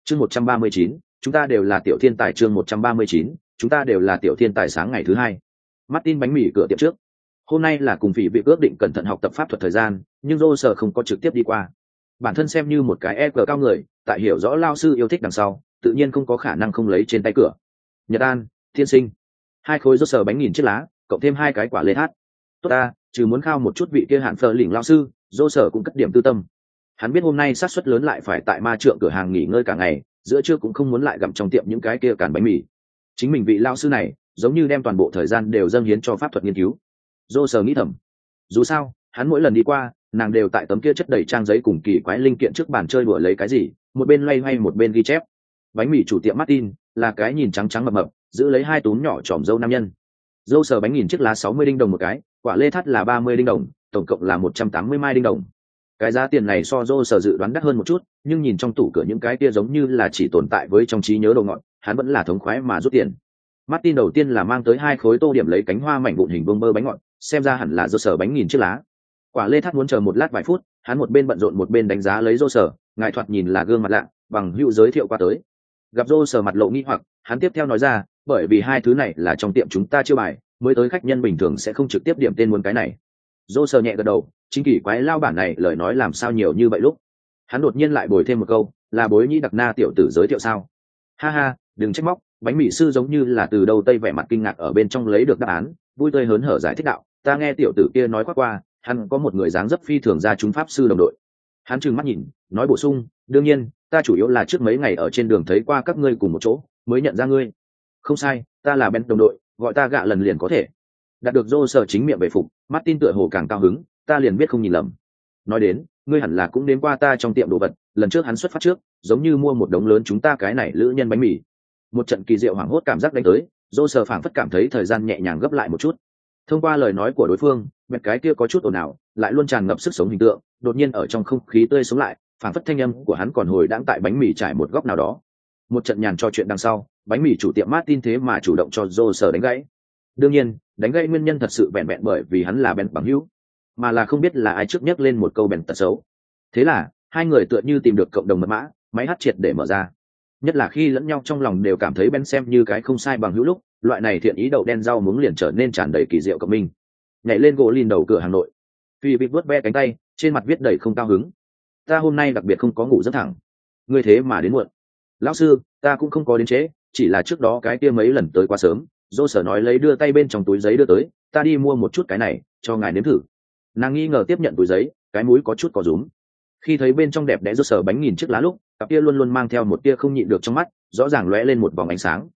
Chương 139, chúng ta đều là tiểu thiên tài. Chương 139, chúng ta đều là tiểu thiên tài. Sáng ngày thứ hai, Martin bánh mì cửa tiệm trước. Hôm nay là cùng Phỉ Vị ước định cẩn thận học tập pháp thuật thời gian, nhưng Joe không có trực tiếp đi qua. Bản thân xem như một cái EQ cao người, tại hiểu rõ lao sư yêu thích đằng sau, tự nhiên không có khả năng không lấy trên tay cửa. Nhật An, tiên sinh, 2 khối Joe bánh nghìn chiếc lá, cộng thêm 2 cái quả lê thát. Tốt ta, trừ muốn khao một chút vị kia hạn phở lỉnh lao sư, Joe cũng cất điểm tư tâm. Hắn biết hôm nay xác suất lớn lại phải tại ma trượng cửa hàng nghỉ ngơi cả ngày, giữa trưa cũng không muốn lại gặm trong tiệm những cái kia cản bánh mì. Chính mình vị lao sư này giống như đem toàn bộ thời gian đều dâng hiến cho pháp thuật nghiên cứu. Joe nghĩ thầm, dù sao hắn mỗi lần đi qua, nàng đều tại tấm kia chất đầy trang giấy cùng kỳ quái linh kiện trước bàn chơi đùa lấy cái gì, một bên loay hoay một bên ghi chép. Bánh mì chủ tiệm Martin là cái nhìn trắng trắng mập mập, giữ lấy 2 túm nhỏ tròm dâu nam nhân. Joe bánh nghìn chiếc lá 60 đinh đồng một cái, quả lê thắt là 30 đinh đồng, tổng cộng là 180 mai đinh đồng. Cái giá tiền này so Joe dự đoán đắt hơn một chút, nhưng nhìn trong tủ cửa những cái kia giống như là chỉ tồn tại với trong trí nhớ đồ ngọt, hắn vẫn là thống khoái mà rút tiền. Martin đầu tiên là mang tới 2 khối tô điểm lấy cánh hoa mảnh vụn hình vuông bơ bánh ngọt, xem ra hẳn là Joe bánh nghìn chiếc lá. Quả lê thắt muốn chờ một lát vài phút, hắn một bên bận rộn một bên đánh giá lấy Joe, ngài thoạt nhìn là gương mặt lạ, bằng hữu giới thiệu qua tới. Gặp Joe mặt lộ nghi hoặc, hắn tiếp theo nói ra, bởi vì 2 thứ này là trong tiệm chúng ta chiêu bài, mới tới khách nhân bình thường sẽ không trực tiếp điểm tên muốn cái này. Joe nhẹ gật đầu, chính kỳ quái lao bản này lời nói làm sao nhiều như vậy lúc. Hắn đột nhiên lại bồi thêm một câu, là bối nhĩ đặc na tiểu tử giới thiệu sao? Ha ha, đừng trách móc, bánh mì sư giống như là từ đâu tây vẻ mặt kinh ngạc ở bên trong lấy được đáp án, vui tươi hớn hở giải thích đạo, ta nghe tiểu tử kia nói qua, hắn có một người dáng dấp phi thường ra chúng pháp sư đồng đội. Hắn trừng mắt nhìn, nói bổ sung, đương nhiên, ta chủ yếu là trước mấy ngày ở trên đường thấy qua các ngươi cùng một chỗ, mới nhận ra ngươi. Không sai, ta là Ben đồng đội, gọi ta gạ lần liền có thể. Đạt được Joe chính miệng về phục, Martin tựa hồ càng cao hứng, ta liền biết không nhìn lầm. Nói đến, ngươi hẳn là cũng đến qua ta trong tiệm đồ vật, lần trước hắn xuất phát trước, giống như mua một đống lớn chúng ta cái này lữ nhân bánh mì. Một trận kỳ diệu hoảng hốt cảm giác đánh tới, Joe phảng phất cảm thấy thời gian nhẹ nhàng gấp lại một chút. Thông qua lời nói của đối phương, mẹ cái kia có chút ồn ào, lại luôn tràn ngập sức sống hình tượng, đột nhiên ở trong không khí tươi sống lại, phảng phất thanh âm của hắn còn hồi đãng tại bánh mì trải một góc nào đó. Một trận nhàn trò chuyện đằng sau, bánh mì chủ tiệm Martin thế mà chủ động cho Joe đánh gãy. Đương nhiên, đánh gãy nguyên nhân thật sự vẹn vẹn bởi vì hắn là Ben bằng hữu, mà là không biết là ai trước nhắc lên một câu Ben tật xấu. Thế là, 2 người tựa như tìm được cộng đồng mật mã, máy hát triệt để mở ra. Nhất là khi lẫn nhau trong lòng đều cảm thấy Ben xem như cái không sai bằng hữu lúc, loại này thiện ý đậu đen rau muống liền trở nên tràn đầy kỳ diệu cộng minh. Nhảy lên gỗ lìn đầu cửa Hà Nội, Phi bị vớt ve cánh tay, trên mặt viết đầy không cao hứng. Ta hôm nay đặc biệt không có ngủ rất thẳng. Ngươi thế mà đến muộn. Lão sư, ta cũng không có đến trễ, chỉ là trước đó cái kia mấy lần tới quá sớm. Dô sở nói lấy đưa tay bên trong túi giấy đưa tới, ta đi mua một chút cái này, cho ngài nếm thử. Nàng nghi ngờ tiếp nhận túi giấy, cái mũi có chút có rúm. Khi thấy bên trong đẹp đẽ Dô sở bánh nghìn chiếc lá lúc, cặp kia luôn luôn mang theo một tia không nhịn được trong mắt, rõ ràng lóe lên một vòng ánh sáng.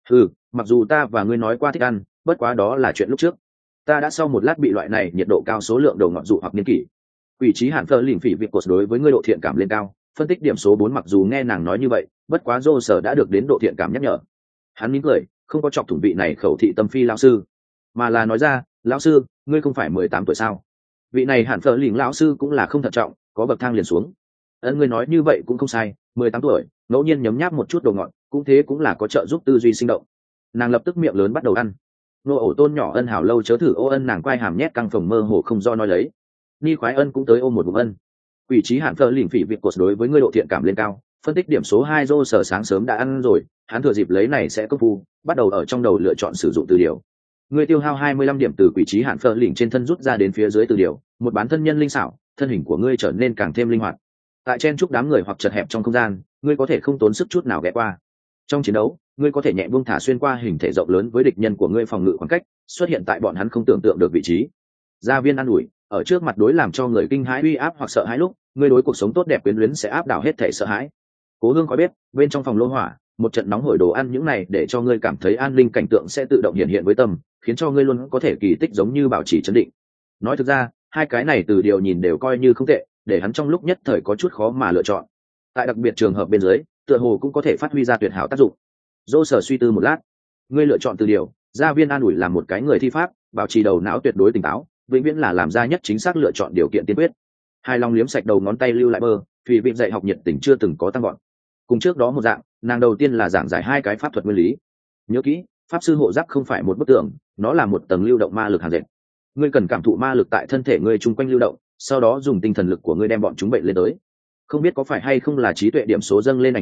Mặc dù ta và ngươi nói qua thích ăn, bất quá đó là chuyện lúc trước. Ta đã sau một lát bị loại này nhiệt độ cao số lượng đầu ngọt dụ hoặc niên kỷ. Quỷ trí hạn phơ lỉnh phỉ việc cột đối với ngươi độ thiện cảm lên cao, phân tích điểm số 4 mặc dù nghe nàng nói như vậy, bất quá Dô sở đã được đến độ thiện cảm nhắc nhở. Hắn mỉm cười, không có chọc thủng vị này khẩu thị tâm phi lão sư, mà là nói ra, lão sư, ngươi không phải 18 tuổi sao? Vị này hạn phở lỉnh lão sư cũng là không thận trọng, có bậc thang liền xuống. Ngươi nói như vậy cũng không sai, 18 tuổi, ngẫu nhiên nhấm nháp một chút đồ ngọt, cũng thế cũng là có trợ giúp tư duy sinh động. Nàng lập tức miệng lớn bắt đầu ăn. Nô ổ tôn nhỏ ân hảo lâu chớ thử ô ân, nàng quay hàm nhét căng phồng mơ hồ không do nói lấy. Ni khoái ân cũng tới ôm một vùng ân. Quỷ trí hạn phở lỉnh phỉ việc cột đối với ngươi độ thiện cảm lên cao, phân tích điểm số 2 Dô sở sáng sớm đã ăn rồi, hắn thừa dịp lấy này sẽ công phu, bắt đầu ở trong đầu lựa chọn sử dụng từ điều. Ngươi tiêu hao 25 điểm từ quỷ trí hạn phở lỉnh trên thân rút ra đến phía dưới từ điều, một bán thân nhân linh xảo, thân hình của ngươi trở nên càng thêm linh hoạt. Tại chen chúc đám người hoặc chật hẹp trong không gian, ngươi có thể không tốn sức chút nào ghé qua. Trong chiến đấu, ngươi có thể nhẹ buông thả xuyên qua hình thể rộng lớn với địch nhân của ngươi phòng ngự khoảng cách, xuất hiện tại bọn hắn không tưởng tượng được vị trí. Gia viên an ủi, ở trước mặt đối làm cho người kinh hãi uy áp hoặc sợ hãi lúc, ngươi đối cuộc sống tốt đẹp quyến luyến sẽ áp đảo hết thể sợ hãi. Cố hương khói bếp, bên trong phòng lô hỏa, một trận nóng hổi đồ ăn những này để cho ngươi cảm thấy an ninh cảnh tượng sẽ tự động hiện hiện với tâm, khiến cho ngươi luôn có thể kỳ tích giống như bảo trì trấn định. Nói thực ra, 2 cái này từ điều nhìn đều coi như không tệ, để hắn trong lúc nhất thời có chút khó mà lựa chọn. Tại đặc biệt trường hợp bên dưới, tựa hồ cũng có thể phát huy ra tuyệt hảo tác dụng. Dô sở suy tư một lát, ngươi lựa chọn từ điều, gia viên an ủi là một cái người thi pháp, bảo trì đầu não tuyệt đối tỉnh táo, vĩnh viễn là làm ra nhất chính xác lựa chọn điều kiện tiên quyết. Hai lòng liếm sạch đầu ngón tay lưu lại bơ, vì vị dạy học nhiệt tình chưa từng có tăng gọn. Cùng trước đó một dạng, nàng đầu tiên là giảng giải 2 cái pháp thuật nguyên lý. Nhớ kỹ, pháp sư hộ giáp không phải một bức tường, nó là một tầng lưu động ma lực hàn dệt. Ngươi cần cảm thụ ma lực tại thân thể ngươi chung quanh lưu động, sau đó dùng tinh thần lực của ngươi đem bọn chúng bệnh lên tới. Không biết có phải hay không là trí tuệ điểm số dâng lên ảnh hưởng,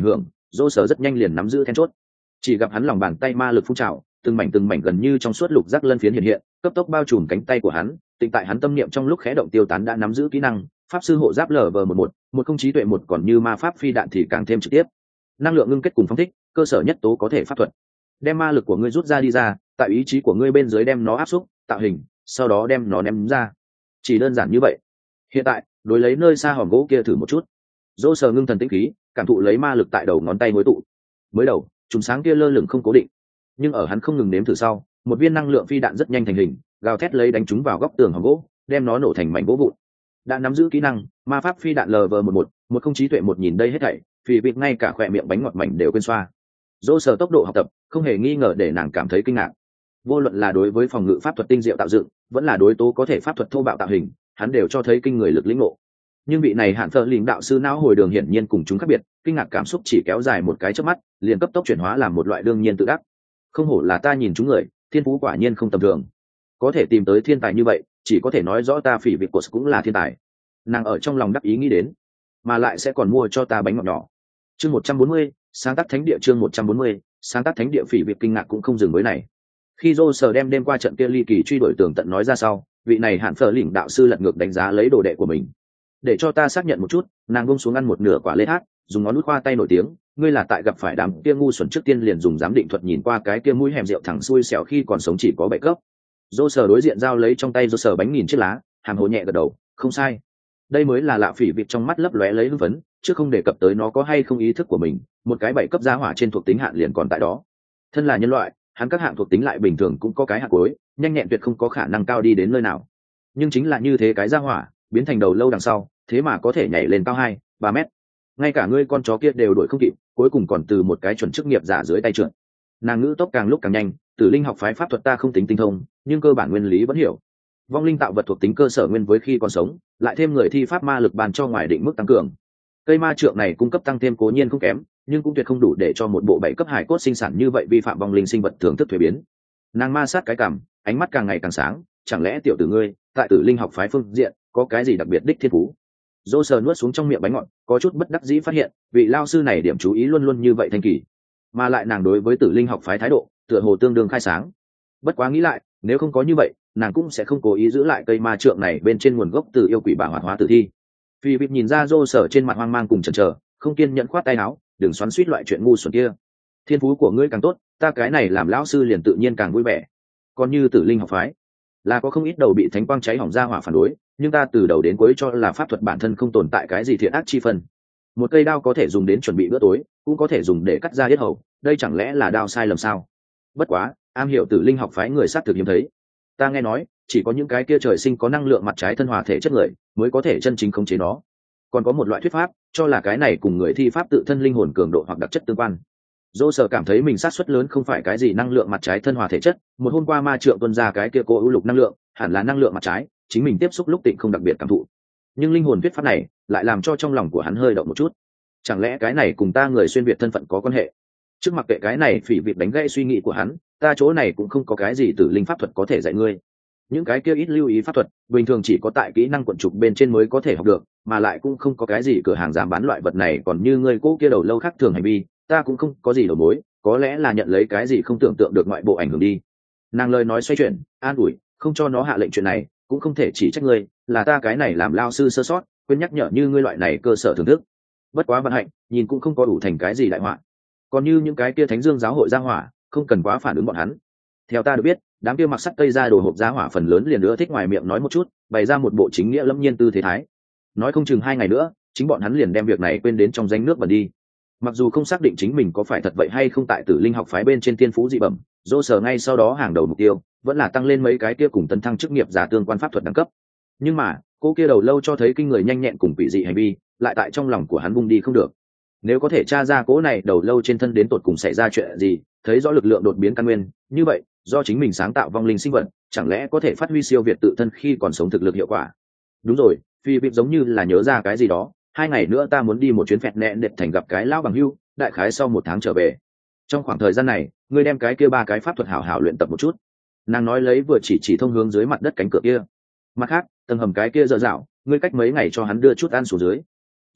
dô sở rất nhanh liền nắm giữ then chốt. Chỉ gặp hắn lòng bàn tay ma lực phun trào, từng mảnh gần như trong suốt lục giác lân phiến hiện hiện, cấp tốc bao trùm cánh tay của hắn. Tịnh tại hắn tâm niệm trong lúc khẽ động tiêu tán đã nắm giữ kỹ năng pháp sư hộ giáp LV11, một không trí tuệ một, còn như ma pháp phi đạn thì càng thêm trực tiếp. Năng lượng ngưng kết cùng phóng thích, cơ sở nhất tố có thể pháp thuật. Đem ma lực của ngươi rút ra đi ra, tại ý chí của ngươi bên dưới đem nó áp xúc, tạo hình, sau đó đem nó ném ra. Chỉ đơn giản như vậy. Hiện tại, đối lấy nơi xa hòm gỗ kia thử một chút. Dỗ sờ ngưng thần tĩnh khí, cảm thụ lấy ma lực tại đầu ngón tay hối tụ. Mới đầu, trùng sáng kia lơ lửng không cố định, nhưng ở hắn không ngừng nếm thử sau, một viên năng lượng phi đạn rất nhanh thành hình, gào thét lấy đánh trúng vào góc tường hòm gỗ, đem nó nổ thành mảnh gỗ vụn. Đã nắm giữ kỹ năng ma pháp phi đạn LV11, một không trí tuệ một, nhìn đây hết thảy, vì việc ngay cả khỏe miệng bánh ngọt mảnh đều quên xoa. Dỗ sờ tốc độ học tập không hề nghi ngờ để nàng cảm thấy kinh ngạc. Vô luận là đối với phòng ngự pháp thuật tinh diệu tạo dựng, vẫn là đối tố có thể pháp thuật thô bạo tạo hình, hắn đều cho thấy kinh người lực lĩnh ngộ. Nhưng vị này hạn thợ lĩnh đạo sư não hồi đường hiển nhiên cùng chúng khác biệt, kinh ngạc cảm xúc chỉ kéo dài một cái chớp mắt, liền cấp tốc chuyển hóa làm một loại đương nhiên tự đắc. Không hổ là ta nhìn chúng người, thiên phú quả nhiên không tầm thường. Có thể tìm tới thiên tài như vậy, chỉ có thể nói rõ ta Phỉ Việc cũng là thiên tài. Nàng ở trong lòng đắc ý nghĩ đến, mà lại sẽ còn mua cho ta bánh ngọt nhỏ. Chương 140, sáng tác thánh địa. Chương 140, sáng tác thánh địa. Phỉ Việc kinh ngạc cũng không dừng với này. Khi Joe đem đêm qua trận kia ly kỳ truy đuổi tường tận nói ra sau, vị này hạn phở lĩnh đạo sư lật ngược đánh giá lấy đồ đệ của mình. Để cho ta xác nhận một chút, nàng buông xuống ăn một nửa quả lê hát, dùng ngón út khoa tay nổi tiếng, ngươi là tại gặp phải đám kia ngu xuẩn trước tiên liền dùng giám định thuật nhìn qua cái kia mũi hẻm rượu thẳng xui xẻo khi còn sống chỉ có 7 cấp. Joe đối diện giao lấy trong tay Joe bánh nghìn chiếc lá, hàm hồ nhẹ gật đầu, không sai. Đây mới là lạ. Phỉ Việc trong mắt lấp lóe lấy hưng phấn, chứ không đề cập tới nó có hay không ý thức của mình, một cái 7 cấp gia hỏa trên thuộc tính hạn liền còn tại đó. Thân là nhân loại, hắn các hạng thuộc tính lại bình thường cũng có cái hạng cuối, nhanh nhẹn tuyệt không có khả năng cao đi đến nơi nào. Nhưng chính là như thế cái gia hỏa, biến thành đầu lâu đằng sau, thế mà có thể nhảy lên cao 2-3 mét. Ngay cả ngươi con chó kia đều đuổi không kịp, cuối cùng còn từ một cái chuẩn chức nghiệp giả dưới tay trượt. Nàng ngữ tốc càng lúc càng nhanh, Tử Linh học phái pháp thuật ta không tính tinh thông, nhưng cơ bản nguyên lý vẫn hiểu. Vong linh tạo vật thuộc tính cơ sở nguyên với khi còn sống, lại thêm người thi pháp ma lực bàn cho ngoài định mức tăng cường. Cây ma trượng này cung cấp tăng thêm cố nhiên không kém, nhưng cũng tuyệt không đủ để cho một bộ 7 cấp hải cốt sinh sản như vậy vi phạm vong linh sinh vật thưởng thức thuế biến. Nàng ma sát cái cằm, ánh mắt càng ngày càng sáng, chẳng lẽ tiểu tử ngươi tại Tử Linh học phái phương diện có cái gì đặc biệt đích thiên phú? Dô sờ nuốt xuống trong miệng bánh ngọt, có chút bất đắc dĩ phát hiện vị lao sư này điểm chú ý luôn luôn như vậy thanh kỳ, mà lại nàng đối với Tử Linh học phái thái độ tựa hồ tương đương khai sáng. Bất quá nghĩ lại, nếu không có như vậy, nàng cũng sẽ không cố ý giữ lại cây ma trượng này bên trên nguồn gốc từ yêu quỷ bà hoạt hóa tử thi. Phi Bịp nhìn ra Dô sờ trên mặt hoang mang cùng chần chờ, không kiên nhẫn khoát tay áo, đừng xoắn xuýt loại chuyện ngu xuẩn kia. Thiên phú của ngươi càng tốt, ta cái này làm lão sư liền tự nhiên càng vui vẻ. Còn như Tử Linh học phái, là có không ít đầu bị thánh quang cháy hỏng ra hỏa phản đối, nhưng ta từ đầu đến cuối cho là pháp thuật bản thân không tồn tại cái gì thiện ác chi phân. Một cây đao có thể dùng đến chuẩn bị bữa tối, cũng có thể dùng để cắt da yết hầu, đây chẳng lẽ là đao sai lầm sao? Bất quá, am hiểu Tử Linh học phái người sát thực hiếm thấy. Ta nghe nói, chỉ có những cái kia trời sinh có năng lượng mặt trái thân hòa thể chất người mới có thể chân chính khống chế nó. Còn có một loại thuyết pháp, cho là cái này cùng người thi pháp tự thân linh hồn cường độ hoặc đặc chất tương quan. Dô sở cảm thấy mình sát suất lớn không phải cái gì năng lượng mặt trái thân hòa thể chất, một hôm qua ma trượng tuân ra cái kia cô ưu lục năng lượng, hẳn là năng lượng mặt trái, chính mình tiếp xúc lúc tịnh không đặc biệt cảm thụ. Nhưng linh hồn thuyết pháp này lại làm cho trong lòng của hắn hơi động một chút. Chẳng lẽ cái này cùng ta người xuyên việt thân phận có quan hệ? Trước mặc kệ cái này Phỉ Việc đánh gãy suy nghĩ của hắn, ta chỗ này cũng không có cái gì Tử Linh pháp thuật có thể dạy ngươi. Những cái kia ít lưu ý pháp thuật, bình thường chỉ có tại kỹ năng quận trục bên trên mới có thể học được, mà lại cũng không có cái gì cửa hàng dám bán loại vật này, còn như ngươi cố kia đầu lâu khác thường hành vi, ta cũng không có gì đầu mối, có lẽ là nhận lấy cái gì không tưởng tượng được ngoại bộ ảnh hưởng đi. Nàng lời nói xoay chuyển, an ủi, không cho nó hạ lệnh chuyện này, cũng không thể chỉ trách ngươi, là ta cái này làm lao sư sơ sót, quên nhắc nhở như ngươi loại này cơ sở thưởng thức. Bất quá vận hạnh, nhìn cũng không có đủ thành cái gì đại họa. Còn như những cái kia Thánh Dương giáo hội gia hỏa, không cần quá phản ứng bọn hắn. Theo ta được biết, đám kia mặc sắt tây ra đồ hộp gia hỏa phần lớn liền nữa thích ngoài miệng nói một chút, bày ra một bộ chính nghĩa lâm nhiên tư thế thái. Nói không chừng 2 ngày nữa, chính bọn hắn liền đem việc này quên đến trong danh nước bẩn đi. Mặc dù không xác định chính mình có phải thật vậy hay không tại Tử Linh học phái bên trên tiên phú dị bẩm, dô sở ngay sau đó hàng đầu mục tiêu vẫn là tăng lên mấy cái kia cùng tấn thăng chức nghiệp giả tương quan pháp thuật đẳng cấp. Nhưng mà cô kia đầu lâu cho thấy kinh người nhanh nhẹn cùng quỷ dị hành vi, lại tại trong lòng của hắn bung đi không được. Nếu có thể tra ra cố này đầu lâu trên thân đến tột cùng xảy ra chuyện gì, thấy rõ lực lượng đột biến căn nguyên, như vậy do chính mình sáng tạo vong linh sinh vật, chẳng lẽ có thể phát huy siêu việt tự thân khi còn sống thực lực hiệu quả. Đúng rồi, Phi Bịp giống như là nhớ ra cái gì đó, 2 ngày nữa ta muốn đi một chuyến phẹt nẹn đệt thành gặp cái lão bằng hưu, đại khái sau 1 tháng trở về. Trong khoảng thời gian này, ngươi đem cái kia 3 cái pháp thuật hảo hảo luyện tập một chút. Nàng nói lấy vừa chỉ thông hướng dưới mặt đất cánh cửa kia. Mặt khác, tầng hầm cái kia dở dạo, ngươi cách mấy ngày cho hắn đưa chút ăn xuống dưới.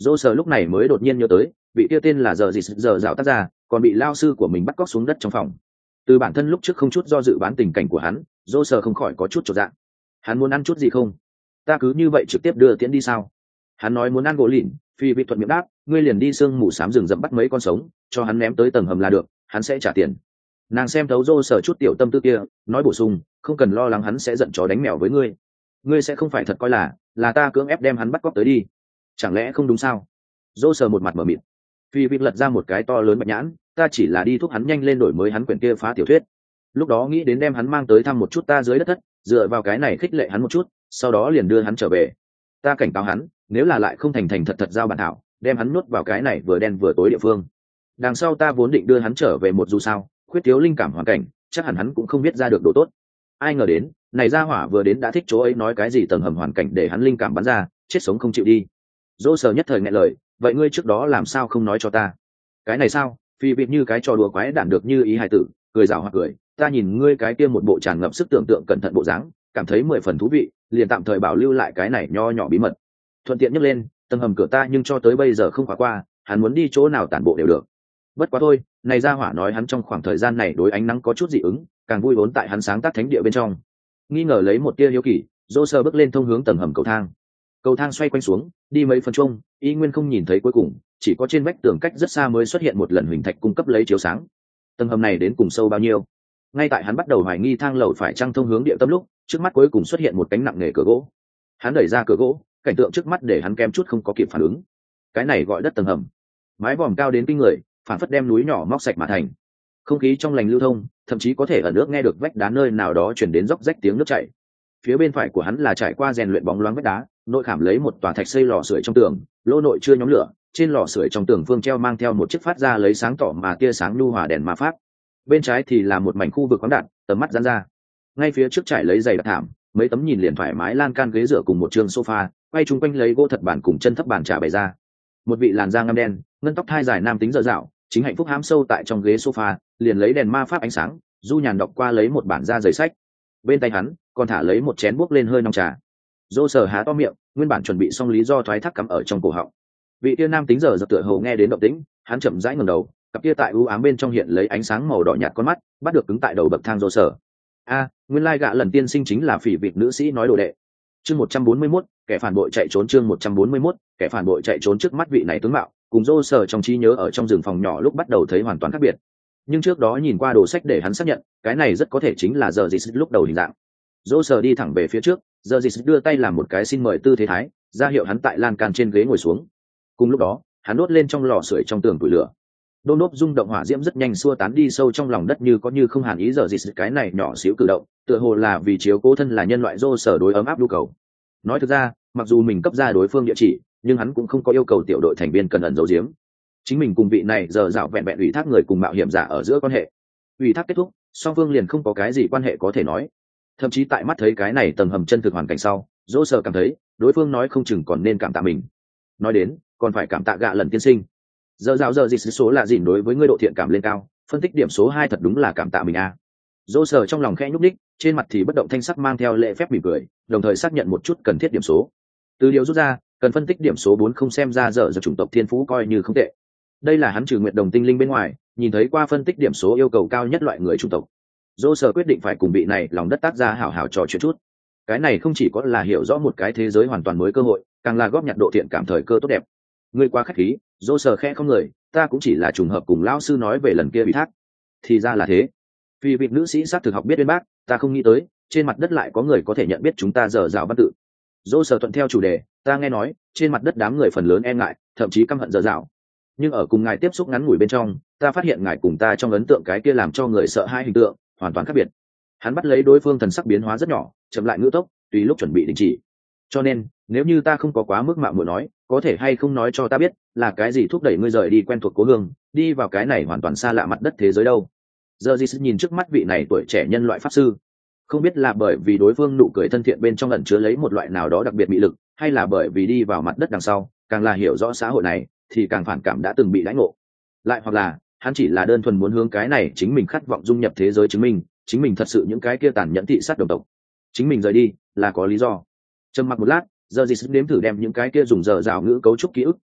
Dô sờ lúc này mới đột nhiên nhớ tới vị kia tên là giờ gì giờ dạo tác ra còn bị lao sư của mình bắt cóc xuống đất trong phòng. Từ bản thân lúc trước không chút do dự bán tình cảnh của hắn, dô sờ không khỏi có chút chột dạ. Hắn muốn ăn chút gì không? Ta cứ như vậy trực tiếp đưa tiễn đi sao? Hắn nói muốn ăn gỗ lìn, phi vị thuận miệng đáp, ngươi liền đi sương mù xám rừng rậm bắt mấy con sống cho hắn ném tới tầng hầm là được, hắn sẽ trả tiền. Nàng xem thấu dô sờ chút tiểu tâm tư kia, nói bổ sung, không cần lo lắng hắn sẽ giận chó đánh mèo với ngươi. Ngươi sẽ không phải thật coi là ta cưỡng ép đem hắn bắt cóc tới đi, chẳng lẽ không đúng sao? Dô sờ một mặt mở mịt. Phi vị lật ra một cái to lớn bạch nhãn, ta chỉ là đi thúc hắn nhanh lên đổi mới hắn quyển kia phá tiểu thuyết. Lúc đó nghĩ đến đem hắn mang tới thăm một chút ta dưới đất thất, dựa vào cái này khích lệ hắn một chút, sau đó liền đưa hắn trở về. Ta cảnh cáo hắn, nếu là lại không thành thành thật thật giao bản thảo, đem hắn nuốt vào cái này vừa đen vừa tối địa phương. Đằng sau ta vốn định đưa hắn trở về một dù sao, khuyết thiếu linh cảm hoàn cảnh, chắc hẳn hắn cũng không biết ra được độ tốt. Ai ngờ đến, này ra hỏa vừa đến đã thích chỗ ấy nói cái gì tầng hầm hoàn cảnh để hắn linh cảm bắn ra, chết sống không chịu đi. Dỗ sờ nhất thời nghẹn lời, vậy ngươi trước đó làm sao không nói cho ta? Cái này sao? Phi vịt như cái trò đùa quái đản được như ý hài tử, cười rào hoặc cười, ta nhìn ngươi cái kia một bộ tràn ngập sức tưởng tượng cẩn thận bộ dáng, cảm thấy 10 phần thú vị, liền tạm thời bảo lưu lại cái này nho nhỏ bí mật. Thuận tiện nhắc lên, tầng hầm cửa ta nhưng cho tới bây giờ không khóa qua, hắn muốn đi chỗ nào tản bộ đều được. Bất quá thôi, này ra hỏa nói hắn trong khoảng thời gian này đối ánh nắng có chút dị ứng, càng vui vốn tại hắn sáng tác thánh địa bên trong. Nghi ngờ lấy một tia hiếu kỳ, Dô sơ bước lên thông hướng tầng hầm cầu thang. Cầu thang xoay quanh xuống, đi mấy phần chung, y nguyên không nhìn thấy cuối cùng, chỉ có trên vách tường cách rất xa mới xuất hiện một lần huỳnh thạch cung cấp lấy chiếu sáng. Tầng hầm này đến cùng sâu bao nhiêu? Ngay tại hắn bắt đầu hoài nghi thang lầu phải trăng thông hướng địa tâm lúc, trước mắt cuối cùng xuất hiện một cánh nặng nề cửa gỗ. Hắn đẩy ra cửa gỗ, cảnh tượng trước mắt để hắn kém chút không có kịp phản ứng. Cái này gọi đất tầng hầm, mái vòm cao đến kinh người, phản phất đem núi nhỏ móc sạch mà thành. Không khí trong lành lưu thông, thậm chí có thể ở nước nghe được vách đá nơi nào đó truyền đến róc rách tiếng nước chảy. Phía bên phải của hắn là trải qua rèn luyện bóng loáng vách đá, nội khảm lấy một tòa thạch xây lò sưởi trong tường, lô nội chưa nhóm lửa, trên lò sưởi trong tường phương treo mang theo một chiếc phát ra lấy sáng tỏ mà tia sáng nhu hòa đèn ma pháp. Bên trái thì là một mảnh khu vực khoáng đạn, tầm mắt giãn ra. Ngay phía trước trải lấy giày đặc thảm, mấy tấm nhìn liền thoải mái lan can ghế dựa cùng một trường sofa, quay chung quanh lấy gỗ thật bản cùng chân thấp bàn trà bày ra. Một vị làn da ngăm đen, ngân tóc thai dài nam tính dở dạo, chính hạnh phúc hám sâu tại trong ghế sofa, liền lấy đèn ma pháp ánh sáng, du nhàn đọc qua lấy một bản da giấy sách. Bên tay hắn còn thả lấy một chén buốc lên hơi nóng trà. Dô sờ há to miệng, nguyên bản chuẩn bị xong lý do thoái thác cắm ở trong cổ họng. Vị kia nam tính giờ giật tựa hồ nghe đến động tĩnh, hắn chậm rãi ngẩng đầu, cặp kia tại u ám bên trong hiện lấy ánh sáng màu đỏ nhạt con mắt, bắt được cứng tại đầu bậc thang Dô sờ. A, nguyên lai gạ lần tiên sinh chính là phỉ vịt nữ sĩ nói đồ đệ. Chương 141, kẻ phản bội chạy trốn. Chương 141, kẻ phản bội chạy trốn. Trước mắt vị này tướng mạo cùng Dô sờ trong trí nhớ ở trong rừng phòng nhỏ lúc bắt đầu thấy hoàn toàn khác biệt. Nhưng trước đó nhìn qua đồ sách để hắn xác nhận, cái này rất có thể chính là giờ Dịch lúc đầu hình dạng. Dô sờ đi thẳng về phía trước, giờ Dịch đưa tay làm một cái xin mời tư thế thái, ra hiệu hắn tại lan can trên ghế ngồi xuống. Cùng lúc đó, hắn đốt lên trong lò sưởi trong tường củi lửa. Đôn đốp rung động hỏa diễm rất nhanh xua tán đi sâu trong lòng đất như có như không hàn ý giờ Dịch cái này nhỏ xíu cử động, tựa hồ là vì chiếu cố thân là nhân loại Dô sờ đối ấm áp nhu cầu. Nói thực ra, mặc dù mình cấp ra đối phương địa chỉ, nhưng hắn cũng không có yêu cầu tiểu đội thành viên cần ẩn giấu giếm. Chính mình cùng vị này giờ dạo vẹn vẹn ủy thác người cùng mạo hiểm giả ở giữa quan hệ. Ủy thác kết thúc, song phương liền không có cái gì quan hệ có thể nói. Thậm chí tại mắt thấy cái này tầng hầm chân thực hoàn cảnh sau, Dỗ Sở cảm thấy đối phương nói không chừng còn nên cảm tạ mình. Nói đến, còn phải cảm tạ gạ lần tiên sinh. Giờ dạo giờ gì số là dỉn đối với ngươi độ thiện cảm lên cao, phân tích điểm số 2 thật đúng là cảm tạ mình a. Dỗ Sở trong lòng khẽ nhúc nhích, trên mặt thì bất động thanh sắc mang theo lễ phép mỉm cười, đồng thời xác nhận một chút cần thiết điểm số. Từ điều rút ra, cần phân tích điểm số 4 không xem ra giờ chủng tộc thiên phú coi như không tệ. Đây là hắn trừ nguyệt đồng tinh linh bên ngoài nhìn thấy qua phân tích điểm số yêu cầu cao nhất loại người chủng tộc. Dô sở quyết định phải cùng vị này lòng đất tác gia hảo hảo trò chuyện chút. Cái này không chỉ có là hiểu rõ một cái thế giới hoàn toàn mới cơ hội, càng là góp nhặt độ thiện cảm thời cơ tốt đẹp. Ngươi quá khách khí, Dô sở khẽ không người, ta cũng chỉ là trùng hợp cùng lão sư nói về lần kia bị thác. Thì ra là thế. Vì vị nữ sĩ sát thực học biết bên bác, ta không nghĩ tới trên mặt đất lại có người có thể nhận biết chúng ta dở dạo văn tự. Dô sở thuận theo chủ đề, ta nghe nói trên mặt đất đám người phần lớn e ngại, thậm chí căm hận dở dạo. Nhưng ở cùng ngài tiếp xúc ngắn ngủi bên trong, ta phát hiện ngài cùng ta trong ấn tượng cái kia làm cho người sợ hai hình tượng hoàn toàn khác biệt. Hắn bắt lấy đối phương thần sắc biến hóa rất nhỏ, chậm lại ngữ tốc, tùy lúc chuẩn bị đình chỉ. Cho nên, nếu như ta không có quá mức mạo muội nói, có thể hay không nói cho ta biết là cái gì thúc đẩy ngươi rời đi quen thuộc cố hương, đi vào cái này hoàn toàn xa lạ mặt đất thế giới đâu? Giờ Di nhìn trước mắt vị này tuổi trẻ nhân loại pháp sư, không biết là bởi vì đối phương nụ cười thân thiện bên trong ẩn chứa lấy một loại nào đó đặc biệt mị lực, hay là bởi vì đi vào mặt đất đằng sau, càng là hiểu rõ xã hội này thì càng phản cảm đã từng bị đãi ngộ, lại hoặc là hắn chỉ là đơn thuần muốn hướng cái này chính mình khát vọng dung nhập thế giới chứng minh chính mình thật sự những cái kia tàn nhẫn thị sát đồng tộc. Chính mình rời đi là có lý do. Trầm mặc một lát, giờ gì sức đếm thử đem những cái kia dùng giờ rào ngữ cấu trúc ký ức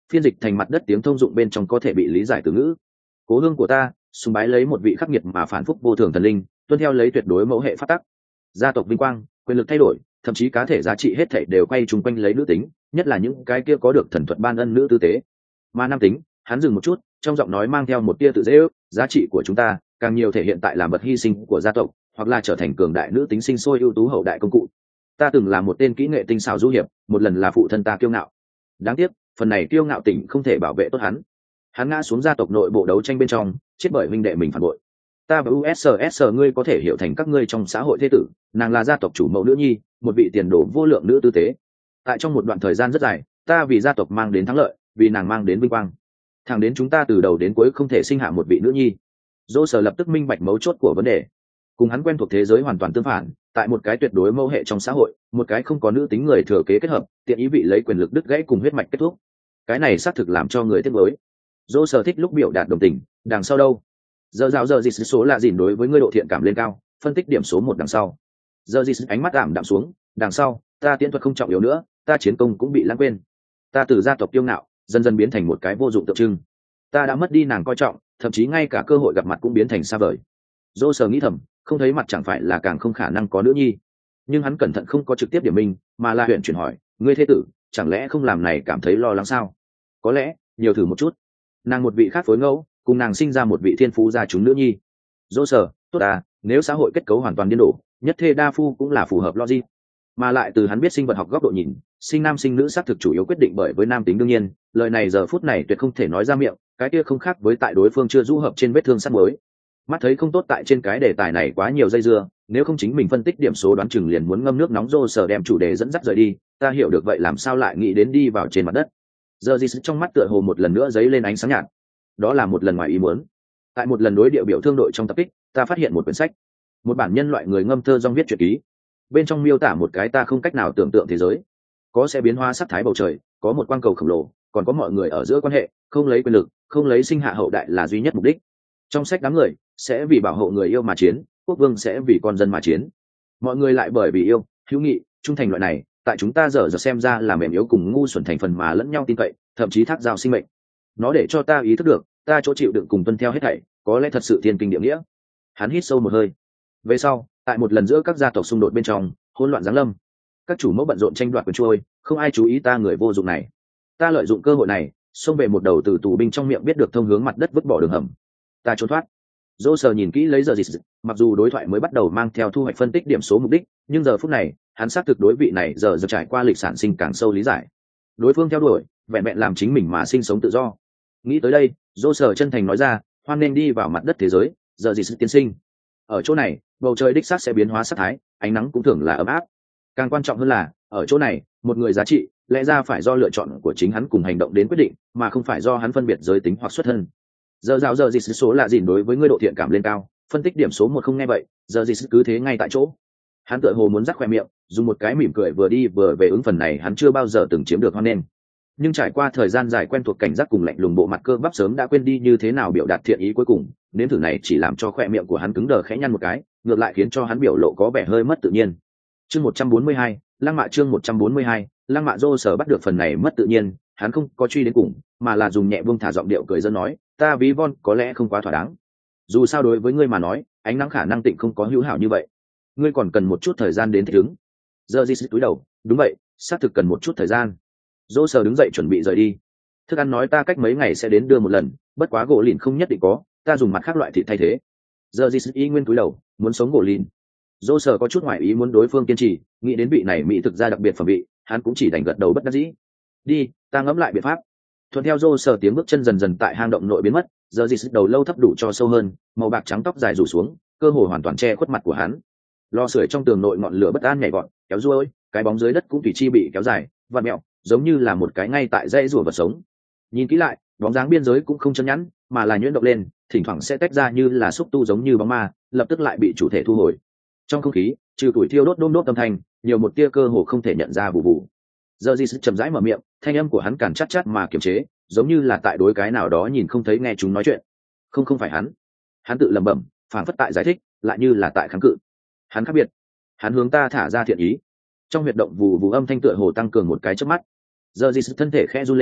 phiên dịch thành mặt đất tiếng thông dụng bên trong có thể bị lý giải từ ngữ. Cố hương của ta sùng bái lấy một vị khắc nghiệt mà phản phúc vô thường thần linh, tuân theo lấy tuyệt đối mẫu hệ phát tắc. Gia tộc vinh quang, quyền lực thay đổi, thậm chí cá thể giá trị hết thảy đều quay chung quanh lấy nữ tính, nhất là những cái kia có được thần thuật ban ân nữ tư tế. Mà nam tính, hắn dừng một chút, trong giọng nói mang theo một tia tự dễ ước, giá trị của chúng ta càng nhiều thể hiện tại làm vật hy sinh của gia tộc, hoặc là trở thành cường đại nữ tính sinh sôi ưu tú hậu đại công cụ. Ta từng là một tên kỹ nghệ tinh xảo du hiệp, một lần là phụ thân ta kiêu ngạo. Đáng tiếc, phần này kiêu ngạo tỉnh không thể bảo vệ tốt hắn. Hắn ngã xuống gia tộc nội bộ đấu tranh bên trong, chết bởi huynh đệ mình phản bội. Ta và USS ngươi có thể hiểu thành các ngươi trong xã hội thế tử, nàng là gia tộc chủ mẫu nữ nhi, một vị tiền đồ vô lượng nữ tư tế. Tại trong một đoạn thời gian rất dài, ta vì gia tộc mang đến thắng lợi, vì nàng mang đến vinh quang. Thẳng đến chúng ta từ đầu đến cuối không thể sinh hạ một vị nữ nhi. Dô sở lập tức minh bạch mấu chốt của vấn đề. Cùng hắn quen thuộc thế giới hoàn toàn tương phản, tại một cái tuyệt đối mẫu hệ trong xã hội, một cái không có nữ tính người thừa kế kết hợp, tiện ý vị lấy quyền lực đứt gãy cùng huyết mạch kết thúc. Cái này xác thực làm cho người tiếc nuối. Dô sở thích lúc biểu đạt đồng tình, đằng sau đâu? Giờ dịch số là gì đối với ngươi độ thiện cảm lên cao, phân tích điểm số 1 đằng sau. Giờ dịch ánh mắt ảm đạm xuống, đằng sau, ta tiễn thuật không trọng yếu nữa, ta chiến công cũng bị lãng quên. Ta từ gia tộc kiêu ngạo, dần dần biến thành một cái vô dụng tượng trưng. Ta đã mất đi nàng coi trọng, thậm chí ngay cả cơ hội gặp mặt cũng biến thành xa vời. Dô sở nghĩ thầm, không thấy mặt chẳng phải là càng không khả năng có nữ nhi. Nhưng hắn cẩn thận không có trực tiếp điểm minh, mà là huyện chuyển hỏi, ngươi thế tử, chẳng lẽ không làm này cảm thấy lo lắng sao? Có lẽ, nhiều thử một chút. Nàng một vị khác phối ngẫu, cùng nàng sinh ra một vị thiên phú gia chúng nữ nhi. Dô sở, tốt à, nếu xã hội kết cấu hoàn toàn điên đổ, nhất thê đa phu cũng là phù hợp logic. Mà lại từ hắn biết sinh vật học góc độ nhìn, sinh nam sinh nữ xác thực chủ yếu quyết định bởi với nam tính đương nhiên, lời này giờ phút này tuyệt không thể nói ra miệng, cái kia không khác với tại đối phương chưa du hợp trên vết thương sắt mới. Mắt thấy không tốt tại trên cái đề tài này quá nhiều dây dưa, nếu không chính mình phân tích điểm số đoán chừng liền muốn ngâm nước nóng Dô sở đem chủ đề dẫn dắt rời đi, ta hiểu được vậy làm sao lại nghĩ đến đi vào trên mặt đất. Giờ gì trong mắt tựa hồ một lần nữa dấy lên ánh sáng nhạt. Đó là một lần ngoài ý muốn. Tại một lần đối địa biểu thương đội trong tập kích, ta phát hiện một quyển sách, một bản nhân loại người ngâm thơ dong viết truyện ký. Bên trong miêu tả một cái ta không cách nào tưởng tượng thế giới, có sẽ biến hóa sắc thái bầu trời, có một quang cầu khổng lồ, còn có mọi người ở giữa quan hệ, không lấy quyền lực, không lấy sinh hạ hậu đại là duy nhất mục đích. Trong sách đám người sẽ vì bảo hộ người yêu mà chiến, quốc vương sẽ vì con dân mà chiến, mọi người lại bởi vì yêu, hữu nghị, trung thành loại này, tại chúng ta giờ xem ra là mềm yếu cùng ngu xuẩn thành phần mà lẫn nhau tin cậy, thậm chí thác giao sinh mệnh. Nó để cho ta ý thức được, ta chỗ chịu đựng cùng tuân theo hết thảy, có lẽ thật sự thiên kinh địa nghĩa. Hắn hít sâu một hơi. Về sau, tại một lần giữa các gia tộc xung đột bên trong, hỗn loạn giáng lâm, các chủ mẫu bận rộn tranh đoạt quyền trôi, không ai chú ý ta người vô dụng này. Ta lợi dụng cơ hội này, xông về một đầu từ tù binh trong miệng biết được thông hướng mặt đất vứt bỏ đường hầm. Ta trốn thoát. Dô sờ nhìn kỹ lấy giờ dịch, mặc dù đối thoại mới bắt đầu mang theo thu hoạch phân tích điểm số mục đích, nhưng giờ phút này, hắn xác thực đối vị này giờ trải qua lịch sản sinh càng sâu lý giải. Đối phương theo đuổi, vẹn vẹn làm chính mình mà sinh sống tự do. Nghĩ tới đây, dô sờ chân thành nói ra, hoan nên đi vào mặt đất thế giới, giờ dịch tiên sinh. Ở chỗ này, bầu trời đích xác sẽ biến hóa sắc thái, ánh nắng cũng thường là ấm áp. Càng quan trọng hơn là, ở chỗ này, một người giá trị, lẽ ra phải do lựa chọn của chính hắn cùng hành động đến quyết định, mà không phải do hắn phân biệt giới tính hoặc xuất thân. Giờ dịch số là gì đối với ngươi độ thiện cảm lên cao, phân tích điểm số 1 không nghe vậy, giờ dịch cứ thế ngay tại chỗ. Hắn tựa hồ muốn rắc khoe miệng, dùng một cái mỉm cười vừa đi vừa về ứng phần này hắn chưa bao giờ từng chiếm được hoan nghênh. Nhưng trải qua thời gian dài quen thuộc cảnh giác cùng lạnh lùng bộ mặt cơ bắp sớm đã quên đi như thế nào biểu đạt thiện ý cuối cùng, nếm thử này chỉ làm cho khoe miệng của hắn cứng đờ khẽ nhăn một cái, ngược lại khiến cho hắn biểu lộ có vẻ hơi mất tự nhiên. Chương 142, Lăng Mạ chương 142, Lăng Mạ Dô sở bắt được phần này mất tự nhiên, hắn không có truy đến cùng, mà là dùng nhẹ buông thả giọng điệu cười dân nói, ta ví von có lẽ không quá thỏa đáng. Dù sao đối với ngươi mà nói, ánh nắng khả năng tịnh không có hữu hảo như vậy. Ngươi còn cần một chút thời gian đến thích ứng. Giờ gì túi đầu, đúng vậy, xác thực cần một chút thời gian. Dô sở đứng dậy chuẩn bị rời đi. Thức ăn nói ta cách mấy ngày sẽ đến đưa một lần, bất quá gỗ lìn không nhất định có, ta dùng mặt khác loại thịt thay thế. Giờ gì y nguyên túi đầu, muốn sống gỗ lìn. Dô sở có chút ngoại ý muốn đối phương kiên trì, nghĩ đến vị này mỹ thực ra đặc biệt phẩm vị, hắn cũng chỉ đành gật đầu bất đắc dĩ. Đi, ta ngẫm lại biện pháp. Thuận theo Dô sở tiếng bước chân dần dần tại hang động nội biến mất, giờ gì đầu lâu thấp đủ cho sâu hơn, màu bạc trắng tóc dài rủ xuống, cơ hồ hoàn toàn che khuất mặt của hắn. Lò sưởi trong tường nội ngọn lửa bất an nhảy vọt, kéo ruôi, cái bóng dưới đất cũng tùy chi bị kéo dài, vặn mẹo, giống như là một cái ngay tại dãy rùa vật sống. Nhìn kỹ lại, bóng dáng biên giới cũng không chân nhẵn, mà là nhuyễn động lên, thỉnh thoảng sẽ tách ra như là xúc tu giống như bóng ma, lập tức lại bị chủ thể thu hồi. Trong không khí, trừ tuổi thiêu đốt đôm đốt âm thanh, nhiều một tia cơ hồ không thể nhận ra vụ vụ. Giờ gì chậm rãi mở miệng, thanh âm của hắn càn chát chát mà kiềm chế, giống như là tại đối cái nào đó nhìn không thấy nghe chúng nói chuyện. Không phải hắn. Hắn tự lẩm bẩm, phảng phất tại giải thích, lại như là tại kháng cự. Hắn khác biệt. Hắn hướng ta thả ra thiện ý. Trong huyệt động vụ vụ âm thanh tựa hồ tăng cường một cái chớp mắt. Giờ gì thân thể khẽ run lên,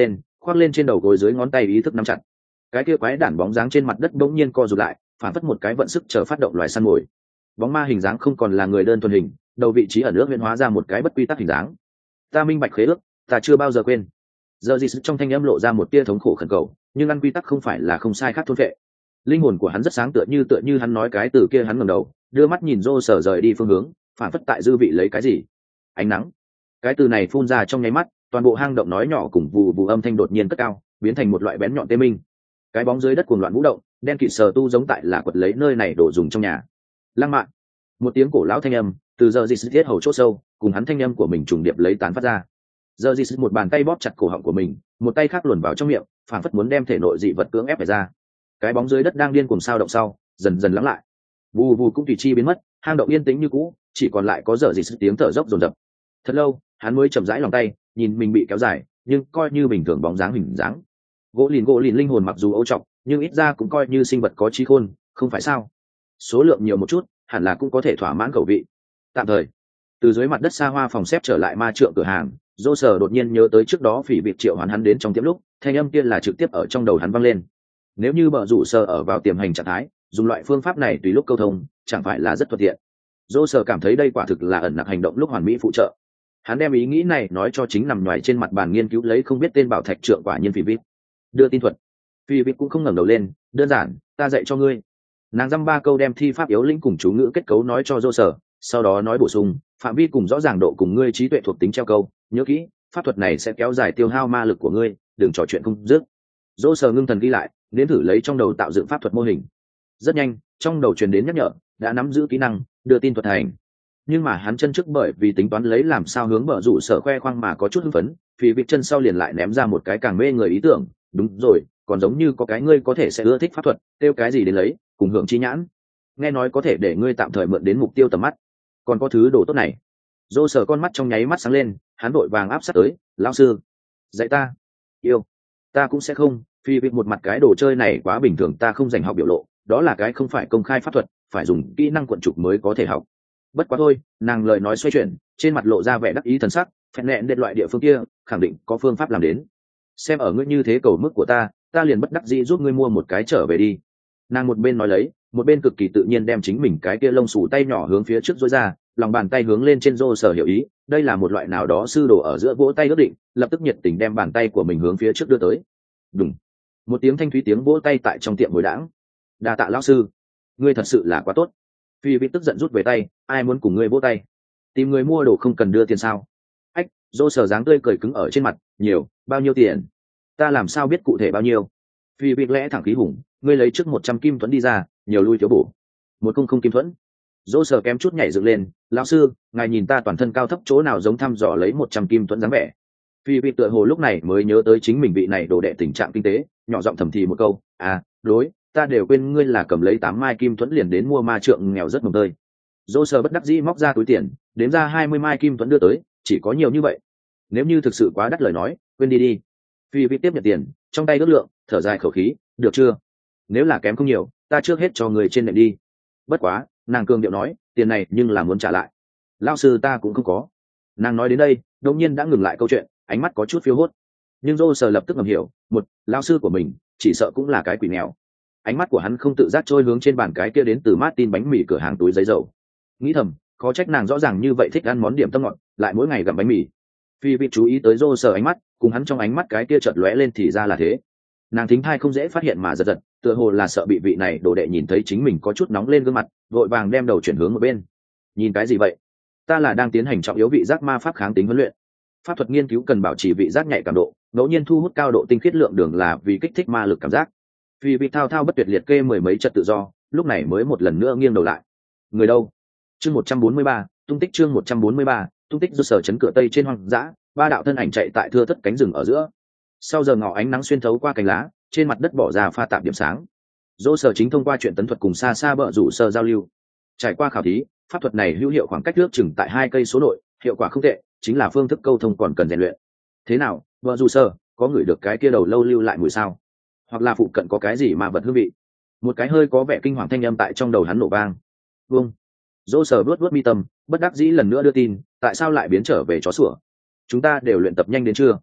khoác lên trên đầu gối dưới ngón tay ý thức nắm chặt. Cái kia quái đản bóng dáng trên mặt đất bỗng nhiên co rụt lại, phản phất một cái vận sức chờ phát động loài săn mồi. Bóng ma hình dáng không còn là người đơn thuần hình, đầu vị trí ở nước huyễn hóa ra một cái bất quy tắc hình dáng. Ta minh bạch khế ước, ta chưa bao giờ quên. Giờ gì trong thanh âm lộ ra một tia thống khổ khẩn cầu, nhưng ăn quy tắc không phải là không sai khác thôn vệ. Linh hồn của hắn rất sáng, tựa như hắn nói cái từ kia. Hắn ngẩng đầu đưa mắt nhìn Rô Sở rời đi phương hướng, phản phất tại dư vị lấy cái gì. Ánh nắng, cái từ này phun ra trong nháy mắt, toàn bộ hang động nói nhỏ cùng vù vù âm thanh đột nhiên cất cao, biến thành một loại bén nhọn tê minh. Cái bóng dưới đất cuồng loạn vũ động, đen kịt sờ tu giống tại là quật lấy nơi này đổ dùng trong nhà. Lăng mạn, một tiếng cổ lão thanh âm từ giờ gì thiết hầu chỗ sâu, cùng hắn thanh âm của mình trùng điệp lấy tán phát ra. Giờ gì một bàn tay bóp chặt cổ họng của mình, một tay khác luồn vào trong miệng, phản phất muốn đem thể nội dị vật cưỡng ép phải ra. Cái bóng dưới đất đang điên cuồng sao động sau, dần dần lắng lại. Vù vù cũng tùy chi biến mất, hang động yên tĩnh như cũ, chỉ còn lại có giờ gì tiếng thở dốc dồn dập. Thật lâu, hắn mới chậm rãi lòng tay, nhìn mình bị kéo dài, nhưng coi như bình thường bóng dáng hình dáng. Gỗ lìn linh hồn mặc dù âu trọng, nhưng ít ra cũng coi như sinh vật có trí khôn, không phải sao? Số lượng nhiều một chút, hẳn là cũng có thể thỏa mãn khẩu vị. Tạm thời, từ dưới mặt đất xa hoa phòng xếp trở lại ma trượng cửa hàng, dô sở đột nhiên nhớ tới trước đó phỉ bịp triệu hoán hắn đến trong tiệm lúc, thanh âm kia là trực tiếp ở trong đầu hắn vang lên. Nếu như bờ rủ sở ở vào tiềm hành trạng thái, dùng loại phương pháp này tùy lúc câu thông, chẳng phải là rất thuận tiện. Dô sở cảm thấy đây quả thực là ẩn nặc hành động lúc hoàn mỹ phụ trợ. Hắn đem ý nghĩ này nói cho chính nằm ngoài trên mặt bàn nghiên cứu lấy không biết tên bảo thạch trượng quả nhiên phỉ bịp. Đưa tin thuật. Phỉ bịp cũng không ngẩng đầu lên, đơn giản, ta dạy cho ngươi. Nàng dăm ba câu đem thi pháp yếu lĩnh cùng chú ngữ kết cấu nói cho dô sở, sau đó nói bổ sung, phạm vi cùng rõ ràng độ cùng ngươi trí tuệ thuộc tính treo câu, nhớ kỹ, pháp thuật này sẽ kéo dài tiêu hao ma lực của ngươi, đừng trò chuyện không dứt. Dô sở ngưng thần ghi lại, nếm thử lấy trong đầu tạo dựng pháp thuật mô hình. Rất nhanh, trong đầu truyền đến nhắc nhở, đã nắm giữ kỹ năng đưa tin thuật thành. Nhưng mà hắn chân trước bởi vì tính toán lấy làm sao hướng bờ rủ sở khoe khoang mà có chút hưng phấn, vì việc chân sau liền lại ném ra một cái càng mê người ý tưởng. Đúng rồi, còn giống như có cái ngươi có thể sẽ ưa thích pháp thuật, tiêu cái gì đến lấy, cùng hưởng chi nhãn. Nghe nói có thể để ngươi tạm thời mượn đến mục tiêu tầm mắt. Còn có thứ đồ tốt này. Dô sở con mắt trong nháy mắt sáng lên, hắn vội vàng áp sát tới, lão sư, dạy ta. Yêu, ta cũng sẽ không. Phi việc một mặt cái đồ chơi này quá bình thường, ta không dành học biểu lộ, đó là cái không phải công khai pháp thuật, phải dùng kỹ năng quận trục mới có thể học. Bất quá thôi, nàng lời nói xoay chuyển, trên mặt lộ ra vẻ đắc ý thần sắc, phèn nẹn đến loại địa phương kia, khẳng định có phương pháp làm đến. Xem ở ngươi như thế cầu mức của ta liền bất đắc dĩ giúp ngươi mua một cái trở về đi. Nàng một bên nói lấy, một bên cực kỳ tự nhiên đem chính mình cái kia lông xù tay nhỏ hướng phía trước dối ra, lòng bàn tay hướng lên trên rô sở hiểu ý, đây là một loại nào đó sư đồ ở giữa vỗ tay ước định, lập tức nhiệt tình đem bàn tay của mình hướng phía trước đưa tới. Đúng, một tiếng thanh thúy tiếng vỗ tay tại trong tiệm hồi đãng. Đa tạ lão sư, ngươi thật sự là quá tốt. Phi vị tức giận rút về tay, ai muốn cùng ngươi vỗ tay? Tìm người mua đồ không cần đưa tiền sao? Ách, rô sở dáng tươi cười cứng ở trên mặt, nhiều, bao nhiêu tiền? Ta làm sao biết cụ thể bao nhiêu? Phi vị lẽ thẳng khí hùng, ngươi lấy trước 100 kim thuẫn đi ra, nhiều lui thiếu bổ. 100 kim thuẫn. Dỗ sở kém chút nhảy dựng lên, lão sư, ngài nhìn ta toàn thân cao thấp chỗ nào giống thăm dò lấy 100 kim thuẫn dáng vẻ. Phi vị tựa hồ lúc này mới nhớ tới chính mình vị này đồ đệ tình trạng kinh tế, nhỏ giọng thầm thì một câu, đối, ta đều quên ngươi là cầm lấy 8 mai kim thuẫn liền đến mua ma trượng nghèo rất mồng tơi. Dỗ sở bất đắc dĩ móc ra túi tiền, đếm ra 20 mai kim thuẫn đưa tới, chỉ có nhiều như vậy. Nếu như thực sự quá đắt lời nói, quên đi đi. Phi vị tiếp nhận tiền, trong tay ước lượng, thở dài khẩu khí, được chưa? Nếu là kém không nhiều, ta trước hết cho người trên nệm đi. Bất quá, nàng cường điệu nói, tiền này nhưng là muốn trả lại. Lão sư ta cũng không có. Nàng nói đến đây, đột nhiên đã ngừng lại câu chuyện, ánh mắt có chút phiêu hốt. Nhưng Dô Sở lập tức ngầm hiểu, một, lão sư của mình chỉ sợ cũng là cái quỷ nghèo. Ánh mắt của hắn không tự giác trôi hướng trên bàn cái kia đến từ Martin bánh mì cửa hàng túi giấy dầu. Nghĩ thầm, khó trách nàng rõ ràng như vậy thích ăn món điểm tâm ngọt, lại mỗi ngày gặm bánh mì. Phi vị chú ý tới Dô Sở ánh mắt, cùng hắn trong ánh mắt cái kia chợt lóe lên thì ra là thế. Nàng thính thai không dễ phát hiện mà giật giật, tựa hồ là sợ bị vị này đồ đệ nhìn thấy chính mình có chút nóng lên gương mặt, vội vàng đem đầu chuyển hướng một bên. Nhìn cái gì vậy? Ta là đang tiến hành trọng yếu vị giác ma pháp kháng tính huấn luyện. Pháp thuật nghiên cứu cần bảo trì vị giác nhạy cảm độ, ngẫu nhiên thu hút cao độ tinh khiết lượng đường là vì kích thích ma lực cảm giác. Vì vị thao thao bất tuyệt liệt kê mười mấy trật tự do, lúc này mới một lần nữa nghiêng đầu lại. Người đâu? Chương 143, tung tích chương 143, tung tích do sở chấn cửa tây trên hoang dã, ba đạo thân ảnh chạy tại thưa thất cánh rừng ở giữa. Sau giờ ngọ ánh nắng xuyên thấu qua cành lá, trên mặt đất bỏ ra pha tạp điểm sáng. Dỗ sở chính thông qua chuyện tấn thuật cùng xa xa bợ rủ sở giao lưu. Trải qua khảo thí, pháp thuật này hữu hiệu khoảng cách ước chừng tại 2 cây số nội, hiệu quả không tệ, chính là phương thức câu thông còn cần rèn luyện. Thế nào, bợ rủ sở, có ngửi được cái kia đầu lâu lưu lại mùi sao? Hoặc là phụ cận có cái gì mà vật hương vị? Một cái hơi có vẻ kinh hoàng thanh âm tại trong đầu hắn nổ vang. Vâng. Dỗ sở vuốt mi tâm, bất đắc dĩ lần nữa đưa tin, tại sao lại biến trở về chó sủa? Chúng ta đều luyện tập nhanh đến chưa?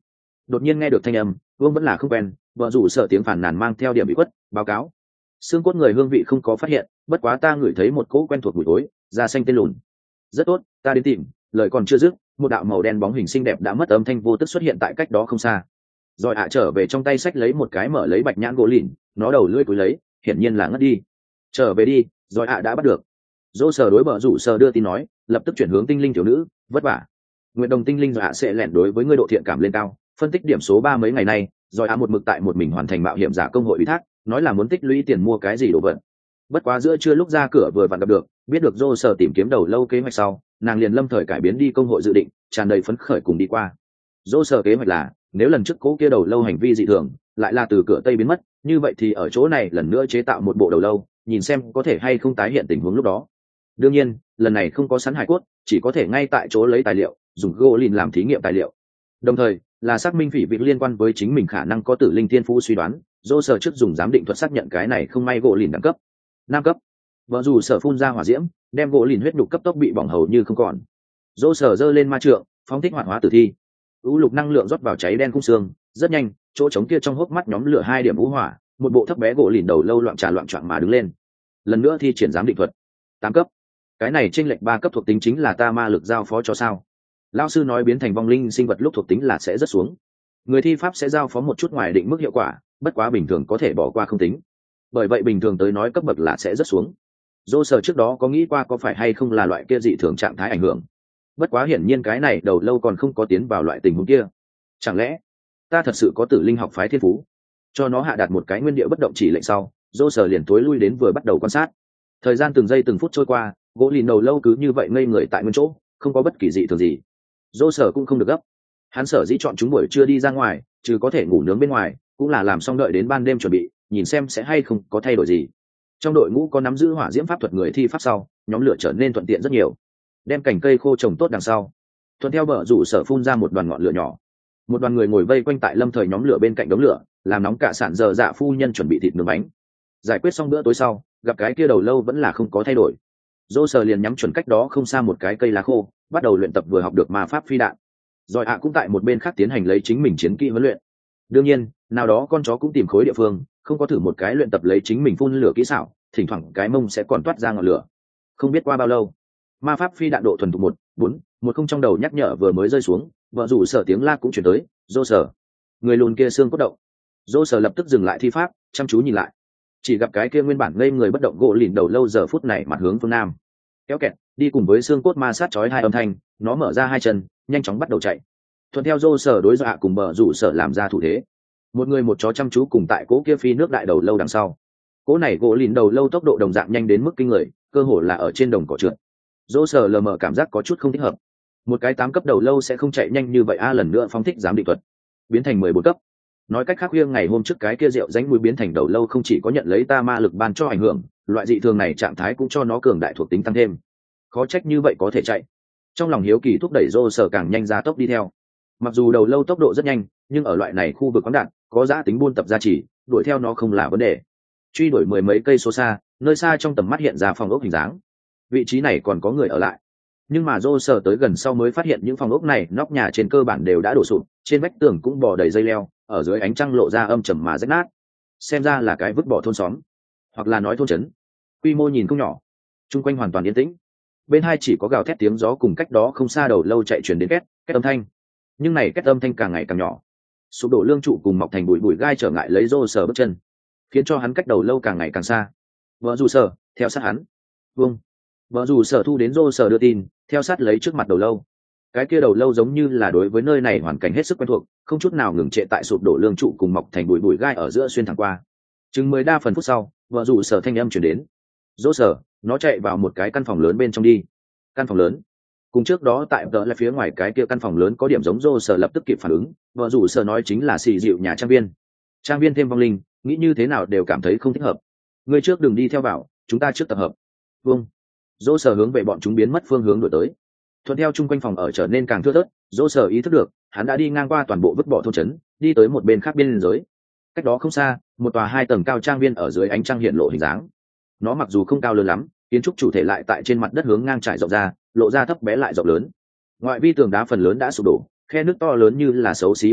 đột nhiên nghe được thanh âm, vương vẫn là không quen, vợ rủ sợ tiếng phản nàn mang theo điểm bị quất báo cáo xương cốt người hương vị không có phát hiện, bất quá ta ngửi thấy một cỗ quen thuộc mùi tối, da xanh tên lùn. Rất tốt, ta đến tìm. Lời còn chưa dứt, một đạo màu đen bóng hình xinh đẹp đã mất âm thanh vô tức xuất hiện tại cách đó không xa. Rồi trở về trong tay xách lấy một cái mở lấy bạch nhãn gỗ lìn, nó đầu lưỡi cúi lấy, hiển nhiên là ngất đi. Trở về đi, rồi đã bắt được. Dỗ sở đối bờ rủ sở đưa tin nói, lập tức chuyển hướng tinh linh tiểu nữ, vất vả. Nguyện đồng tinh linh sẽ lẻn đối với ngươi độ thiện cảm lên cao, phân tích điểm số 3 mấy ngày nay, rồi một mực tại một mình hoàn thành mạo hiểm giả công hội ủy thác, nói là muốn tích lũy tiền mua cái gì đồ vật. Bất quá giữa trưa lúc ra cửa vừa vặn gặp được, biết được Dỗ sở tìm kiếm đầu lâu kế hoạch sau, nàng liền lâm thời cải biến đi công hội dự định, tràn đầy phấn khởi cùng đi qua. Dỗ sở kế hoạch là, nếu lần trước cố kia đầu lâu hành vi dị thường, lại là từ cửa tây biến mất, như vậy thì ở chỗ này lần nữa chế tạo một bộ đầu lâu, nhìn xem có thể hay không tái hiện tình huống lúc đó. Đương nhiên, lần này không có sẵn hài cốt, chỉ có thể ngay tại chỗ lấy tài liệu, dùng gỗ lìn làm thí nghiệm tài liệu. Đồng thời, là xác minh phỉ việc liên quan với chính mình khả năng có tử linh thiên phú suy đoán, Dỗ sở trước dùng giám định thuật xác nhận cái này không may gỗ lìn đẳng cấp 5 cấp. Vợ dù sở phun ra hỏa diễm, đem gỗ lìn huyết nhục cấp tốc bị bỏng hầu như không còn. Dỗ sở giơ lên ma trượng, phóng thích hoạt hóa tử thi. U lục năng lượng rót vào cháy đen khung xương, rất nhanh, chỗ trống kia trong hốc mắt nhóm lửa 2 điểm u hỏa, một bộ thấp bé gỗ lìn đầu lâu loạn choạng mà đứng lên. Lần nữa thi triển giám định thuật. 8 cấp. Cái này chênh lệch 3 cấp thuộc tính chính là ta ma lực giao phó cho sao? Lão sư nói biến thành vong linh sinh vật lúc thuộc tính là sẽ rất xuống. Người thi pháp sẽ giao phó một chút ngoài định mức hiệu quả, bất quá bình thường có thể bỏ qua không tính. Bởi vậy bình thường tới nói cấp bậc là sẽ rất xuống. Dỗ sở trước đó có nghĩ qua có phải hay không là loại kia dị thường trạng thái ảnh hưởng. Bất quá hiển nhiên cái này đầu lâu còn không có tiến vào loại tình huống kia. Chẳng lẽ ta thật sự có tử linh học phái thiên phú? Cho nó hạ đạt một cái nguyên địa bất động chỉ lệnh sau, Dỗ sở liền tối lui đến vừa bắt đầu quan sát. Thời gian từng giây từng phút trôi qua, gỗ lìn đầu lâu cứ như vậy ngây người tại nguyên chỗ, không có bất kỳ dị thường gì. Dỗ sở cũng không được gấp. Hắn sở dĩ chọn chúng buổi trưa đi ra ngoài, trừ có thể ngủ nướng bên ngoài, cũng là làm xong đợi đến ban đêm chuẩn bị, nhìn xem sẽ hay không có thay đổi gì. Trong đội ngũ có nắm giữ hỏa diễm pháp thuật người thi pháp sau, nhóm lửa trở nên thuận tiện rất nhiều. Đem cành cây khô trồng tốt đằng sau, thuận theo bờ rủ sở phun ra một đoàn ngọn lửa nhỏ. Một đoàn người ngồi vây quanh tại lâm thời nhóm lửa bên cạnh đống lửa, làm nóng cả sản giờ dạ phu nhân chuẩn bị thịt nướng bánh. Giải quyết xong bữa tối sau, gặp cái kia đầu lâu vẫn là không có thay đổi. Dỗ sở liền nhắm chuẩn cách đó không xa một cái cây lá khô, bắt đầu luyện tập vừa học được ma pháp phi đạn. Rồi cũng tại một bên khác tiến hành lấy chính mình chiến kỹ huấn luyện. Đương nhiên, nào đó con chó cũng tìm khối địa phương, không có thử một cái luyện tập lấy chính mình phun lửa kỹ xảo, thỉnh thoảng cái mông sẽ còn toát ra ngọn lửa. Không biết qua bao lâu, ma pháp phi đạn độ thuần thục 1-4-1 không trong đầu nhắc nhở vừa mới rơi xuống, vợ rủ sở tiếng la cũng chuyển tới, Dỗ sở. Người lùn kia xương cốt động. Dỗ sở lập tức dừng lại thi pháp, chăm chú nhìn lại. Chỉ gặp cái kia nguyên bản ngây người bất động gỗ lìn đầu lâu giờ phút này mặt hướng phương nam. Kéo kẹt, đi cùng với xương cốt ma sát chói hai âm thanh, nó mở ra hai chân, nhanh chóng bắt đầu chạy. Thuận theo Dỗ sở đối dọa cùng bờ rủ sở làm ra thủ thế. Một người một chó chăm chú cùng tại cố kia phi nước đại đầu lâu đằng sau. Cố này gỗ lìn đầu lâu tốc độ đồng dạng nhanh đến mức kinh người, cơ hồ là ở trên đồng cỏ trượt. Dỗ sở lờ mờ cảm giác có chút không thích hợp. Một cái 8 cấp đầu lâu sẽ không chạy nhanh như vậy lần nữa phóng thích giám định thuật, biến thành 14 cấp. Nói cách khác khuya ngày hôm trước cái kia rượu ránh mũi biến thành đầu lâu không chỉ có nhận lấy ta ma lực ban cho ảnh hưởng, loại dị thường này trạng thái cũng cho nó cường đại thuộc tính tăng thêm. Khó trách như vậy có thể chạy. Trong lòng hiếu kỳ thúc đẩy Dỗ sở càng nhanh ra tốc đi theo. Mặc dù đầu lâu tốc độ rất nhanh, nhưng ở loại này khu vực khoáng đạn, có giá tính buôn tập gia trì, đuổi theo nó không là vấn đề. Truy đuổi 10 mấy cây số xa, nơi xa trong tầm mắt hiện ra phòng ốc hình dáng. Vị trí này còn có người ở lại. Nhưng mà Dỗ sở tới gần sau mới phát hiện những phòng ốc này nóc nhà trên cơ bản đều đã đổ sụp, trên vách tường cũng bò đầy dây leo, ở dưới ánh trăng lộ ra âm trầm mà rách nát. Xem ra là cái vứt bỏ thôn xóm, hoặc là nói thôn trấn. Quy mô nhìn không nhỏ, chung quanh hoàn toàn yên tĩnh. Bên hai chỉ có gào thét tiếng gió cùng cách đó không xa đầu lâu chạy truyền đến két âm thanh. Nhưng này két âm thanh càng ngày càng nhỏ. Sụp đổ lương trụ cùng mọc thành bụi bụi gai trở ngại lấy Dỗ sở bước chân, khiến cho hắn cách đầu lâu càng ngày càng xa. Vợ dù sở theo sát hắn. Vâng. Vợ dù sở thu đến Dỗ sở đưa tin, theo sát lấy trước mặt đầu lâu. Cái kia đầu lâu giống như là đối với nơi này hoàn cảnh hết sức quen thuộc, không chút nào ngừng trệ tại sụp đổ lương trụ cùng mọc thành bụi bụi gai ở giữa xuyên thẳng qua. Chừng 10 đa phần phút sau, vợ dù sở thanh âm chuyển đến. Dỗ sở, nó chạy vào một cái căn phòng lớn bên trong đi. Căn phòng lớn. Cùng trước đó tại tờ là phía ngoài cái kia căn phòng lớn có điểm giống Dỗ sở lập tức kịp phản ứng, vợ dù sở nói chính là xì dịu nhà trang viên. Trang viên thêm vong linh, nghĩ như thế nào đều cảm thấy không thích hợp. Người trước đừng đi theo vào, chúng ta trước tập hợp. Vâng. Dỗ sở hướng về bọn chúng biến mất phương hướng đổi tới. Thuận theo chung quanh phòng ở trở nên càng thưa thớt, Dỗ sở ý thức được hắn đã đi ngang qua toàn bộ vứt bỏ thôn trấn, đi tới một bên khác biên giới. Cách đó không xa, một tòa 2 tầng cao trang viên ở dưới ánh trăng hiện lộ hình dáng. Nó mặc dù không cao lớn lắm, kiến trúc chủ thể lại tại trên mặt đất hướng ngang trải rộng ra, lộ ra thấp bé lại rộng lớn. Ngoại vi tường đá phần lớn đã sụp đổ, khe nước to lớn như là xấu xí vết sẹo,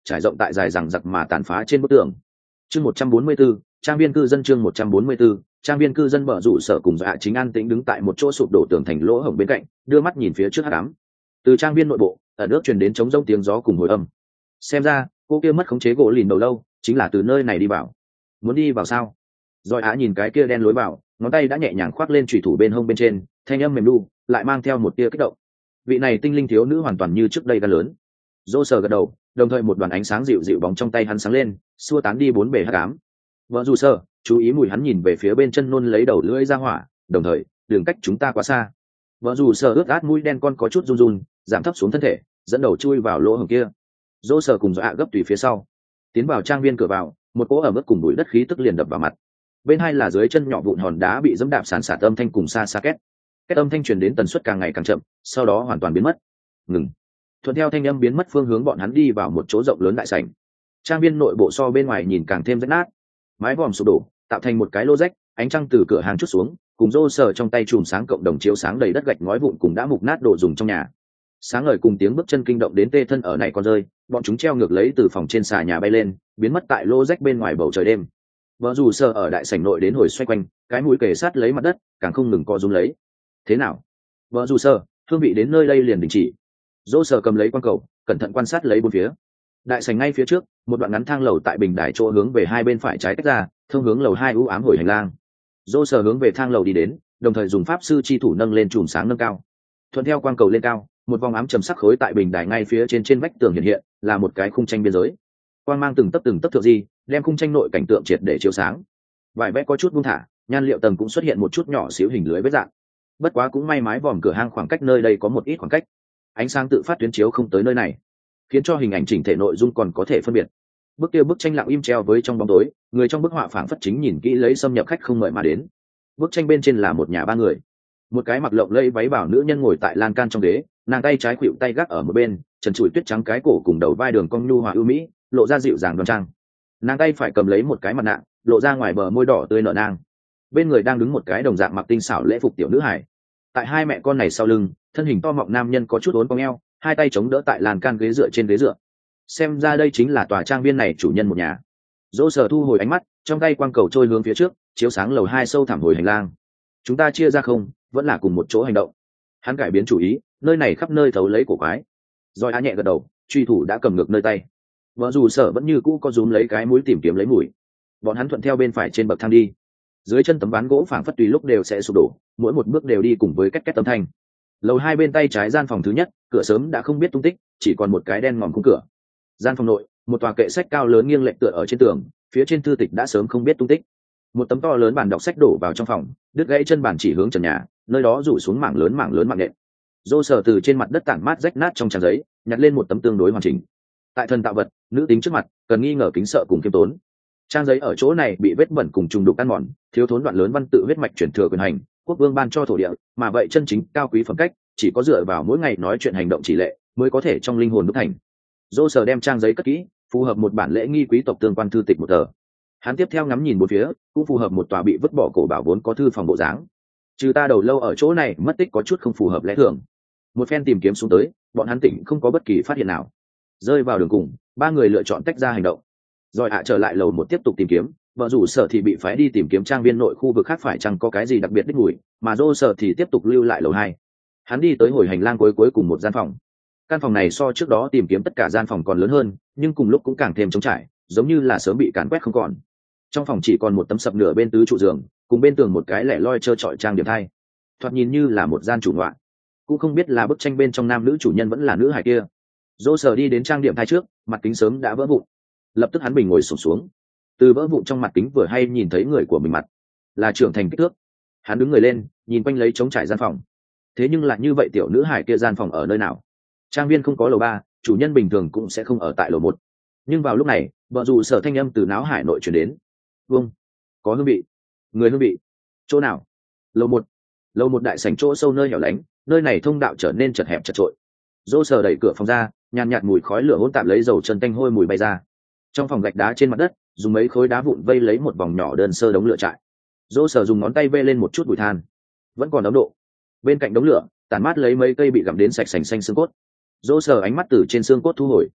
trải rộng tại dài rằng giặc mà tàn phá trên bức tường. Chương 144, trang viên cư dân. Chương 144, trang viên cư dân. Bờ rủ sở cùng Dạ Chính an tĩnh đứng tại một chỗ sụp đổ tường thành lỗ hổng bên cạnh, đưa mắt nhìn phía trước hắc ám. Từ trang viên nội bộ, ở nước truyền đến trống rông tiếng gió cùng hồi âm. Xem ra, cô kia mất khống chế gỗ lìn đầu lâu, chính là từ nơi này đi vào. Muốn đi vào sao? Rồi Á nhìn cái kia đen lối vào, ngón tay đã nhẹ nhàng khoác lên chủy thủ bên hông bên trên, thanh âm mềm nu, lại mang theo một tia kích động. Vị này tinh linh thiếu nữ hoàn toàn như trước đây gan lớn. Dô sờ gật đầu, đồng thời một đoàn ánh sáng dịu dịu bóng trong tay hắn sáng lên, xua tán đi bốn bề hắc ám. Vợ dù sờ, chú ý mùi hắn nhìn về phía bên chân nôn lấy đầu lưỡi ra hỏa, đồng thời đường cách chúng ta quá xa. Vợ dù sờ ướt át mũi đen con có chút run run, giảm thấp xuống thân thể, dẫn đầu chui vào lỗ hổng kia. Dô sờ cùng dọa gấp tùy phía sau, tiến vào trang viên cửa vào, một cỗ ẩm ướt cùng bụi đất khí tức liền đập vào mặt. Bên hai là dưới chân nhỏ vụn hòn đá bị dẫm đạp sàn sạt âm thanh cùng xa xa két. Két âm thanh truyền đến tần suất càng ngày càng chậm, sau đó hoàn toàn biến mất. Ngừng. Thuận theo thanh âm biến mất phương hướng bọn hắn đi vào một chỗ rộng lớn đại sảnh. Trang viên nội bộ so bên ngoài nhìn càng thêm rách nát, mái vòm sụp đổ tạo thành một cái lô rách, ánh trăng từ cửa hàng chút xuống, cùng rô sờ trong tay chùm sáng cộng đồng chiếu sáng đầy đất gạch ngói vụn cùng đã mục nát đồ dùng trong nhà. Sáng ngời cùng tiếng bước chân kinh động đến tê thân ở này con rơi, bọn chúng treo ngược lấy từ phòng trên xà nhà bay lên, biến mất tại lô rách bên ngoài bầu trời đêm. Vợ dù sờ ở đại sảnh nội đến hồi xoay quanh, cái mũi kề sát lấy mặt đất, càng không ngừng co rúm lấy. Thế nào? Vợ dù sờ, hương vị đến nơi đây liền đình chỉ. Dô sờ cầm lấy quan cầu, cẩn thận quan sát lấy bốn phía. Đại sảnh ngay phía trước, một đoạn ngắn thang lầu tại bình đài chỗ hướng về hai bên phải trái tách ra, thông hướng lầu 2 u ám hồi hành lang. Dô sờ hướng về thang lầu đi đến, đồng thời dùng pháp sư chi thủ nâng lên chùm sáng nâng cao. Thuận theo quang cầu lên cao, một vòng ám trầm sắc khối tại bình đài ngay phía trên vách tường hiện hiện, là một cái khung tranh biên giới. Quang mang từng tấc thượng di, đem khung tranh nội cảnh tượng triệt để chiếu sáng. Vải vẽ có chút buông thả, nhan liệu tầng cũng xuất hiện một chút nhỏ xíu hình lưới vết dạng. Bất quá cũng may mái vòm cửa hang khoảng cách nơi đây có một ít khoảng cách, ánh sáng tự phát tuyến chiếu không tới nơi này, khiến cho hình ảnh chỉnh thể nội dung còn có thể phân biệt. Bức tranh lặng im treo với trong bóng tối, người trong bức họa phảng phất chính nhìn kỹ lấy xâm nhập khách không mời mà đến. Bức tranh bên trên là một nhà ba người, một cái mặc lộng lẫy váy bảo nữ nhân ngồi tại lan can trong ghế, nàng tay trái khuỵu tay gác ở một bên, trần trụi tuyết trắng cái cổ cùng đầu vai đường cong nhu hòa ưu mỹ, lộ ra dịu dàng đoan trang. Nàng tay phải cầm lấy một cái mặt nạ, lộ ra ngoài bờ môi đỏ tươi nở nang. Bên người đang đứng một cái đồng dạng mặc tinh xảo lễ phục tiểu nữ hải. Tại hai mẹ con này sau lưng, thân hình to mọng nam nhân có chút uốn cong eo, hai tay chống đỡ tại lan can ghế dựa trên ghế dựa. Xem ra đây chính là tòa trang viên này chủ nhân một nhà. Dỗ Sở thu hồi ánh mắt, trong tay quang cầu trôi hướng phía trước, chiếu sáng lầu 2 sâu thẳm hồi hành lang. Chúng ta chia ra không, vẫn là cùng một chỗ hành động. Hắn cải biến chủ ý, nơi này khắp nơi thấu lấy cổ quái. Rồi Á nhẹ gật đầu, truy thủ đã cầm ngược nơi tay. Vợ dù Sở vẫn như cũ có rúm lấy cái mũi tìm kiếm lấy mùi. Bọn hắn thuận theo bên phải trên bậc thang đi. Dưới chân tấm ván gỗ phảng phất tùy lúc đều sẽ sụp đổ, mỗi một bước đều đi cùng với két két âm thanh. Lầu 2 bên tay trái gian phòng thứ nhất, cửa sớm đã không biết tung tích, chỉ còn một cái đen ngòm khung cửa. Gian phòng nội, một tòa kệ sách cao lớn nghiêng lệch tựa ở trên tường, phía trên thư tịch đã sớm không biết tung tích. Một tấm to lớn bàn đọc sách đổ vào trong phòng, đứt gãy chân bàn chỉ hướng trần nhà, nơi đó rủ xuống mảng lớn mạng nện. Dô Sở từ trên mặt đất tản mát rách nát trong trang giấy, nhặt lên một tấm tương đối hoàn chỉnh. Tại thần tạo vật, nữ tính trước mặt, cần nghi ngờ kính sợ cùng kiêm tốn. Trang giấy ở chỗ này bị vết bẩn cùng trùng đục ăn mòn, thiếu thốn đoạn lớn văn tự huyết mạch chuyển thừa quyền hành, quốc vương ban cho thổ địa, mà vậy chân chính cao quý phẩm cách, chỉ có dựa vào mỗi ngày nói chuyện hành động chỉ lệ, mới có thể trong linh hồn đúc thành. Dô Sở đem trang giấy cất kỹ, phù hợp một bản lễ nghi quý tộc tương quan thư tịch một tờ. Hắn tiếp theo ngắm nhìn bốn phía, cũng phù hợp một tòa bị vứt bỏ cổ bảo vốn có thư phòng bộ dáng. Trừ ta đầu lâu ở chỗ này mất tích có chút không phù hợp lẽ thường. Một phen tìm kiếm xuống tới, bọn hắn tỉnh không có bất kỳ phát hiện nào. Rơi vào đường cùng, ba người lựa chọn tách ra hành động. Rồi trở lại lầu 1 tiếp tục tìm kiếm, vợ rủ Sở thì bị phái đi tìm kiếm trang viên nội khu vực khác phải chăng có cái gì đặc biệt đích mùi, mà Dô Sở thì tiếp tục lưu lại lầu 2. Hắn đi tới hồi hành lang cuối cùng một gian phòng. Căn phòng này so trước đó tìm kiếm tất cả gian phòng còn lớn hơn, nhưng cùng lúc cũng càng thêm trống trải, giống như là sớm bị càn quét không còn. Trong phòng chỉ còn một tấm sập nửa bên tứ trụ giường, cùng bên tường một cái lẻ loi trơ trọi trang điểm thai. Thoạt nhìn như là một gian chủ ngoại, cũng không biết là bức tranh bên trong nam nữ chủ nhân vẫn là nữ hài kia. Dô Sở đi đến trang điểm thai trước, mặt kính sớm đã vỡ vụn. Lập tức hắn bình ngồi xổm xuống. Từ vỡ vụn trong mặt kính vừa hay nhìn thấy người của mình mặt, là trưởng thành kích thước. Hắn đứng người lên, nhìn quanh lấy trống trải gian phòng. Thế nhưng lại như vậy tiểu nữ hài kia gian phòng ở nơi nào? Trang viên không có lầu 3, chủ nhân bình thường cũng sẽ không ở tại lầu 1. Nhưng vào lúc này, vợ dù Sở thanh âm từ náo hải nội truyền đến. Vâng, có hương vị. Người hương vị. Chỗ nào? Lầu 1. Lầu 1 đại sảnh chỗ sâu nơi hẻo lánh, nơi này thông đạo trở nên chật hẹp chật chội. Dô Sở đẩy cửa phòng ra, nhàn nhạt mùi khói lửa hỗn tạp lấy dầu chân tanh hôi mùi bay ra. Trong phòng gạch đá trên mặt đất, dùng mấy khối đá vụn vây lấy một vòng nhỏ đơn sơ đống lửa trại. Dô Sở dùng ngón tay vê lên một chút bụi than, vẫn còn ấm độ. Bên cạnh đống lửa, tàn mát lấy mấy cây bị gặm đến sạch sành xanh xương cốt. Dô Sở ánh mắt từ trên xương cốt thu hồi,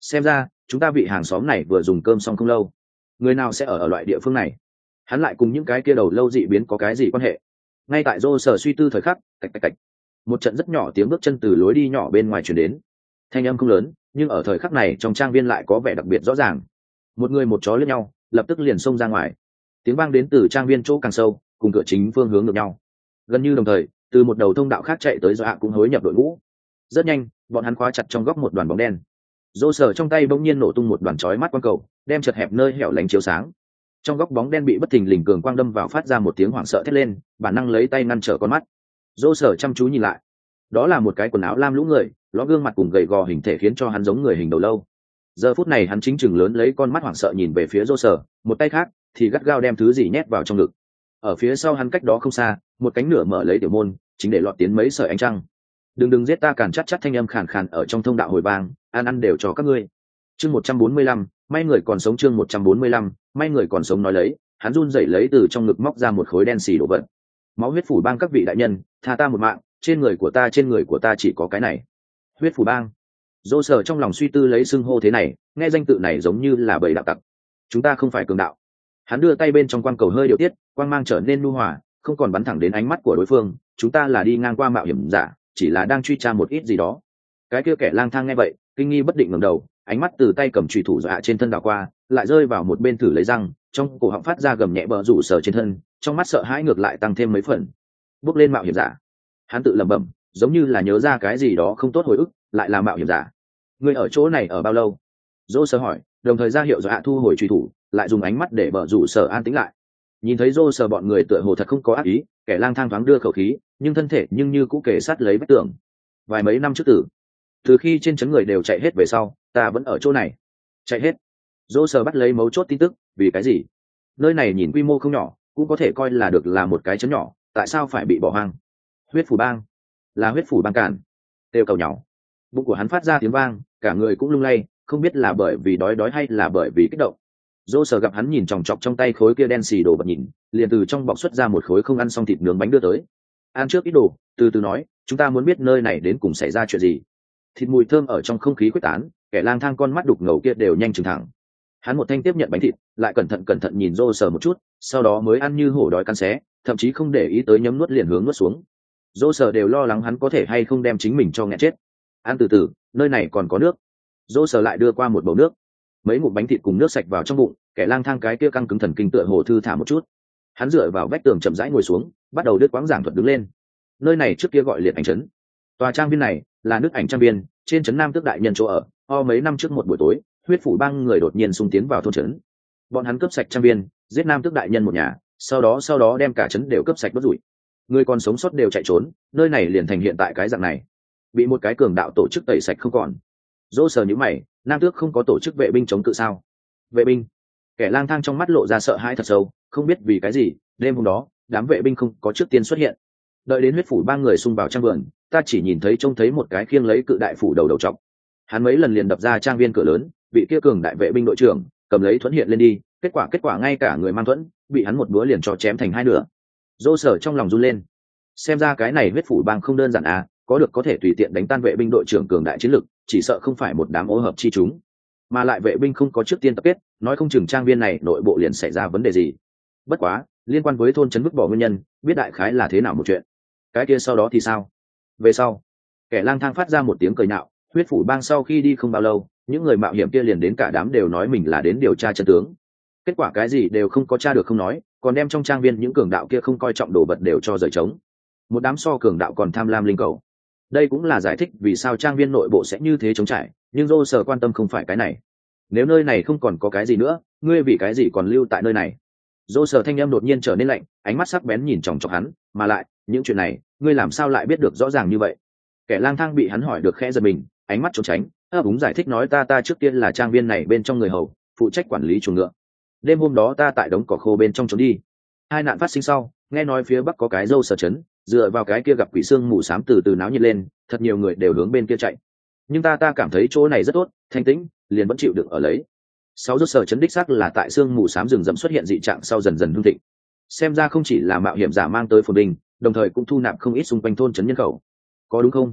xem ra chúng ta vị hàng xóm này vừa dùng cơm xong không lâu. Người nào sẽ ở loại địa phương này? Hắn lại cùng những cái kia đầu lâu dị biến có cái gì quan hệ? Ngay tại Dô Sở suy tư thời khắc, tạch tạch tạch, một trận rất nhỏ tiếng bước chân từ lối đi nhỏ bên ngoài truyền đến. Thanh âm không lớn, nhưng ở thời khắc này trong trang viên lại có vẻ đặc biệt rõ ràng. Một người một chó liếc nhau, lập tức liền xông ra ngoài. Tiếng vang đến từ trang viên chỗ càng sâu, cùng cửa chính phương hướng ngược nhau. Gần như đồng thời, từ một đầu thông đạo khác chạy tới dọa cũng hối nhập đội ngũ. Rất nhanh, bọn hắn khóa chặt trong góc một đoàn bóng đen. Dô Sở trong tay bỗng nhiên nổ tung một đoàn chói mắt quang cầu, đem chật hẹp nơi hẻo lánh chiếu sáng. Trong góc bóng đen bị bất thình lình cường quang đâm vào, phát ra một tiếng hoảng sợ thét lên, bản năng lấy tay ngăn trở con mắt. Dô Sở chăm chú nhìn lại, đó là một cái quần áo lam lũ người, ló gương mặt cùng gầy gò hình thể khiến cho hắn giống người hình đầu lâu. Giờ phút này hắn chính chừng lớn lấy con mắt hoảng sợ nhìn về phía Dô Sở, một tay khác thì gắt gao đem thứ gì nhét vào trong ngực. Ở phía sau hắn cách đó không xa, một cánh nửa mở lấy tiểu môn, chính để lọt tiến mấy sợi ánh trăng. Đừng giết ta, càn chắc thanh âm khàn khàn ở trong thông đạo hồi vang, ăn đều cho các ngươi. Chương 145, may người còn sống. Chương 145, may người còn sống. Nói lấy, hắn run rẩy lấy từ trong ngực móc ra một khối đen xì đồ vật. Máu huyết phủ bang các vị đại nhân, tha ta một mạng, trên người của ta chỉ có cái này. Huyết phủ bang. Dô Sở trong lòng suy tư lấy xưng hô thế này, nghe danh tự này giống như là bầy đạo tặc. Chúng ta không phải cường đạo. Hắn đưa tay bên trong quang cầu hơi điều tiết, quang mang trở nên nhu hòa, không còn bắn thẳng đến ánh mắt của đối phương. Chúng ta là đi ngang qua mạo hiểm giả, chỉ là đang truy tra một ít gì đó. Cái kia kẻ lang thang nghe vậy, kinh nghi bất định ngẩng đầu, ánh mắt từ tay cầm chùy thủ dọa trên thân đảo qua, lại rơi vào một bên thử lấy răng, trong cổ họng phát ra gầm nhẹ bờ rủ Sở trên thân, trong mắt sợ hãi ngược lại tăng thêm mấy phần. Bước lên mạo hiểm giả. Hắn tự lẩm bẩm, giống như là nhớ ra cái gì đó không tốt hồi ức, lại là mạo hiểm giả. Ngươi ở chỗ này ở bao lâu? Dô Sở hỏi, đồng thời ra hiệu dọa thu hồi chùy thủ, lại dùng ánh mắt để bờ rủ Sở an tĩnh lại. Nhìn thấy Dô Sở bọn người tựa hồ thật không có ác ý, kẻ lang thang thoáng đưa khẩu khí, nhưng thân thể nhưng như cũ kề sát lấy vách tường. Vài mấy năm trước từ khi trên trấn người đều chạy hết về sau, ta vẫn ở chỗ này. Chạy hết? Dô Sở bắt lấy mấu chốt tin tức, vì cái gì? Nơi này nhìn quy mô không nhỏ, cũng có thể coi là được là một cái trấn nhỏ, tại sao phải bị bỏ hoang? Huyết phủ bang. Là huyết phủ bang cản. Têu cầu nhỏ. Bụng của hắn phát ra tiếng vang, cả người cũng lung lay, không biết là bởi vì đói hay là bởi vì kích động. Dô Sở gặp hắn nhìn chòng chọc trong tay khối kia đen xì đồ vật nhìn, liền từ trong bọc xuất ra một khối không ăn xong thịt nướng bánh đưa tới. Ăn trước ít đồ, từ từ nói, chúng ta muốn biết nơi này đến cùng xảy ra chuyện gì. Thịt mùi thơm ở trong không khí quyết tán, kẻ lang thang con mắt đục ngầu kia đều nhanh chừng thẳng. Hắn một thanh tiếp nhận bánh thịt, lại cẩn thận nhìn Dô Sở một chút, sau đó mới ăn như hổ đói cắn xé, thậm chí không để ý tới nhấm nuốt liền hướng nuốt xuống. Dô Sở đều lo lắng hắn có thể hay không đem chính mình cho nghẹn chết. Ăn từ từ, nơi này còn có nước. Dô Sở lại đưa qua một bầu nước. Mấy ngụm bánh thịt cùng nước sạch vào trong bụng, kẻ lang thang cái kia căng cứng thần kinh tựa hồ thư thả một chút. Hắn dựa vào vách tường chậm rãi ngồi xuống, bắt đầu đứt quãng giảng thuật đứng lên. Nơi này trước kia gọi liệt ảnh trấn. Tòa trang viên này là nước ảnh trang viên, trên trấn Nam Tước đại nhân chỗ ở. Mấy năm trước một buổi tối, huyết phủ bang người đột nhiên xung tiến vào thôn trấn. Bọn hắn cướp sạch trang viên, giết Nam Tước đại nhân một nhà, sau đó đem cả trấn đều cướp sạch đốt rủi. Người còn sống sót đều chạy trốn, nơi này liền thành hiện tại cái dạng này, bị một cái cường đạo tổ chức tẩy sạch không còn. Dô Sở nhíu mày, Nam Tước không có tổ chức vệ binh chống cự sao? Vệ binh? Kẻ lang thang trong mắt lộ ra sợ hãi thật sâu, không biết vì cái gì, đêm hôm đó, đám vệ binh không có trước tiên xuất hiện. Đợi đến huyết phủ ba người xung vào trang vườn, ta chỉ nhìn thấy trông thấy một cái khiêng lấy cự đại phủ đầu trọc. Hắn mấy lần liền đập ra trang viên cửa lớn, bị kia cường đại vệ binh đội trưởng cầm lấy thuẫn hiện lên đi, kết quả ngay cả người mang thuẫn bị hắn một búa liền cho chém thành hai nửa. Dô Sở trong lòng run lên, xem ra cái này huyết phủ bang không đơn giản à, có thể tùy tiện đánh tan vệ binh đội trưởng cường đại chiến lực, chỉ sợ không phải một đám ô hợp chi chúng, mà lại vệ binh không có trước tiên tập kết, nói không chừng trang viên này nội bộ liền xảy ra vấn đề gì. Bất quá liên quan với thôn trấn vứt bỏ nguyên nhân, biết đại khái là thế nào một chuyện. Cái kia sau đó thì sao? Về sau, kẻ lang thang phát ra một tiếng cười nhạo. Huyết phủ bang sau khi đi không bao lâu, những người mạo hiểm kia liền đến, cả đám đều nói mình là đến điều tra chân tướng. Kết quả cái gì đều không có tra được không nói, còn đem trong trang viên những cường đạo kia không coi trọng đồ vật đều cho rời trống. Một đám so cường đạo còn tham lam linh cầu. Đây cũng là giải thích vì sao trang viên nội bộ sẽ như thế trống trải, nhưng Dô Sở quan tâm không phải cái này. Nếu nơi này không còn có cái gì nữa, ngươi vì cái gì còn lưu tại nơi này? Dô Sở thanh âm đột nhiên trở nên lạnh, ánh mắt sắc bén nhìn chòng chọc hắn, mà lại, những chuyện này, ngươi làm sao lại biết được rõ ràng như vậy? Kẻ lang thang bị hắn hỏi được khẽ giật mình, ánh mắt trốn tránh, úng giải thích nói, ta trước tiên là trang viên này bên trong người hầu, phụ trách quản lý chuồng ngựa. Đêm hôm đó ta tại đống cỏ khô bên trong trốn đi. Hai nạn phát sinh sau, nghe nói phía bắc có cái Dô Sở trấn, dựa vào cái kia gặp quỷ xương mù xám từ từ náo nhiệt lên, thật nhiều người đều hướng bên kia chạy. Nhưng ta cảm thấy chỗ này rất tốt, thanh tĩnh, liền vẫn chịu được ở lấy. Dô Sở trấn đích xác là tại xương mù xám rừng rậm xuất hiện dị trạng sau dần dần hưng thịnh. Xem ra không chỉ là mạo hiểm giả mang tới phồn bình, đồng thời cũng thu nạp không ít xung quanh thôn trấn nhân khẩu. Có đúng không?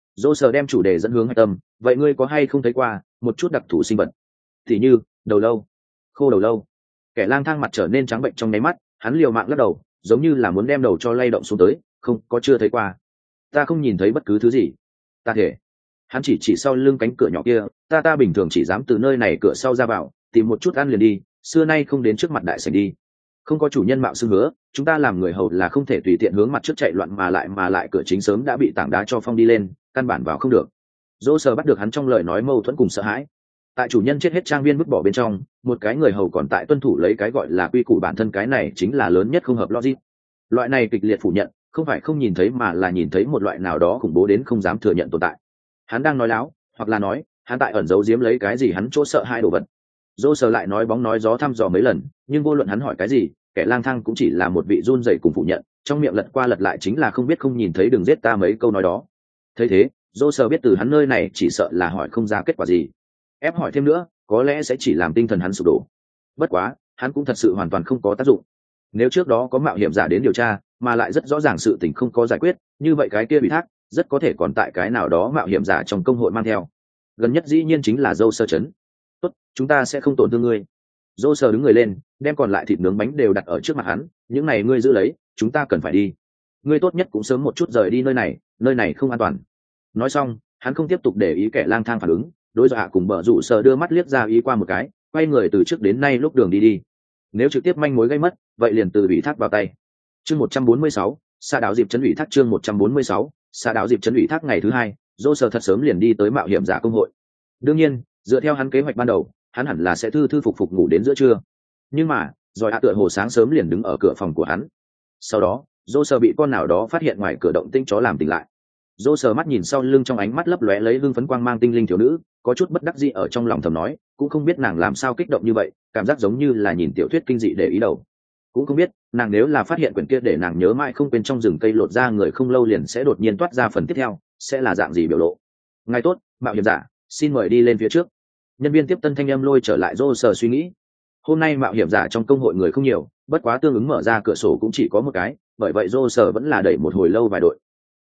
Dô sờ đem chủ đề dẫn hướng hạch tâm. Vậy ngươi có hay không thấy qua một chút đặc thù sinh vật, thì như đầu lâu, khô đầu lâu? Kẻ lang thang mặt trở nên trắng bệnh trong nháy mắt, hắn liều mạng lắc đầu, giống như là muốn đem đầu cho lay động xuống tới. Không có, chưa thấy qua. Ta không nhìn thấy bất cứ thứ gì. Ta thể. Hắn chỉ sau lưng cánh cửa nhỏ kia. Ta bình thường chỉ dám từ nơi này cửa sau ra vào, tìm một chút ăn liền đi, xưa nay không đến trước mặt đại sảnh đi. Không có chủ nhân mạo xưng hứa, chúng ta làm người hầu là không thể tùy tiện hướng mặt trước chạy loạn, mà lại cửa chính sớm đã bị tảng đá cho phong đi lên, căn bản vào không được. Dỗ sờ bắt được hắn trong lời nói mâu thuẫn cùng sợ hãi. Tại chủ nhân chết hết trang viên vứt bỏ bên trong, một cái người hầu còn tại tuân thủ lấy cái gọi là quy củ bản thân, cái này chính là lớn nhất không hợp logic. Loại này kịch liệt phủ nhận, không phải không nhìn thấy mà là nhìn thấy một loại nào đó khủng bố đến không dám thừa nhận tồn tại. Hắn đang nói láo, hoặc là nói hắn tại ẩn giấu giếm lấy cái gì hắn chỗ sợ hai đồ vật. Dô sờ lại nói bóng nói gió thăm dò mấy lần, nhưng vô luận hắn hỏi cái gì, kẻ lang thang cũng chỉ là một vị run rẩy cùng phủ nhận, trong miệng lật qua lật lại chính là không biết không nhìn thấy, đừng giết ta mấy câu nói đó. Thấy thế, dô sờ biết từ hắn nơi này chỉ sợ là hỏi không ra kết quả gì. Ép hỏi thêm nữa, có lẽ sẽ chỉ làm tinh thần hắn sụp đổ. Bất quá, hắn cũng thật sự hoàn toàn không có tác dụng. Nếu trước đó có mạo hiểm giả đến điều tra, mà lại rất rõ ràng sự tình không có giải quyết, như vậy cái kia ủy thác rất có thể còn tại cái nào đó mạo hiểm giả trong công hội mang theo. Gần nhất dĩ nhiên chính là dâu sơ chấn. Tốt, chúng ta sẽ không tổn thương ngươi. Dô sờ đứng người lên, đem còn lại thịt nướng bánh đều đặt ở trước mặt hắn. Những này ngươi giữ lấy, chúng ta cần phải đi. Ngươi tốt nhất cũng sớm một chút rời đi nơi này không an toàn. Nói xong, hắn không tiếp tục để ý kẻ lang thang phản ứng, đối dọa cùng bờ rủ sờ đưa mắt liếc ra ý qua một cái, quay người từ trước đến nay lúc đường đi. Nếu trực tiếp manh mối gây mất, vậy liền từ ủy thác vào tay. Chương 146, Sa đảo dịp trấn ủy thác. Chương 146, Sa đảo dịp trấn ủy thác. Ngày thứ hai, dô sờ thật sớm liền đi tới mạo hiểm giả công hội. Đương nhiên, dựa theo hắn kế hoạch ban đầu, hắn hẳn là sẽ thư phục ngủ đến giữa trưa. Nhưng mà, rồi tựa hồ sáng sớm liền đứng ở cửa phòng của hắn. Sau đó, dô sờ bị con nào đó phát hiện ngoài cửa động tĩnh chó làm tỉnh lại. Dô sờ mắt nhìn sau lưng, trong ánh mắt lấp lóe lấy hưng phấn quang mang tinh linh thiếu nữ, có chút bất đắc dĩ ở trong lòng thầm nói, cũng không biết nàng làm sao kích động như vậy, cảm giác giống như là nhìn tiểu thuyết kinh dị để ý đầu. Cũng không biết nàng nếu là phát hiện quyển kia để nàng nhớ mãi không quên trong rừng cây lột ra người không lâu liền sẽ đột nhiên toát ra phần tiếp theo, sẽ là dạng gì biểu lộ. Ngài tốt, mạo hiểm giả, xin mời đi lên phía trước. Nhân viên tiếp tân thanh âm lôi trở lại Dô sờ suy nghĩ. Hôm nay mạo hiểm giả trong công hội người không nhiều, bất quá tương ứng mở ra cửa sổ cũng chỉ có một cái, bởi vậy Dô sờ vẫn là đẩy một hồi lâu vài đội.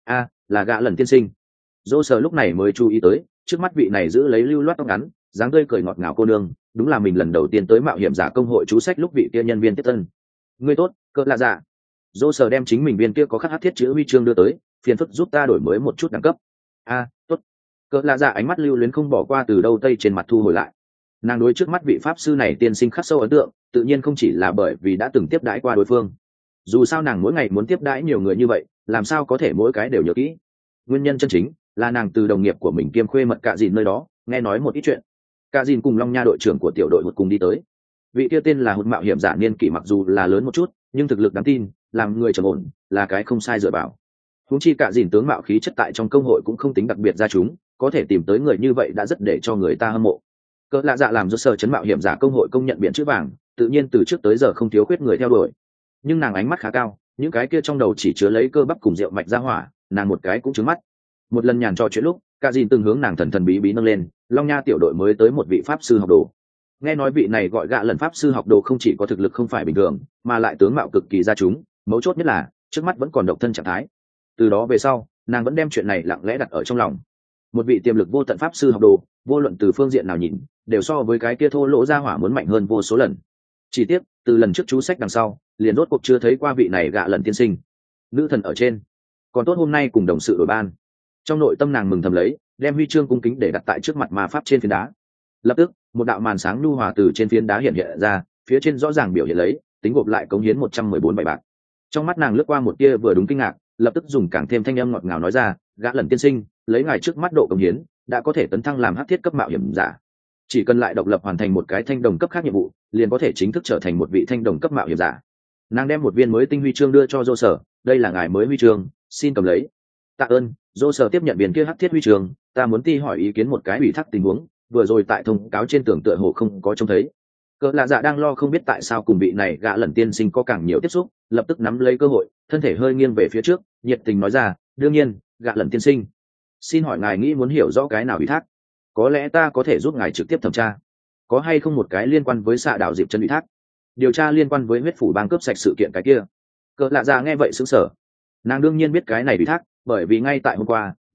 Là gã lần tiên sinh. Dô sờ lúc này mới chú ý tới, trước mắt vị này giữ lấy lưu loát tóc ngắn, dáng tươi cười ngọt ngào cô nương, đúng là mình lần đầu tiên tới mạo hiểm giả công hội chú sách lúc vị kia nhân viên tiếp tân. Ngươi tốt, cỡ lạ dạ. Dô sờ đem chính mình viên kia có khắc hát thiết chữ huy chương đưa tới, phiền phức giúp ta đổi mới một chút đẳng cấp. Tốt. Cỡ lạ dạ ánh mắt lưu luyến không bỏ qua từ đâu tây trên mặt thu hồi lại. Nàng đối trước mắt vị pháp sư này tiên sinh khắc sâu ấn tượng, tự nhiên không chỉ là bởi vì đã từng tiếp đãi qua đối phương. Dù sao nàng mỗi ngày muốn tiếp đãi nhiều người như vậy, làm sao có thể mỗi cái đều nhớ kỹ. Nguyên nhân chân chính là nàng từ đồng nghiệp của mình kiêm khuê mật Cạ Dìn nơi đó nghe nói một ít chuyện. Cạ Dìn cùng Long Nha đội trưởng của tiểu đội hụt cùng đi tới. Vị kia tên là hụt mạo hiểm giả niên kỷ mặc dù là lớn một chút, nhưng thực lực đáng tin, làm người trầm ổn, là cái không sai dựa vào. Huống chi Cạ Dìn tướng mạo khí chất tại trong công hội cũng không tính đặc biệt ra chúng, có thể tìm tới người như vậy đã rất để cho người ta hâm mộ. Cỡ lạ dạ làm do sở chấn mạo hiểm giả công hội công nhận biển chữ vàng, tự nhiên từ trước tới giờ không thiếu khuyết người theo đuổi. Nhưng nàng ánh mắt khá cao, những cái kia trong đầu chỉ chứa lấy cơ bắp cùng rượu mạch ra hỏa, nàng một cái cũng trứng mắt. Một lần nhàn trò chuyện lúc, Cạ Dìn từng hướng nàng thần thần bí bí nâng lên, Long Nha tiểu đội mới tới một vị pháp sư học đồ. Nghe nói vị này gọi gạ lần pháp sư học đồ không chỉ có thực lực không phải bình thường, mà lại tướng mạo cực kỳ ra chúng, mấu chốt nhất là trước mắt vẫn còn độc thân trạng thái. Từ đó về sau, nàng vẫn đem chuyện này lặng lẽ đặt ở trong lòng. Một vị tiềm lực vô tận pháp sư học đồ, vô luận từ phương diện nào nhìn, đều so với cái kia thô lỗ ra hỏa muốn mạnh hơn vô số lần. Chỉ tiếc, từ lần trước chú sách đằng sau, liền rốt cuộc chưa thấy qua vị này gạ lần tiên sinh. Nữ thần ở trên, còn tốt hôm nay cùng đồng sự đổi ban. Trong nội tâm nàng mừng thầm lấy, đem huy chương cung kính để đặt tại trước mặt ma pháp trên phiến đá. Lập tức, một đạo màn sáng nhu hòa từ trên phiến đá hiện hiện ra, phía trên rõ ràng biểu hiện lấy tính gộp lại cống hiến 114 bảy bạc. Trong mắt nàng lướt qua một tia vừa đúng kinh ngạc, lập tức dùng càng thêm thanh âm ngọt ngào nói ra, gã lần tiên sinh, lấy ngài trước mắt độ cống hiến, đã có thể tấn thăng làm hắc thiết cấp mạo hiểm giả. Chỉ cần lại độc lập hoàn thành một cái thanh đồng cấp khác nhiệm vụ, liền có thể chính thức trở thành một vị thanh đồng cấp mạo hiểm giả. Nàng đem một viên mới tinh huy chương đưa cho Dô Sở, đây là ngài mới huy chương, xin cầm lấy. Tạ ơn. Dô Sở tiếp nhận viên kia hắc thiết huy chương, ta muốn ti hỏi ý kiến một cái ủy thác tình huống, vừa rồi tại thông cáo trên tường tựa hồ không có trông thấy. Cỡ lạ dạ đang lo không biết tại sao cùng vị này gã lần tiên sinh có càng nhiều tiếp xúc, lập tức nắm lấy cơ hội, thân thể hơi nghiêng về phía trước, nhiệt tình nói ra, đương nhiên, gã lần tiên sinh, xin hỏi ngài nghĩ muốn hiểu rõ cái nào ủy thác? Có lẽ ta có thể giúp ngài trực tiếp thẩm tra. Có hay không một cái liên quan với xạ đảo dịp chân ủy thác? Điều tra liên quan với huyết phủ bang cướp sạch sự kiện cái kia. Cỡ lạ dạ nghe vậy sững sờ. Nàng đương nhiên biết cái này ủy thác, bởi vì ngay tại hôm qua,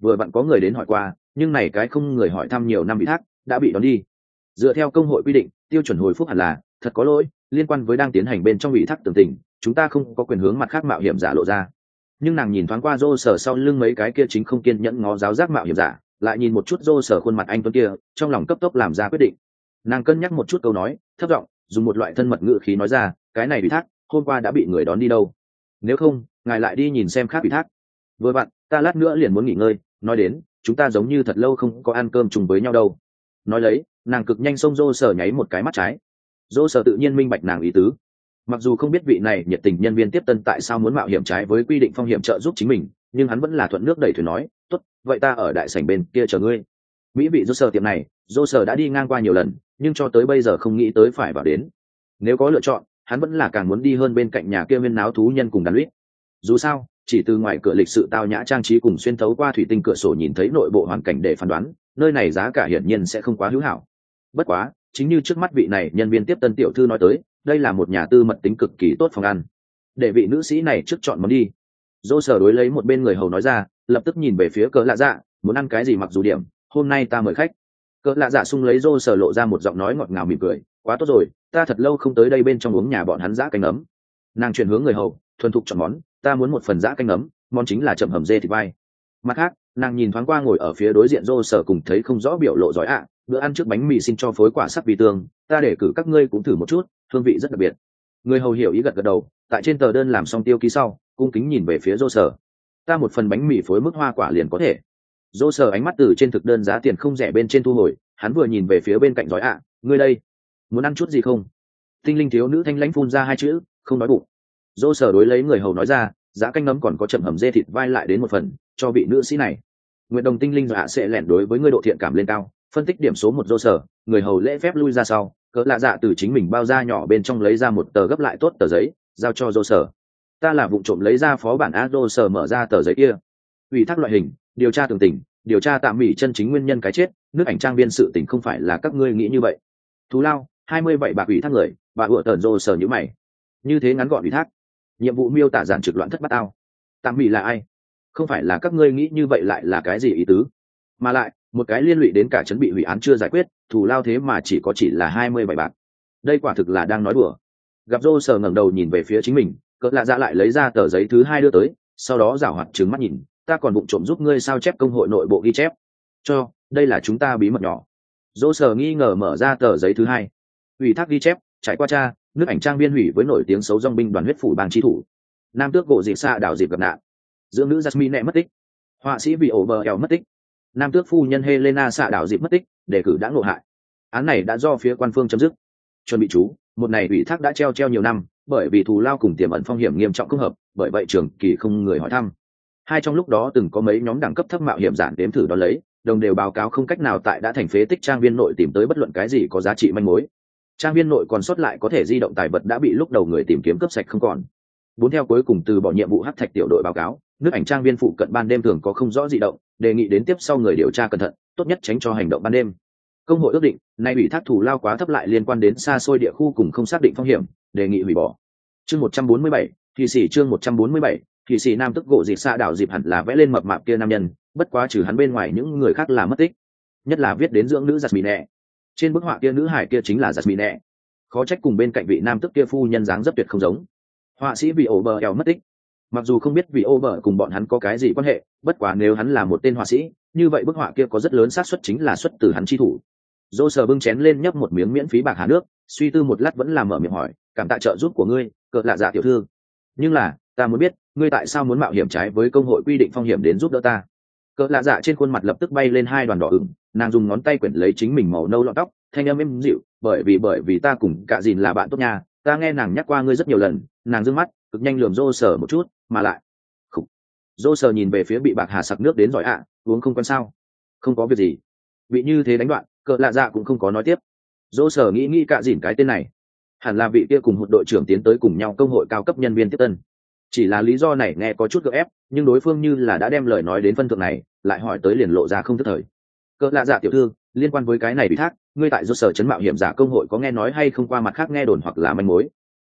vừa vặn có người đến hỏi qua, nhưng này cái không người hỏi thăm nhiều năm ủy thác đã bị đón đi. Dựa theo công hội quy định, tiêu chuẩn hồi phúc hẳn là thật có lỗi, liên quan với đang tiến hành bên trong ủy thác tường tình, chúng ta không có quyền hướng mặt khác mạo hiểm giả lộ ra. Nhưng nàng nhìn thoáng qua Dô Sở sau lưng mấy cái kia chính không kiên nhẫn ngó giáo giác mạo hiểm giả, lại nhìn một chút Dô Sở khuôn mặt anh tuấn kia, trong lòng cấp tốc làm ra quyết định. Nàng cân nhắc một chút câu nói, thấp giọng dùng một loại thân mật ngữ khí nói ra, cái này ủy thác hôm qua đã bị người đón đi đâu, nếu không ngài lại đi nhìn xem khác ủy thác. Vừa bạn ta lát nữa liền muốn nghỉ ngơi, nói đến chúng ta giống như thật lâu không có ăn cơm chung với nhau đâu. Nói lấy nàng cực nhanh xông Dô Sở nháy một cái mắt trái. Dô Sở tự nhiên minh bạch nàng ý tứ, mặc dù không biết vị này nhiệt tình nhân viên tiếp tân tại sao muốn mạo hiểm trái với quy định phong hiểm trợ giúp chính mình, nhưng hắn vẫn là thuận nước đẩy thuyền nói, tốt, vậy ta ở đại sảnh bên kia chờ ngươi. Mỹ vị Dô Sở tiệm này Dô Sở đã đi ngang qua nhiều lần, nhưng cho tới bây giờ không nghĩ tới phải vào đến. Nếu có lựa chọn, hắn vẫn là càng muốn đi hơn bên cạnh nhà kia viên náo thú nhân cùng đàn luyện. Dù sao chỉ từ ngoài cửa lịch sự tao nhã trang trí cùng xuyên thấu qua thủy tinh cửa sổ nhìn thấy nội bộ hoàn cảnh để phán đoán, nơi này giá cả hiển nhiên sẽ không quá hữu hảo. Bất quá chính như trước mắt vị này nhân viên tiếp tân tiểu thư nói tới, đây là một nhà tư mật tính cực kỳ tốt phòng ăn, để vị nữ sĩ này trước chọn món đi. Dô Sở đối lấy một bên người hầu nói ra, lập tức nhìn về phía Cỡ Lạ Dạ, muốn ăn cái gì mặc dù điểm, hôm nay ta mời khách. Cỡ Lạ Dạ sung lấy Dô Sở lộ ra một giọng nói ngọt ngào mỉm cười, quá tốt rồi, ta thật lâu không tới đây bên trong uống nhà bọn hắn giã canh ấm. Nàng chuyển hướng người hầu, thuần thục chọn món, ta muốn một phần giã canh ấm, món chính là chậm hầm dê thịt vai. Mặt khác nàng nhìn thoáng qua ngồi ở phía đối diện Dô Sở cùng thấy không rõ biểu lộ giỏi ạ, bữa ăn trước bánh mì xin cho phối quả sắc vì tương, ta để cử các ngươi cũng thử một chút, hương vị rất đặc biệt. Người hầu hiểu ý gật gật đầu, tại trên tờ đơn làm xong tiêu ký sau, cung kính nhìn về phía Dô Sở, ta một phần bánh mì phối mức hoa quả liền có thể. Dô Sở ánh mắt từ trên thực đơn giá tiền không rẻ bên trên thu hồi, hắn vừa nhìn về phía bên cạnh giỏi ạ, ngươi đây muốn ăn chút gì không? Tinh linh thiếu nữ thanh lãnh phun ra hai chữ, không nói bụng. Dô Sở đối lấy người hầu nói ra, giá canh nấm còn có chậm hầm dê thịt vai lại đến một phần cho vị nữ sĩ này. Nguyệt Đồng tinh linh và hạ sẽ lẻn đối với ngươi độ thiện cảm lên cao, phân tích điểm số một. Dô Sở, người hầu lễ phép lui ra sau, Cỡ Lạ Dạ từ chính mình bao da nhỏ bên trong lấy ra một tờ gấp lại tốt tờ giấy, giao cho Dô Sở. Ta là vụ trộm lấy ra phó bản a. Dô Sở mở ra tờ giấy kia, ủy thác loại hình, điều tra tường tình, điều tra tạm mỹ chân chính nguyên nhân cái chết, nước ảnh trang viên sự tình không phải là các ngươi nghĩ như vậy. Thù lao 27 bạc ủy thác người, bà ủa tờn. Dô Sở nhíu mày, như thế ngắn gọn ủy thác, nhiệm vụ miêu tả giản trực loạn thất bát ao. Tạm mỹ là ai? Không phải là các ngươi nghĩ như vậy lại là cái gì ý tứ? Mà lại một cái liên lụy đến cả chấn bị hủy án chưa giải quyết, thù lao thế mà chỉ là 27 bạc, đây quả thực là đang nói đùa. Gặp Dô Sở ngẩng đầu nhìn về phía chính mình, Cỡ Lạ Dạ lại lấy ra tờ giấy thứ hai đưa tới, sau đó giảo hoạt trừng mắt nhìn, ta còn bụng trộm giúp ngươi sao chép công hội nội bộ ghi chép, cho đây là chúng ta bí mật nhỏ. Dô Sở nghi ngờ mở ra tờ giấy thứ hai, ủy thác ghi chép, trải qua cha, nước ảnh trang viên hủy với nổi tiếng xấu dòng binh đoàn huyết phủ bang chi thủ, nam tước gỗ dịp xa đảo dịp gặp nạn, dưỡng nữ Jasmine mất tích, họa sĩ vì Overell mất tích, nam tước phu nhân Helena xạ đảo dịp mất tích, đề cử đã ngộ hại. Án này đã do phía quan phương chấm dứt. Chuẩn bị chú, một này ủy thác đã treo nhiều năm, bởi vì thù lao cùng tiềm ẩn phong hiểm nghiêm trọng không hợp, bởi vậy trường kỳ không người hỏi thăm. Hai trong lúc đó từng có mấy nhóm đẳng cấp thấp mạo hiểm giản đếm thử đón lấy, đồng đều báo cáo không cách nào tại đã thành phế tích trang viên nội tìm tới bất luận cái gì có giá trị manh mối. Trang viên nội còn sót lại có thể di động tài vật đã bị lúc đầu người tìm kiếm cướp sạch không còn. Bốn theo cuối cùng từ bỏ nhiệm vụ hắc thạch tiểu đội báo cáo, nước ảnh trang viên phụ cận ban đêm thường có không rõ di động, đề nghị đến tiếp sau người điều tra cẩn thận, tốt nhất tránh cho hành động ban đêm. Công hội ước định nay ủy thác thù lao quá thấp lại liên quan đến xa xôi địa khu cùng không xác định phong hiểm, đề nghị hủy bỏ. Chương 147, thì sĩ chương 147, thì sĩ nam tức gỗ dịp xa đảo dịp hẳn là vẽ lên mập mạp kia nam nhân, bất quá trừ hắn bên ngoài những người khác là mất tích, nhất là viết đến dưỡng nữ Jasmine. Trên bức họa kia nữ hải kia chính là Jasmine, khó trách cùng bên cạnh vị nam tức kia phu nhân dáng rất tuyệt không giống. Họa sĩ vì Overell mất tích, mặc dù không biết vì Over cùng bọn hắn có cái gì quan hệ, bất quá nếu hắn là một tên họa sĩ, như vậy bức họa kia có rất lớn xác suất chính là xuất từ hắn chi thủ. Dô Sở bưng chén lên nhấp một miếng miễn phí bạc hà nước, suy tư một lát vẫn là mở miệng hỏi, cảm tạ trợ giúp của ngươi, Cỡ Lạ Dạ tiểu thư, nhưng là ta muốn biết ngươi tại sao muốn mạo hiểm trái với công hội quy định phong hiểm đến giúp đỡ ta. Cỡ Lạ Dạ trên khuôn mặt lập tức bay lên hai đoàn đỏ ửng, nàng dùng ngón tay quyển lấy chính mình màu nâu lọn tóc, thanh âm êm dịu, bởi vì ta cùng cả dìn là bạn tốt nha, ta nghe nàng nhắc qua ngươi rất nhiều lần. Nàng dương mắt cực nhanh lườm Dô Sở một chút, mà lại khục. Dô Sở nhìn về phía bị bạc hà sặc nước đến giỏi ạ, uống không quan sao? Không có việc gì. Bị như thế đánh đoạn, Cỡ Lạ Dạ cũng không có nói tiếp. Dô Sở nghĩ cả dìn cái tên này hẳn là vị kia cùng một đội trưởng tiến tới cùng nhau công hội cao cấp nhân viên tiếp tân, chỉ là lý do này nghe có chút gượng ép, nhưng đối phương như là đã đem lời nói đến phân thượng này, lại hỏi tới liền lộ ra không tức thời. Cỡ Lạ Dạ tiểu thư, liên quan với cái này ủy thác, ngươi tại Dô Sở chấn mạo hiểm giả công hội có nghe nói hay không qua mặt khác nghe đồn hoặc là manh mối?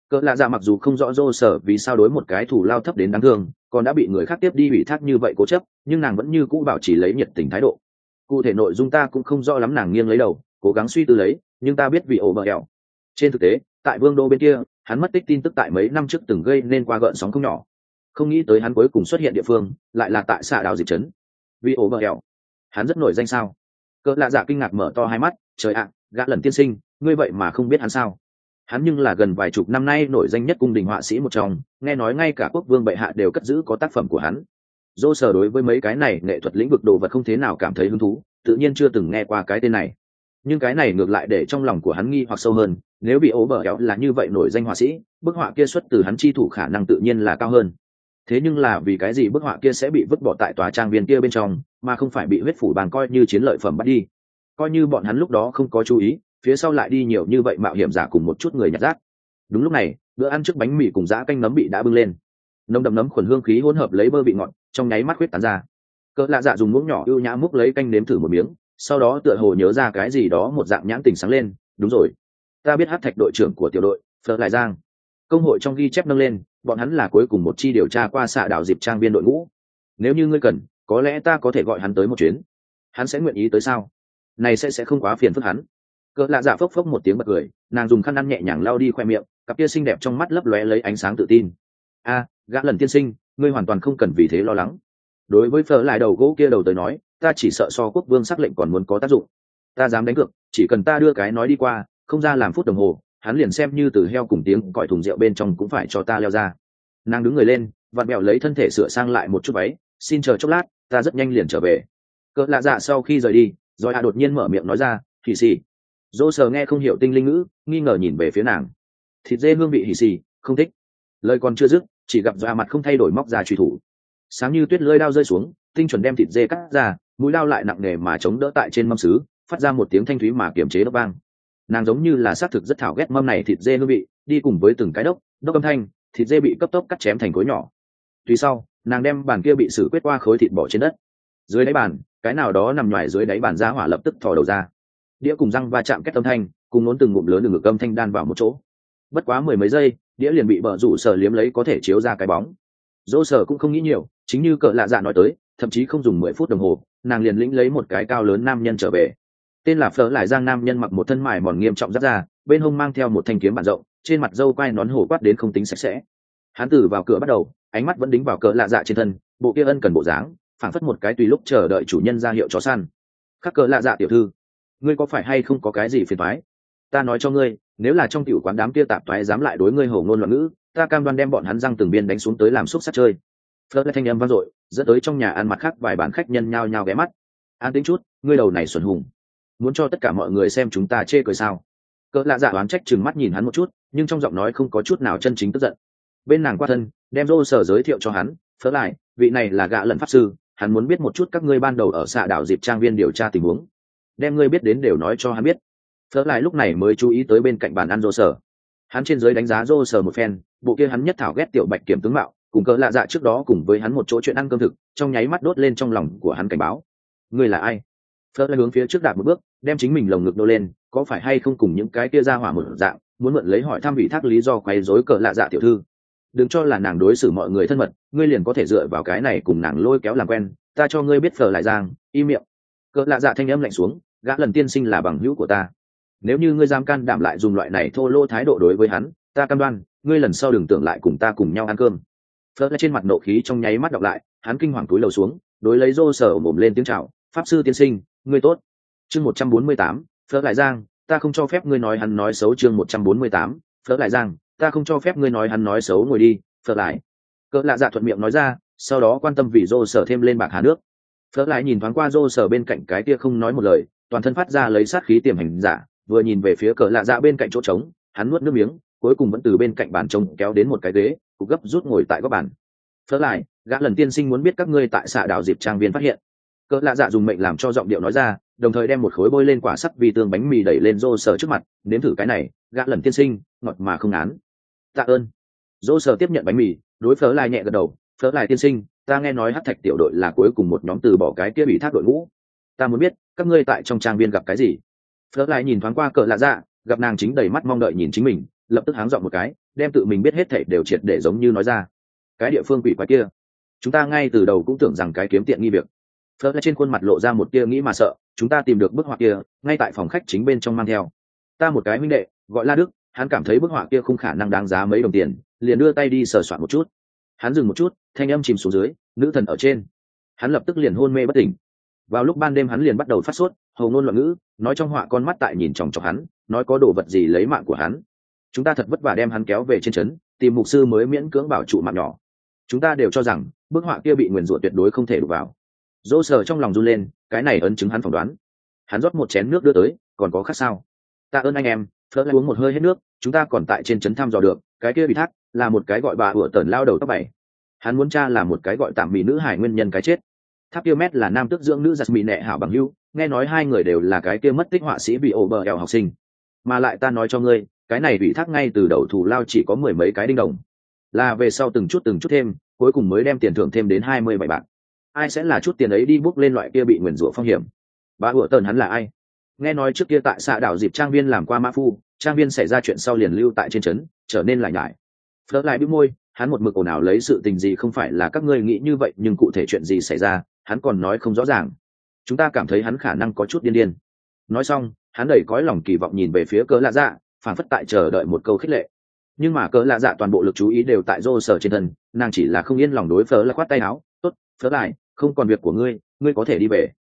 Cỡ lạ dạ mặc dù không rõ dô sở vì sao đối một cái thủ lao thấp đến đáng thương còn đã bị người khác tiếp đi ủy thác như vậy cố chấp, nhưng nàng vẫn như cũ bảo trì lấy nhiệt tình thái độ. Cụ thể nội dung ta cũng không rõ lắm, nàng nghiêng lấy đầu cố gắng suy tư lấy, nhưng ta biết vì ổ bờ ẻo. Trên thực tế tại vương đô bên kia hắn mất tích tin tức tại mấy năm trước từng gây nên qua gợn sóng không nhỏ, không nghĩ tới hắn cuối cùng xuất hiện địa phương lại là tại xạ đảo diệp trấn. Vì ổ bờ ẻo hắn rất nổi danh sao? Cỡ lạ dạ kinh ngạc mở to hai mắt, trời ạ, gã lần tiên sinh ngươi vậy mà không biết hắn sao? Hắn nhưng là gần vài chục năm nay nổi danh nhất cung đình họa sĩ một trong, nghe nói ngay cả quốc vương bệ hạ đều cất giữ có tác phẩm của hắn. Dô sở đối với mấy cái này nghệ thuật lĩnh vực đồ vật không thế nào cảm thấy hứng thú, tự nhiên chưa từng nghe qua cái tên này. Nhưng cái này ngược lại để trong lòng của hắn nghi hoặc sâu hơn, nếu bị ố bờ éo là như vậy nổi danh họa sĩ, bức họa kia xuất từ hắn chi thủ khả năng tự nhiên là cao hơn. Thế nhưng là vì cái gì bức họa kia sẽ bị vứt bỏ tại tòa trang viên kia bên trong, mà không phải bị huyết phủ bàn coi như chiến lợi phẩm bắt đi? Coi như bọn hắn lúc đó không có chú ý, phía sau lại đi nhiều như vậy mạo hiểm giả cùng một chút người nhặt rác. Đúng lúc này bữa ăn trước bánh mì cùng giã canh nấm bị đã bưng lên, nồng đậm nấm khuẩn hương khí hỗn hợp lấy bơ vị ngọt trong nháy mắt huyết tán ra. Cỡ lạ dạ dùng muỗng nhỏ ưu nhã múc lấy canh nếm thử một miếng, sau đó tựa hồ nhớ ra cái gì đó một dạng nhãn tình sáng lên, đúng rồi, ta biết hát thạch đội trưởng của tiểu đội Phở Lại Giang. Công hội trong ghi chép nâng lên bọn hắn là cuối cùng một chi điều tra qua xạ đảo dịp trang viên đội ngũ. Nếu như ngươi cần, có lẽ ta có thể gọi hắn tới một chuyến. Hắn sẽ nguyện ý tới sao? Này sẽ không quá phiền phức hắn. Cỡ lạ dạ phốc phốc một tiếng bật cười, nàng dùng khăn ăn nhẹ nhàng lau đi khoe miệng, cặp kia xinh đẹp trong mắt lấp lóe lấy ánh sáng tự tin. Gã lần tiên sinh, ngươi hoàn toàn không cần vì thế lo lắng. Đối với Phở Lại đầu gỗ kia đầu tới nói, ta chỉ sợ so quốc vương sắc lệnh còn muốn có tác dụng. Ta dám đánh cược, chỉ cần ta đưa cái nói đi qua, không ra làm phút đồng hồ, hắn liền xem như từ heo cùng tiếng còi thùng rượu bên trong cũng phải cho ta leo ra. Nàng đứng người lên, vặn bẹo lấy thân thể sửa sang lại một chút váy, xin chờ chốc lát, ta rất nhanh liền trở về. Cỡ lạ dạ sau khi rời đi, rồi đột nhiên mở miệng nói ra, hì xì. Dô sờ nghe không hiểu tinh linh ngữ, nghi ngờ nhìn về phía nàng. Thịt dê hương vị hì xì, không thích. Lời còn chưa dứt, chỉ gặp da mặt không thay đổi móc ra truy thủ. Sáng như tuyết lưỡi đao rơi xuống, tinh chuẩn đem thịt dê cắt ra, mũi đao lại nặng nề mà chống đỡ tại trên mâm sứ, phát ra một tiếng thanh thúy mà kiềm chế đốc vang. Nàng giống như là xác thực rất thảo ghét mâm này thịt dê hương vị, đi cùng với từng cái đốc âm thanh, thịt dê bị cấp tốc cắt chém thành khối nhỏ. Tuy sau, nàng đem bàn kia bị xử quyết qua khối thịt bỏ trên đất. Dưới đáy bàn, cái nào đó nằm ngoài dưới đáy bàn ra hỏa lập tức thò đầu ra. Đĩa cùng răng va chạm kết âm thanh, cùng nốn từng ngụm lớn đường ngực âm thanh đan vào một chỗ. Bất quá mười mấy giây, đĩa liền bị bờ rủ sở liếm lấy có thể chiếu ra cái bóng. Dỗ sở cũng không nghĩ nhiều, chính như cỡ lạ dạ nói tới, thậm chí không dùng 10 phút đồng hồ, nàng liền lĩnh lấy một cái cao lớn nam nhân trở về. Tên là Phở Lại Giang nam nhân mặc một thân mải mòn nghiêm trọng rất ra, bên hông mang theo một thanh kiếm bản rộng, trên mặt râu quai nón hổ quát đến không tính sạch sẽ. Hắn từ vào cửa bắt đầu, ánh mắt vẫn đính vào cỡ lạ dạ trên thân, bộ kia ân cần bộ dáng, phảng phất một cái tùy lúc chờ đợi chủ nhân ra hiệu chó săn. Khắc cỡ lạ dạ tiểu thư, ngươi có phải hay không có cái gì phiền toái? Ta nói cho ngươi, nếu là trong tiểu quán đám kia tạp toái dám lại đối ngươi hổ ngôn loạn ngữ, ta cam đoan đem bọn hắn răng từng biên đánh xuống tới làm xúc sát chơi. Phớt lại thanh âm vang dội, dẫn tới trong nhà ăn mặt khác vài bàn khách nhân nhao nhao ghé mắt. An tĩnh chút, ngươi đầu này xuẩn hùng, muốn cho tất cả mọi người xem chúng ta chê cười sao? Cỡ lạ dạ oán trách chừng mắt nhìn hắn một chút, nhưng trong giọng nói không có chút nào chân chính tức giận. Bên nàng qua thân, đem Rô Sở giới thiệu cho hắn, Phớt lại, vị này là gã lần pháp sư, hắn muốn biết một chút các ngươi ban đầu ở xạ đảo dịp trang viên điều tra tình huống, đem ngươi biết đến đều nói cho hắn biết. Phớt lại lúc này mới chú ý tới bên cạnh bàn ăn Rô Sở, hắn trên dưới đánh giá Rô Sở một phen, bộ kia hắn nhất thảo ghét tiểu bạch kiểm tướng mạo, cùng cỡ lạ dạ trước đó cùng với hắn một chỗ chuyện ăn cơm thực, trong nháy mắt đốt lên trong lòng của hắn cảnh báo. Ngươi là ai? Phớt lại hướng phía trước đạp một bước, đem chính mình lồng ngực nô lên, có phải hay không cùng những cái kia ra hỏa một dạng, muốn mượn lấy hỏi thăm vị thác lý do quấy rối cỡ lạ dạ tiểu thư. Đừng cho là nàng đối xử mọi người thân mật, ngươi liền có thể dựa vào cái này cùng nàng lôi kéo làm quen, ta cho ngươi biết Phở Lại Giang, im miệng. Cỡ lạ dạ thanh âm lạnh xuống, gã lần tiên sinh là bằng hữu của ta. Nếu như ngươi dám can đảm lại dùng loại này thô lỗ thái độ đối với hắn, ta cam đoan, ngươi lần sau đừng tưởng lại cùng ta cùng nhau ăn cơm. Phớt lại trên mặt nộ khí trong nháy mắt đọc lại, hắn kinh hoàng túi lầu xuống, đối lấy Rô Sở ồm lên tiếng chào, pháp sư tiên sinh, ngươi tốt. Chương 148, Phớt Lại Giang, ta không cho phép ngươi nói hắn nói xấu. Chương 148, Phớt Lại Giang, ta không cho phép ngươi nói hắn nói xấu, ngồi đi. Phớt lại. Cỡ lạ dạ thuận miệng nói ra, sau đó quan tâm vì Rô Sở thêm lên bạc hà nước. Phớt lại nhìn thoáng qua Rô Sở bên cạnh cái kia không nói một lời, toàn thân phát ra lấy sát khí tiềm hành giả, vừa nhìn về phía cỡ lạ dạ bên cạnh chỗ trống, hắn nuốt nước miếng, cuối cùng vẫn từ bên cạnh bàn trống kéo đến một cái ghế, cục gấp rút ngồi tại góc bàn. Phớt lại, gã lần tiên sinh muốn biết các ngươi tại xạ đảo dịp trang viên phát hiện. Cỡ lạ dạ dùng mệnh làm cho giọng điệu nói ra, đồng thời đem một khối bôi lên quả sắc vì tương bánh mì đẩy lên Rô Sở trước mặt, nếm thử cái này, gã lần tiên sinh, ngọt mà không ngán. Tạ ơn. Rô Sở tiếp nhận bánh mì, đối Phớt lại nhẹ gật đầu, Phớt lại tiên sinh, ta nghe nói hắc thạch tiểu đội là cuối cùng một nhóm từ bỏ cái kia bị thác đội ngũ, ta muốn biết các ngươi tại trong trang viên gặp cái gì. Phớt lại nhìn thoáng qua cỡ lạ dạ, gặp nàng chính đầy mắt mong đợi nhìn chính mình, lập tức háng dọn một cái, đem tự mình biết hết thảy đều triệt để giống như nói ra. Cái địa phương quỷ quái kia, chúng ta ngay từ đầu cũng tưởng rằng cái kiếm tiện nghi việc. Phớt trên khuôn mặt lộ ra một tia nghĩ mà sợ, chúng ta tìm được bức họa kia ngay tại phòng khách chính bên trong mang theo. Ta một cái huynh đệ gọi La Đức, hắn cảm thấy bức họa kia không khả năng đáng giá mấy đồng tiền, liền đưa tay đi sờ soạn một chút. Hắn dừng một chút, thanh âm chìm xuống dưới, nữ thần ở trên. Hắn lập tức liền hôn mê bất tỉnh. Vào lúc ban đêm hắn liền bắt đầu phát sốt, hầu ngôn loạn ngữ, nói trong họa con mắt tại nhìn chòng chọc hắn, nói có đồ vật gì lấy mạng của hắn. Chúng ta thật vất vả đem hắn kéo về trên trấn, tìm mục sư mới miễn cưỡng bảo trụ mạng nhỏ. Chúng ta đều cho rằng bức họa kia bị nguyền rủa tuyệt đối không thể đụng vào. Dỗ Sở trong lòng run lên, cái này ấn chứng hắn phỏng đoán. Hắn rót một chén nước đưa tới, còn có khác sao? Tạ ơn anh em. Phớt lại uống một hơi hết nước, chúng ta còn tại trên trấn thăm dò được, cái kia bị thác là một cái gọi bà ủa tẩn lao đầu tóc bảy. Hắn muốn tra là một cái gọi tạm mỹ nữ hải nguyên nhân cái chết. Tháp kia mét là nam tước dưỡng nữ giặt mỹ nệ hảo bằng hữu, nghe nói hai người đều là cái kia mất tích họa sĩ bị ổ bờ eo học sinh. Mà lại ta nói cho ngươi, cái này bị thác ngay từ đầu thù lao chỉ có 10 mấy cái đinh đồng, là về sau từng chút thêm, cuối cùng mới đem tiền thưởng thêm đến 27 bạc. Ai sẽ là chút tiền ấy đi bút lên loại kia bị nguyền rủa phong hiểm? Bà ủa tần hắn là ai? Nghe nói trước kia tại xã đảo dịp trang viên làm qua mã phu, trang viên xảy ra chuyện sau liền lưu tại trên trấn, trở nên lại nhải. Phớt lại bĩu môi, hắn một mực ồn ào lấy sự tình gì không phải là các ngươi nghĩ như vậy, nhưng cụ thể chuyện gì xảy ra hắn còn nói không rõ ràng. Chúng ta cảm thấy hắn khả năng có chút điên điên. Nói xong hắn đầy cõi lòng kỳ vọng nhìn về phía Cớ Lạ Dạ, phản phất tại chờ đợi một câu khích lệ. Nhưng mà Cớ Lạ Dạ toàn bộ lực chú ý đều tại Dô Sở trên thân, nàng chỉ là không yên lòng đối Phớt là khoát tay áo, tốt, Phớt lại, không còn việc của ngươi, ngươi có thể đi về.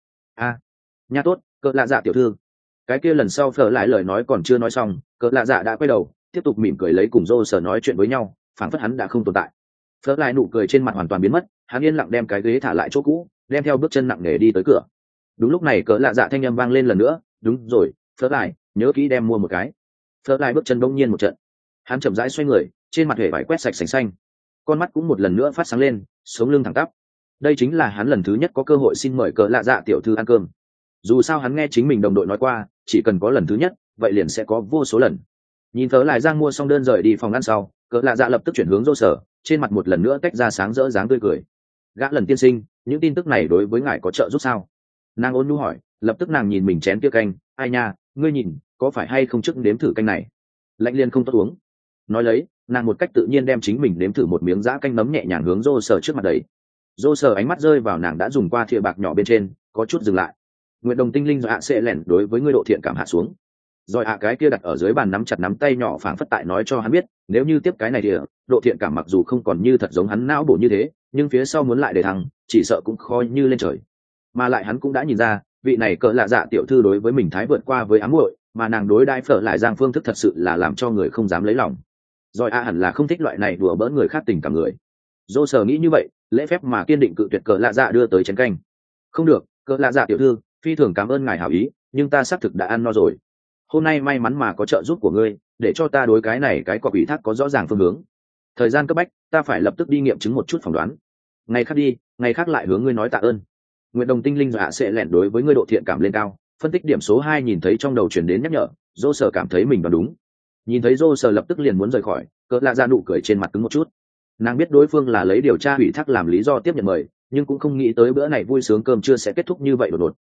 Nha tốt, Cớ Lạ Dạ tiểu thư. Cái kia lần sau Phớt lại lời nói còn chưa nói xong, Cớ Lạ Dạ đã quay đầu tiếp tục mỉm cười lấy cùng Dô Sở nói chuyện với nhau, phản phất hắn đã không tồn tại. Phớt lại nụ cười trên mặt hoàn toàn biến mất, hắn yên lặng đem cái ghế thả lại chỗ cũ, đem theo bước chân nặng nề đi tới cửa. Đúng lúc này Cớ Lạ Dạ thanh âm vang lên lần nữa, đúng rồi, Phớt lại, nhớ kỹ đem mua một cái. Phớt lại bước chân bỗng nhiên một trận, hắn chậm rãi xoay người, trên mặt hề vải quét sạch sành xanh, con mắt cũng một lần nữa phát sáng lên, sống lưng thẳng tắp. Đây chính là hắn lần thứ nhất có cơ hội xin mời Cớ Lạ Dạ tiểu thư ăn cơm. Dù sao hắn nghe chính mình đồng đội nói qua, chỉ cần có lần thứ nhất, vậy liền sẽ có vô số lần. Nhìn Phớt lại Giang mua xong đơn rời đi phòng ăn sau, Cớ Lạ Dạ lập tức chuyển hướng Dô Sở, trên mặt một lần nữa tách ra sáng rỡ dáng tươi cười. Gã lần tiên sinh, những tin tức này đối với ngài có trợ giúp sao? Nàng ôn nhu hỏi, lập tức nàng nhìn mình chén kia canh, ai nha, ngươi nhìn, có phải hay không trước nếm thử canh này? Lạnh liền không tốt uống. Nói lấy, nàng một cách tự nhiên đem chính mình nếm thử một miếng giã canh nấm nhẹ nhàng hướng Dô Sở trước mặt đầy. Dô Sở ánh mắt rơi vào nàng đã dùng qua thìa bạc nhỏ bên trên, có chút dừng lại. Nguyện đồng tinh linh dọa sẽ lẻn đối với ngươi độ thiện cảm hạ xuống. Rồi cái kia đặt ở dưới bàn nắm chặt nắm tay nhỏ phảng phất tại nói cho hắn biết, nếu như tiếp cái này thì độ thiện cảm mặc dù không còn như thật giống hắn não bổ như thế, nhưng phía sau muốn lại để thăng, chỉ sợ cũng khó như lên trời. Mà lại hắn cũng đã nhìn ra, vị này Cớ Lạ Dạ tiểu thư đối với mình thái vượt qua với ám muội, mà nàng đối đãi Phở lại Giang phương thức thật sự là làm cho người không dám lấy lòng. Rồi hẳn là không thích loại này đùa bỡn người khác tình cảm người. Dô Sở nghĩ như vậy, lễ phép mà kiên định cự tuyệt Cớ Lạ Dạ đưa tới chén canh. Không được, Cớ Lạ Dạ tiểu thư, phi thường cảm ơn ngài hảo ý, nhưng ta xác thực đã ăn no rồi. Hôm nay may mắn mà có trợ giúp của ngươi, để cho ta đối cái này cái cọc ủy thác có rõ ràng phương hướng. Thời gian cấp bách, ta phải lập tức đi nghiệm chứng một chút phỏng đoán. Ngày khác đi, ngày khác lại hướng ngươi nói tạ ơn. Nguyện đồng tinh linh dọa sẽ lẻn đối với ngươi độ thiện cảm lên cao. Phân tích điểm số 2 nhìn thấy trong đầu chuyển đến nhắc nhở, Dô Sở cảm thấy mình đoán đúng. Nhìn thấy Dô Sở lập tức liền muốn rời khỏi, Cớ Lạ Dạ nụ cười trên mặt cứng một chút. Nàng biết đối phương là lấy điều tra ủy thác làm lý do tiếp nhận mời, nhưng cũng không nghĩ tới bữa này vui sướng cơm trưa sẽ kết thúc như vậy đột ngột.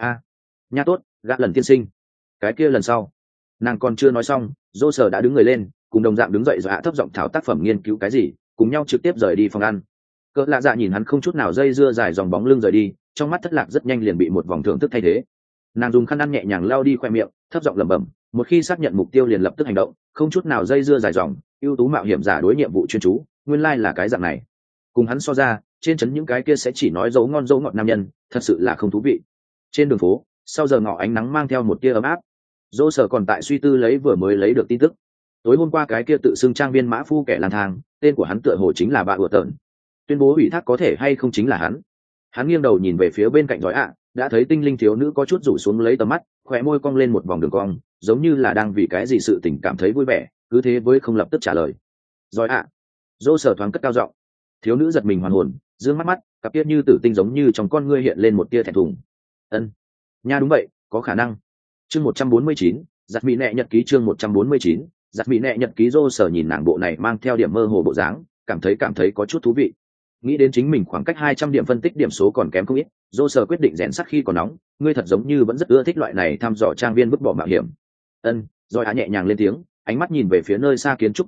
Nha tốt, gã lần tiên sinh. Cái kia lần sau, nàng còn chưa nói xong, Dô Sở đã đứng người lên, cùng đồng dạng đứng dậy rồi thấp giọng thảo tác phẩm nghiên cứu cái gì, cùng nhau trực tiếp rời đi phòng ăn. Cớ Lạ Dạ nhìn hắn không chút nào dây dưa dài dòng bóng lưng rời đi, trong mắt thất lạc rất nhanh liền bị một vòng thưởng thức thay thế. Nàng dùng khăn ăn nhẹ nhàng lau đi khoe miệng, thấp giọng lẩm bẩm, một khi xác nhận mục tiêu liền lập tức hành động, không chút nào dây dưa dài dòng, ưu tú mạo hiểm giả đối nhiệm vụ chuyên chú, nguyên lai là cái dạng này. Cùng hắn so ra, trên trấn những cái kia sẽ chỉ nói dấu ngon dấu ngọt nam nhân, thật sự là không thú vị. Trên đường phố, sau giờ ngọ ánh nắng mang theo một tia ấm áp. Dô Sở còn tại suy tư lấy vừa mới lấy được tin tức. Tối hôm qua cái kia tự xưng trang viên mã phu kẻ lang thang, tên của hắn tựa hồ chính là Bạ Ủa Tợn. Tuyên bố ủy thác có thể hay không chính là hắn. Hắn nghiêng đầu nhìn về phía bên cạnh Giỏi đã thấy tinh linh thiếu nữ có chút rủ xuống lấy tầm mắt, khóe môi cong lên một vòng đường cong, giống như là đang vì cái gì sự tình cảm thấy vui vẻ, cứ thế với không lập tức trả lời. Giỏi Dô Sở thoáng cất cao giọng. Thiếu nữ giật mình hoàn hồn, dương mắt mắt, cặp kia như tử tinh giống như trong con ngươi hiện lên một tia thẹn thùng. Ân, nha đúng vậy, có khả năng. Chương 149, giặt mỹ nệ nhật ký. Chương 149, giặt mỹ nệ nhật ký. Dô Sở nhìn nàng bộ này mang theo điểm mơ hồ bộ dáng, cảm thấy có chút thú vị. Nghĩ đến chính mình khoảng cách 200 điểm phân tích điểm số còn kém không ít, Dô Sở quyết định rèn sắt khi còn nóng, ngươi thật giống như vẫn rất ưa thích loại này thăm dò trang viên vứt bỏ mạo hiểm. Ân, rồi nhẹ nhàng lên tiếng, ánh mắt nhìn về phía nơi xa kiến trúc đỉnh nhọn,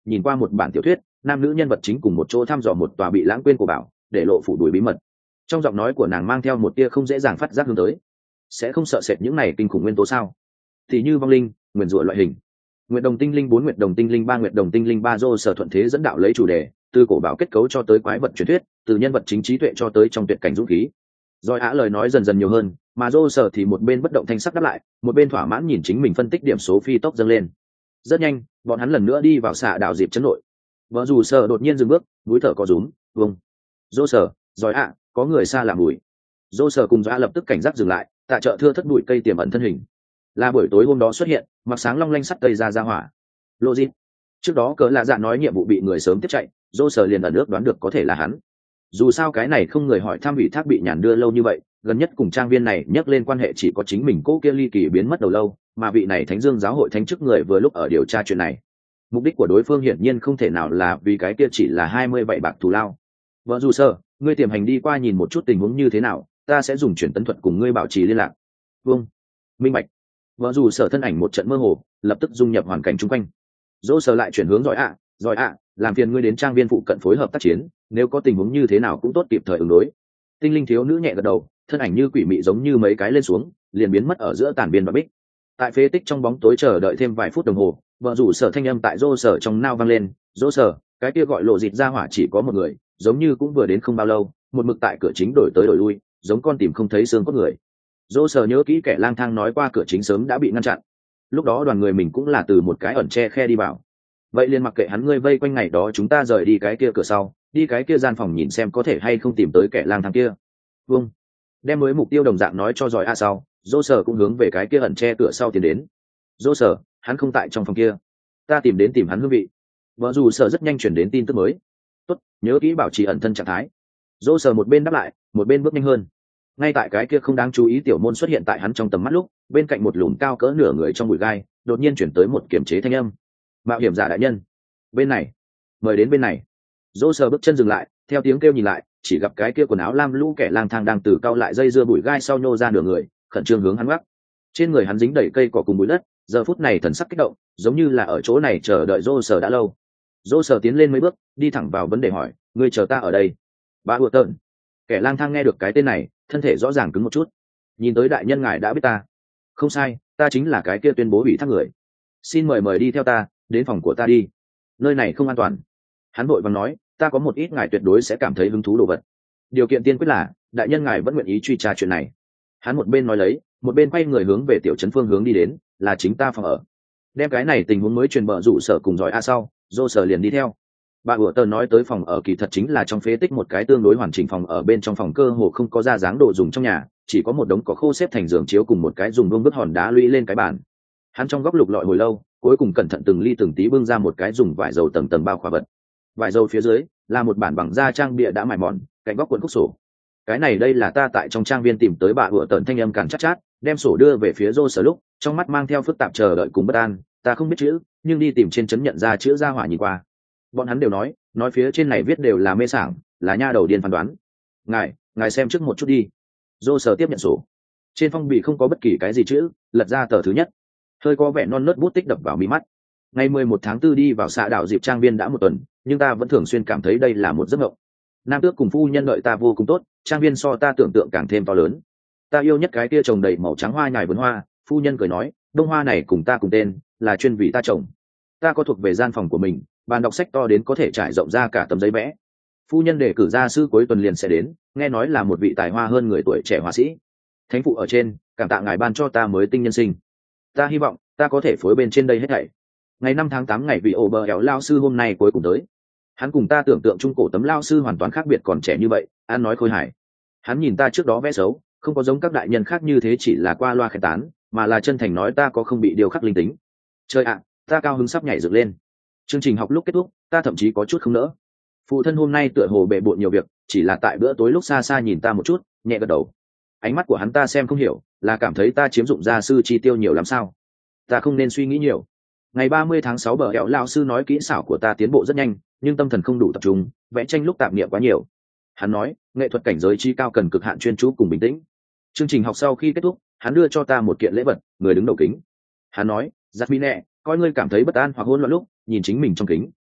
nhìn qua một bản tiểu thuyết, nam nữ nhân vật chính cùng một chỗ thăm dò một tòa bị lãng quên của bảo, để lộ phủ đuổi bí mật. Trong giọng nói của nàng mang theo một tia không dễ dàng phát giác hướng tới. Sẽ không sợ sệt những này kinh khủng nguyên tố sao? Thì như vong linh, nguyền rủa loại hình. Nguyệt đồng tinh linh 4, Nguyệt đồng tinh linh 3, Nguyệt đồng tinh linh 3 Dô Sở thuận thế dẫn đạo lấy chủ đề, từ cổ bảo kết cấu cho tới quái vật truyền thuyết, từ nhân vật chính trí tuệ cho tới trong tuyệt cảnh dũng khí. Rồi Á lời nói dần dần nhiều hơn, mà Dô Sở thì một bên bất động thanh sắc đáp lại, một bên thỏa mãn nhìn chính mình phân tích điểm số phi tốc dâng lên. Rất nhanh, bọn hắn lần nữa đi vào xạ đảo dịp chấn nội. Vợ dù Sở đột nhiên dừng bước, mũi thở có rúm, "Vâng." "Dô Sở, rồi ạ, có người xa làm bụi." Dô Sở cùng Dọa lập tức cảnh giác dừng lại, tại chợ thưa thất bụi cây tiềm ẩn thân hình. Là buổi tối hôm đó xuất hiện, mặc sáng long lanh sắt cây ra hỏa. Logic. Trước đó cỡ lạ dạ nói nhiệm vụ bị người sớm tiếp chạy, Dô Sở liền ẩn ước đoán được có thể là hắn. Dù sao cái này không người hỏi thăm ủy thác bị nhàn đưa lâu như vậy, gần nhất cùng trang viên này nhắc lên quan hệ chỉ có chính mình cô kia ly kỳ biến mất đầu lâu, mà vị này Thánh Dương giáo hội thánh chức người vừa lúc ở điều tra chuyện này. Mục đích của đối phương hiển nhiên không thể nào là vì cái kia chỉ là 27 bạc thù lao. Vợ dù Sở, ngươi tiềm hành đi qua nhìn một chút tình huống như thế nào, ta sẽ dùng truyền tấn thuật cùng ngươi bảo trì liên lạc. Vâng. Minh bạch. Vợ dù Sở thân ảnh một trận mơ hồ, lập tức dung nhập hoàn cảnh chung quanh. Dỗ Sở lại chuyển hướng Giỏi ạ, làm phiền ngươi đến trang viên phụ cận phối hợp tác chiến, nếu có tình huống như thế nào cũng tốt kịp thời ứng đối. Tinh linh thiếu nữ nhẹ gật đầu, thân ảnh như quỷ mị giống như mấy cái lên xuống, liền biến mất ở giữa tàn biên và bích. Tại phế tích trong bóng tối chờ đợi thêm vài phút đồng hồ, vợ rủ Sở thanh âm tại Dỗ Sở trong nao vang lên, "Dỗ Sở, cái kia gọi lộ dịt ra hỏa chỉ có một người, giống như cũng vừa đến không bao lâu, một mực tại cửa chính đổi tới đổi lui, giống con tìm không thấy xương cốt người." Dỗ Sở nhớ kỹ kẻ lang thang nói qua cửa chính sớm đã bị ngăn chặn. Lúc đó đoàn người mình cũng là từ một cái ẩn che khe đi vào. Vậy liền mặc kệ hắn, ngươi vây quanh ngày đó chúng ta rời đi cái kia cửa sau, đi cái kia gian phòng nhìn xem có thể hay không tìm tới kẻ lang thang kia. Vâng. Đem mới mục tiêu đồng dạng nói cho giỏi sau, Dô Sở cũng hướng về cái kia ẩn che cửa sau tiến đến. Dô Sở, hắn không tại trong phòng kia, ta tìm đến tìm hắn hương vị. Vợ dù Sở rất nhanh chuyển đến tin tức mới. Tốt, nhớ kỹ bảo trì ẩn thân trạng thái. Dô Sở một bên đáp lại, một bên bước nhanh hơn. Ngay tại cái kia không đáng chú ý tiểu môn xuất hiện tại hắn trong tầm mắt lúc, bên cạnh một lùn cao cỡ nửa người trong bụi gai, đột nhiên chuyển tới một kiểm chế thanh âm. Mạo hiểm giả đại nhân, bên này, mời đến bên này. Dỗ Sở bước chân dừng lại, theo tiếng kêu nhìn lại, chỉ gặp cái kia quần áo lam lũ kẻ lang thang đang từ cao lại dây dưa bụi gai sau nhô ra nửa người, khẩn trương hướng hắn gác. Trên người hắn dính đầy cây cỏ cùng bụi đất, giờ phút này thần sắc kích động, giống như là ở chỗ này chờ đợi Dỗ Sở đã lâu. Dỗ Sở tiến lên mấy bước, đi thẳng vào vấn đề hỏi, ngươi chờ ta ở đây? Bà ùa tợn. Kẻ lang thang nghe được cái tên này, thân thể rõ ràng cứng một chút. Nhìn tới đại nhân ngài đã biết ta. Không sai, ta chính là cái kia tuyên bố bị thác người. Xin mời đi theo ta, đến phòng của ta đi, nơi này không an toàn. Hắn vội vàng nói, ta có một ít ngài tuyệt đối sẽ cảm thấy hứng thú đồ vật. Điều kiện tiên quyết là đại nhân ngài vẫn nguyện ý truy tra chuyện này. Hắn một bên nói lấy, một bên quay người hướng về tiểu trấn phương hướng đi đến, là chính ta phòng ở. Đem cái này tình huống mới truyền bợ rủ Sở cùng giỏi sau, Dô Sở liền đi theo. Bà ủa tờ nói tới phòng ở kỳ thật chính là trong phế tích một cái tương đối hoàn chỉnh phòng ở, bên trong phòng cơ hồ không có ra dáng đồ dùng trong nhà, chỉ có một đống cỏ khô xếp thành giường chiếu cùng một cái dùng vuông vức hòn đá lũy lên cái bàn. Hắn trong góc lục lọi hồi lâu, cuối cùng cẩn thận từng ly từng tí bưng ra một cái dùng vải dầu tầng tầng bao khỏa vật. Vải dầu phía dưới là một bản bằng da trang bìa đã mài mòn, cạnh góc cuộn khúc sổ. Cái này đây là ta tại trong trang viên tìm tới. Bà ủa tợn thanh âm càng chát chát, đem sổ đưa về phía Dô Sở lúc, trong mắt mang theo phức tạp chờ đợi cùng bất an. Ta không biết chữ, nhưng đi tìm trên chấn nhận ra chữ ra hỏa nhìn qua. Bọn hắn đều nói phía trên này viết đều là mê sảng, là nha đầu điên phán đoán. Ngài xem trước một chút đi. Dô Sở tiếp nhận sổ. Trên phong bì không có bất kỳ cái gì chữ, lật ra tờ thứ nhất. Hơi có vẻ non nớt bút tích đập vào mi mắt. Ngày 11 tháng 4 đi vào xạ đảo dịp trang viên đã một tuần, nhưng ta vẫn thường xuyên cảm thấy đây là một giấc mộng. Nam tước cùng phu nhân đợi ta vô cùng tốt, trang viên so ta tưởng tượng càng thêm to lớn. Ta yêu nhất cái kia trồng đầy màu trắng hoa nhài vườn hoa, phu nhân cười nói, đông hoa này cùng ta cùng tên, là chuyên vì ta trồng. Ta có thuộc về gian phòng của mình, bàn đọc sách to đến có thể trải rộng ra cả tấm giấy vẽ. Phu nhân đề cử gia sư cuối tuần liền sẽ đến, nghe nói là một vị tài hoa hơn người tuổi trẻ họa sĩ. Thánh phụ ở trên, cảm tạ ngài ban cho ta mới tinh nhân sinh. Ta hy vọng ta có thể phối bên trên đây hết thảy. Ngày 5 tháng 8 ngày vị ổ bờ éo lao sư hôm nay cuối cùng tới. Hắn cùng ta tưởng tượng trung cổ tấm lao sư hoàn toàn khác biệt, còn trẻ như vậy, ăn nói khôi hài. Hắn nhìn ta trước đó vẽ xấu, không có giống các đại nhân khác như thế chỉ là qua loa khẽ tán, mà là chân thành nói ta có không bị điều khắc linh tính. Trời ạ, ta cao hứng sắp nhảy dựng lên. Chương trình học lúc kết thúc, ta thậm chí có chút không nỡ. Phụ thân hôm nay tựa hồ bệ bội nhiều việc, chỉ là tại bữa tối lúc xa xa nhìn ta một chút, nhẹ gật đầu. Ánh mắt của hắn ta xem không hiểu, là cảm thấy ta chiếm dụng gia sư chi tiêu nhiều lắm sao? Ta không nên suy nghĩ nhiều. Ngày 30 tháng 6 bờ hẹo lao sư nói kỹ xảo của ta tiến bộ rất nhanh, nhưng tâm thần không đủ tập trung, vẽ tranh lúc tạp niệm quá nhiều. Hắn nói, nghệ thuật cảnh giới chi cao cần cực hạn chuyên chú cùng bình tĩnh. Chương trình học sau khi kết thúc, hắn đưa cho ta một kiện lễ vật, người đứng đầu kính. Hắn nói, Jasmine, coi ngươi cảm thấy bất an hoặc hỗn loạn lúc, nhìn chính mình trong kính,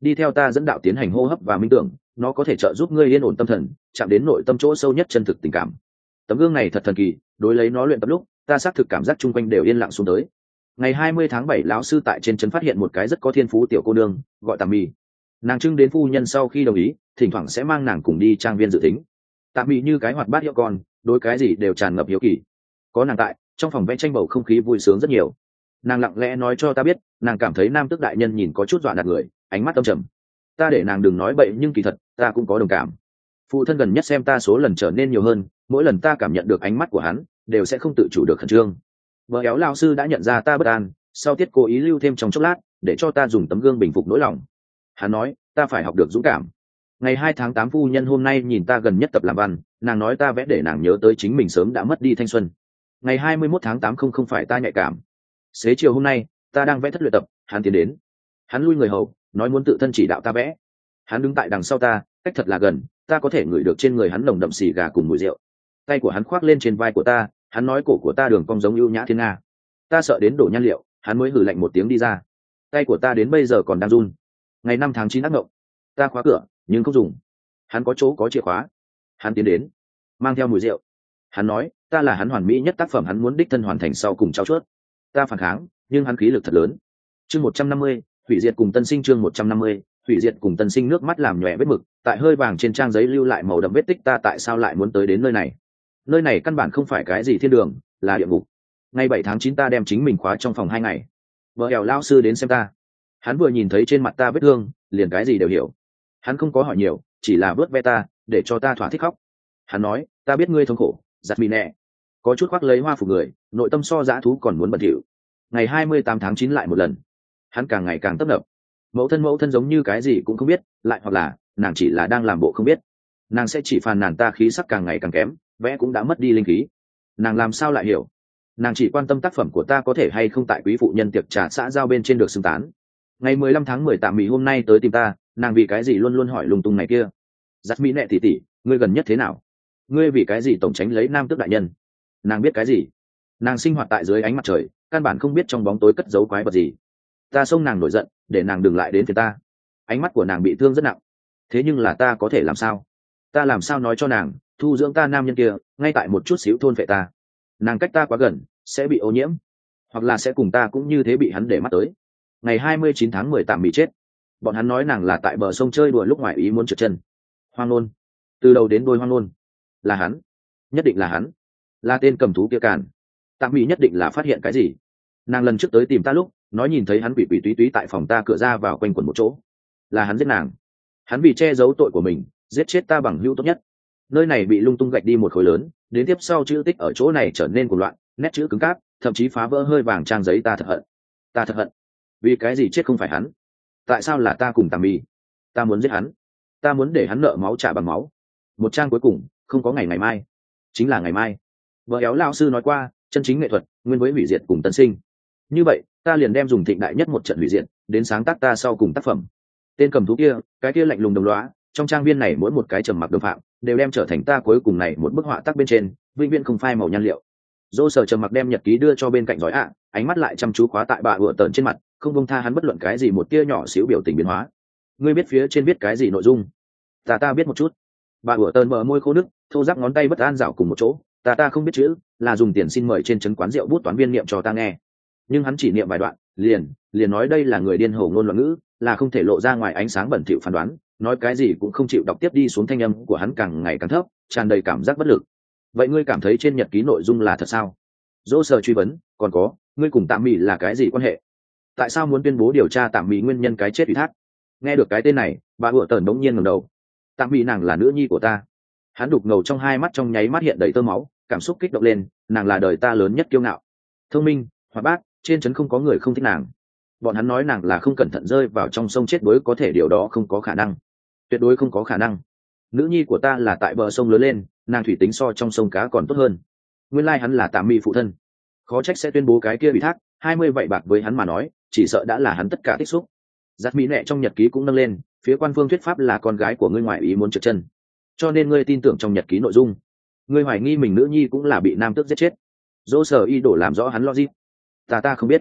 đi theo ta dẫn đạo tiến hành hô hấp và minh tưởng, nó có thể trợ giúp ngươi yên ổn tâm thần, chạm đến nội tâm chỗ sâu nhất chân thực tình cảm. Tấm gương này thật thần kỳ, đối lấy nó luyện tập lúc ta xác thực cảm giác chung quanh đều yên lặng xuống tới. Ngày 20 tháng 7, lão sư tại trên trấn phát hiện một cái rất có thiên phú tiểu cô nương, gọi Tạm Mị. Nàng trưng đến phu nhân sau khi đồng ý, thỉnh thoảng sẽ mang nàng cùng đi trang viên dự tính. Tạm Mị như cái hoạt bát hiệu con, đối cái gì đều tràn ngập hiếu kỳ. Có nàng tại, trong phòng vẽ tranh bầu không khí vui sướng rất nhiều. Nàng lặng lẽ nói cho ta biết, nàng cảm thấy nam tước đại nhân nhìn có chút dọa nạt người, ánh mắt âm trầm. Ta để nàng đừng nói bậy, nhưng kỳ thật ta cũng có đồng cảm. Phụ thân gần nhất xem ta số lần trở nên nhiều hơn, mỗi lần ta cảm nhận được ánh mắt của hắn đều sẽ không tự chủ được khẩn trương. Vợ éo lao sư đã nhận ra ta bất an, sau tiết cố ý lưu thêm trong chốc lát để cho ta dùng tấm gương bình phục nỗi lòng. Hắn nói ta phải học được dũng cảm. Ngày 2 tháng 8, phu nhân hôm nay nhìn ta gần nhất tập làm văn, nàng nói ta vẽ để nàng nhớ tới chính mình sớm đã mất đi thanh xuân. Ngày 21 tháng 8 không phải ta nhạy cảm. Xế chiều hôm nay ta đang vẽ thất luyện tập, hắn tiến đến. Hắn lui người hầu, nói muốn tự thân chỉ đạo ta vẽ. Hắn đứng tại đằng sau ta, cách thật là gần, ta có thể ngửi được trên người hắn nồng đậm xì gà cùng mùi rượu. Tay của hắn khoác lên trên vai của ta, hắn nói cổ của ta đường cong giống ưu nhã thiên nga. Ta sợ đến đổ nhan liệu, hắn mới hử lạnh một tiếng đi ra. Tay của ta đến bây giờ còn đang run. Ngày 5 tháng 9 ác mộng, ta khóa cửa nhưng không dùng. Hắn có chỗ có chìa khóa. Hắn tiến đến, mang theo mùi rượu. Hắn nói ta là hắn hoàn mỹ nhất tác phẩm, hắn muốn đích thân hoàn thành sau cùng trao chuốt. Ta phản kháng, nhưng hắn khí lực thật lớn. Chương 150, hủy diệt cùng tân sinh. Chương 150, hủy diệt cùng tân sinh. Nước mắt làm nhòe vết mực, tại hơi vàng trên trang giấy lưu lại màu đậm vết tích. Ta tại sao lại muốn tới đến nơi này? Nơi này căn bản không phải cái gì thiên đường, là địa ngục. Ngày 7 tháng 9 ta đem chính mình khóa trong phòng 2 ngày. Vợ éo lao sư đến xem ta. Hắn vừa nhìn thấy trên mặt ta vết thương, liền cái gì đều hiểu. Hắn không có hỏi nhiều, chỉ là vớt ve ta, để cho ta thỏa thích khóc. Hắn nói ta biết ngươi thống khổ, giặt mì nẹ. Có chút khoác lấy hoa phục người, nội tâm so dã thú còn muốn bẩn thỉu. Ngày 28 tháng 9 lại một lần. Hắn càng ngày càng tấp nập. Mẫu thân giống như cái gì cũng không biết, lại hoặc là nàng chỉ là đang làm bộ không biết. Nàng sẽ chỉ phàn nàn ta khí sắc càng ngày càng kém, vẽ cũng đã mất đi linh khí. Nàng làm sao lại hiểu? Nàng chỉ quan tâm tác phẩm của ta có thể hay không tại quý phụ nhân tiệc trà xã giao bên trên được xưng tán. Ngày 15 tháng 10 Tạm Mị hôm nay tới tìm ta, nàng vì cái gì luôn luôn hỏi lung tung này kia. Giặt mỹ nẹ tỉ, ngươi gần nhất thế nào? Ngươi vì cái gì tổng tránh lấy nam tước đại nhân? Nàng biết cái gì? Nàng sinh hoạt tại dưới ánh mặt trời, căn bản không biết trong bóng tối cất giấu quái vật gì. Ta xông nàng nổi giận, để nàng đừng lại đến phía ta. Ánh mắt của nàng bị thương rất nặng. Thế nhưng là ta có thể làm sao? Ta làm sao nói cho nàng, thu dưỡng ta nam nhân kia, ngay tại một chút xíu thôn phệ ta. Nàng cách ta quá gần, sẽ bị ô nhiễm, hoặc là sẽ cùng ta cũng như thế bị hắn để mắt tới. Ngày 29 tháng 10 Tạm Mị chết. Bọn hắn nói nàng là tại bờ sông chơi đùa lúc ngoài ý muốn trượt chân. Hoang nôn, từ đầu đến đuôi hoang nôn. Là hắn, nhất định là hắn, là tên cầm thú kia càn. Tạm Mị nhất định là phát hiện cái gì. Nàng lần trước tới tìm ta lúc nói nhìn thấy hắn quỷ quỷ túy túy tại phòng ta cửa ra vào quanh quẩn một chỗ. Là hắn giết nàng. Hắn vì che giấu tội của mình giết chết ta bằng hữu tốt nhất. Nơi này bị lung tung gạch đi một khối lớn, đến tiếp sau chữ tích ở chỗ này trở nên cuồng loạn, nét chữ cứng cáp, thậm chí phá vỡ hơi vàng trang giấy. Ta thật hận, ta thật hận. Vì cái gì chết không phải hắn? Tại sao là ta cùng Tạm Mị? Ta muốn giết hắn, ta muốn để hắn nợ máu trả bằng máu. Một trang cuối cùng, không có ngày ngày mai, chính là ngày mai. Vợ éo lao sư nói qua, chân chính nghệ thuật nguyên với hủy diệt cùng tân sinh. Như vậy ta liền đem dùng thịnh đại nhất một trận hủy diệt đến sáng tác ta sau cùng tác phẩm. Tên cầm thú kia, cái kia lạnh lùng đồng lõa, trong trang viên này mỗi một cái trầm mặc đồng phạm đều đem trở thành ta cuối cùng này một bức họa tác bên trên, vĩnh viễn không phai màu nhan liệu. Dô sở trầm mặc đem nhật ký đưa cho bên cạnh giỏi ánh mắt lại chăm chú khóa tại bà ựa tợn trên mặt, không bông tha hắn bất luận cái gì một tia nhỏ xíu biểu tình biến hóa. Ngươi biết phía trên viết cái gì nội dung? Ta biết một chút. Bà ựa tợn mở môi khô nức, thô ráp ngón tay bất an dạo cùng một chỗ. Ta không biết chữ, là dùng tiền xin mời trên trấn quán rượu bút toán viên niệm cho ta nghe. Nhưng hắn chỉ niệm vài đoạn, liền nói đây là người điên hồ ngôn loạn ngữ, là không thể lộ ra ngoài ánh sáng bẩn thỉu phán đoán, nói cái gì cũng không chịu đọc tiếp đi xuống. Thanh âm của hắn càng ngày càng thấp, tràn đầy cảm giác bất lực. Vậy ngươi cảm thấy trên nhật ký nội dung là thật sao? Dô sờ truy vấn. Còn có, ngươi cùng Tạm Mị là cái gì quan hệ? Tại sao muốn tuyên bố điều tra Tạm Mị nguyên nhân cái chết ủy thác? Nghe được cái tên này, bà ựa tờn bỗng nhiên ngẩng đầu. Tạm Mị nàng là nữ nhi của ta. Hắn đục ngầu trong hai mắt trong nháy mắt hiện đầy tơ máu, cảm xúc kích động lên. Nàng là đời ta lớn nhất kiêu ngạo, thông minh, hoạt bát, trên trấn không có người không thích nàng. Bọn hắn nói nàng là không cẩn thận rơi vào trong sông chết đuối, có thể điều đó không có khả năng, tuyệt đối không có khả năng. Nữ nhi của ta là tại bờ sông lớn lên, nàng thủy tính so trong sông cá còn tốt hơn. Nguyên lai hắn là Tạm Mị phụ thân, khó trách sẽ tuyên bố cái kia ủy thác. 20 vậy bạc với hắn mà nói chỉ sợ đã là hắn tất cả tích xúc. Giặt mỹ nẹ trong nhật ký cũng nâng lên, phía quan phương thuyết pháp là con gái của ngươi ngoại ý muốn trượt chân, cho nên ngươi tin tưởng trong nhật ký nội dung. Ngươi hoài nghi mình nữ nhi cũng là bị nam tước giết chết. Dô sở y đổ làm rõ hắn logic. Ta không biết.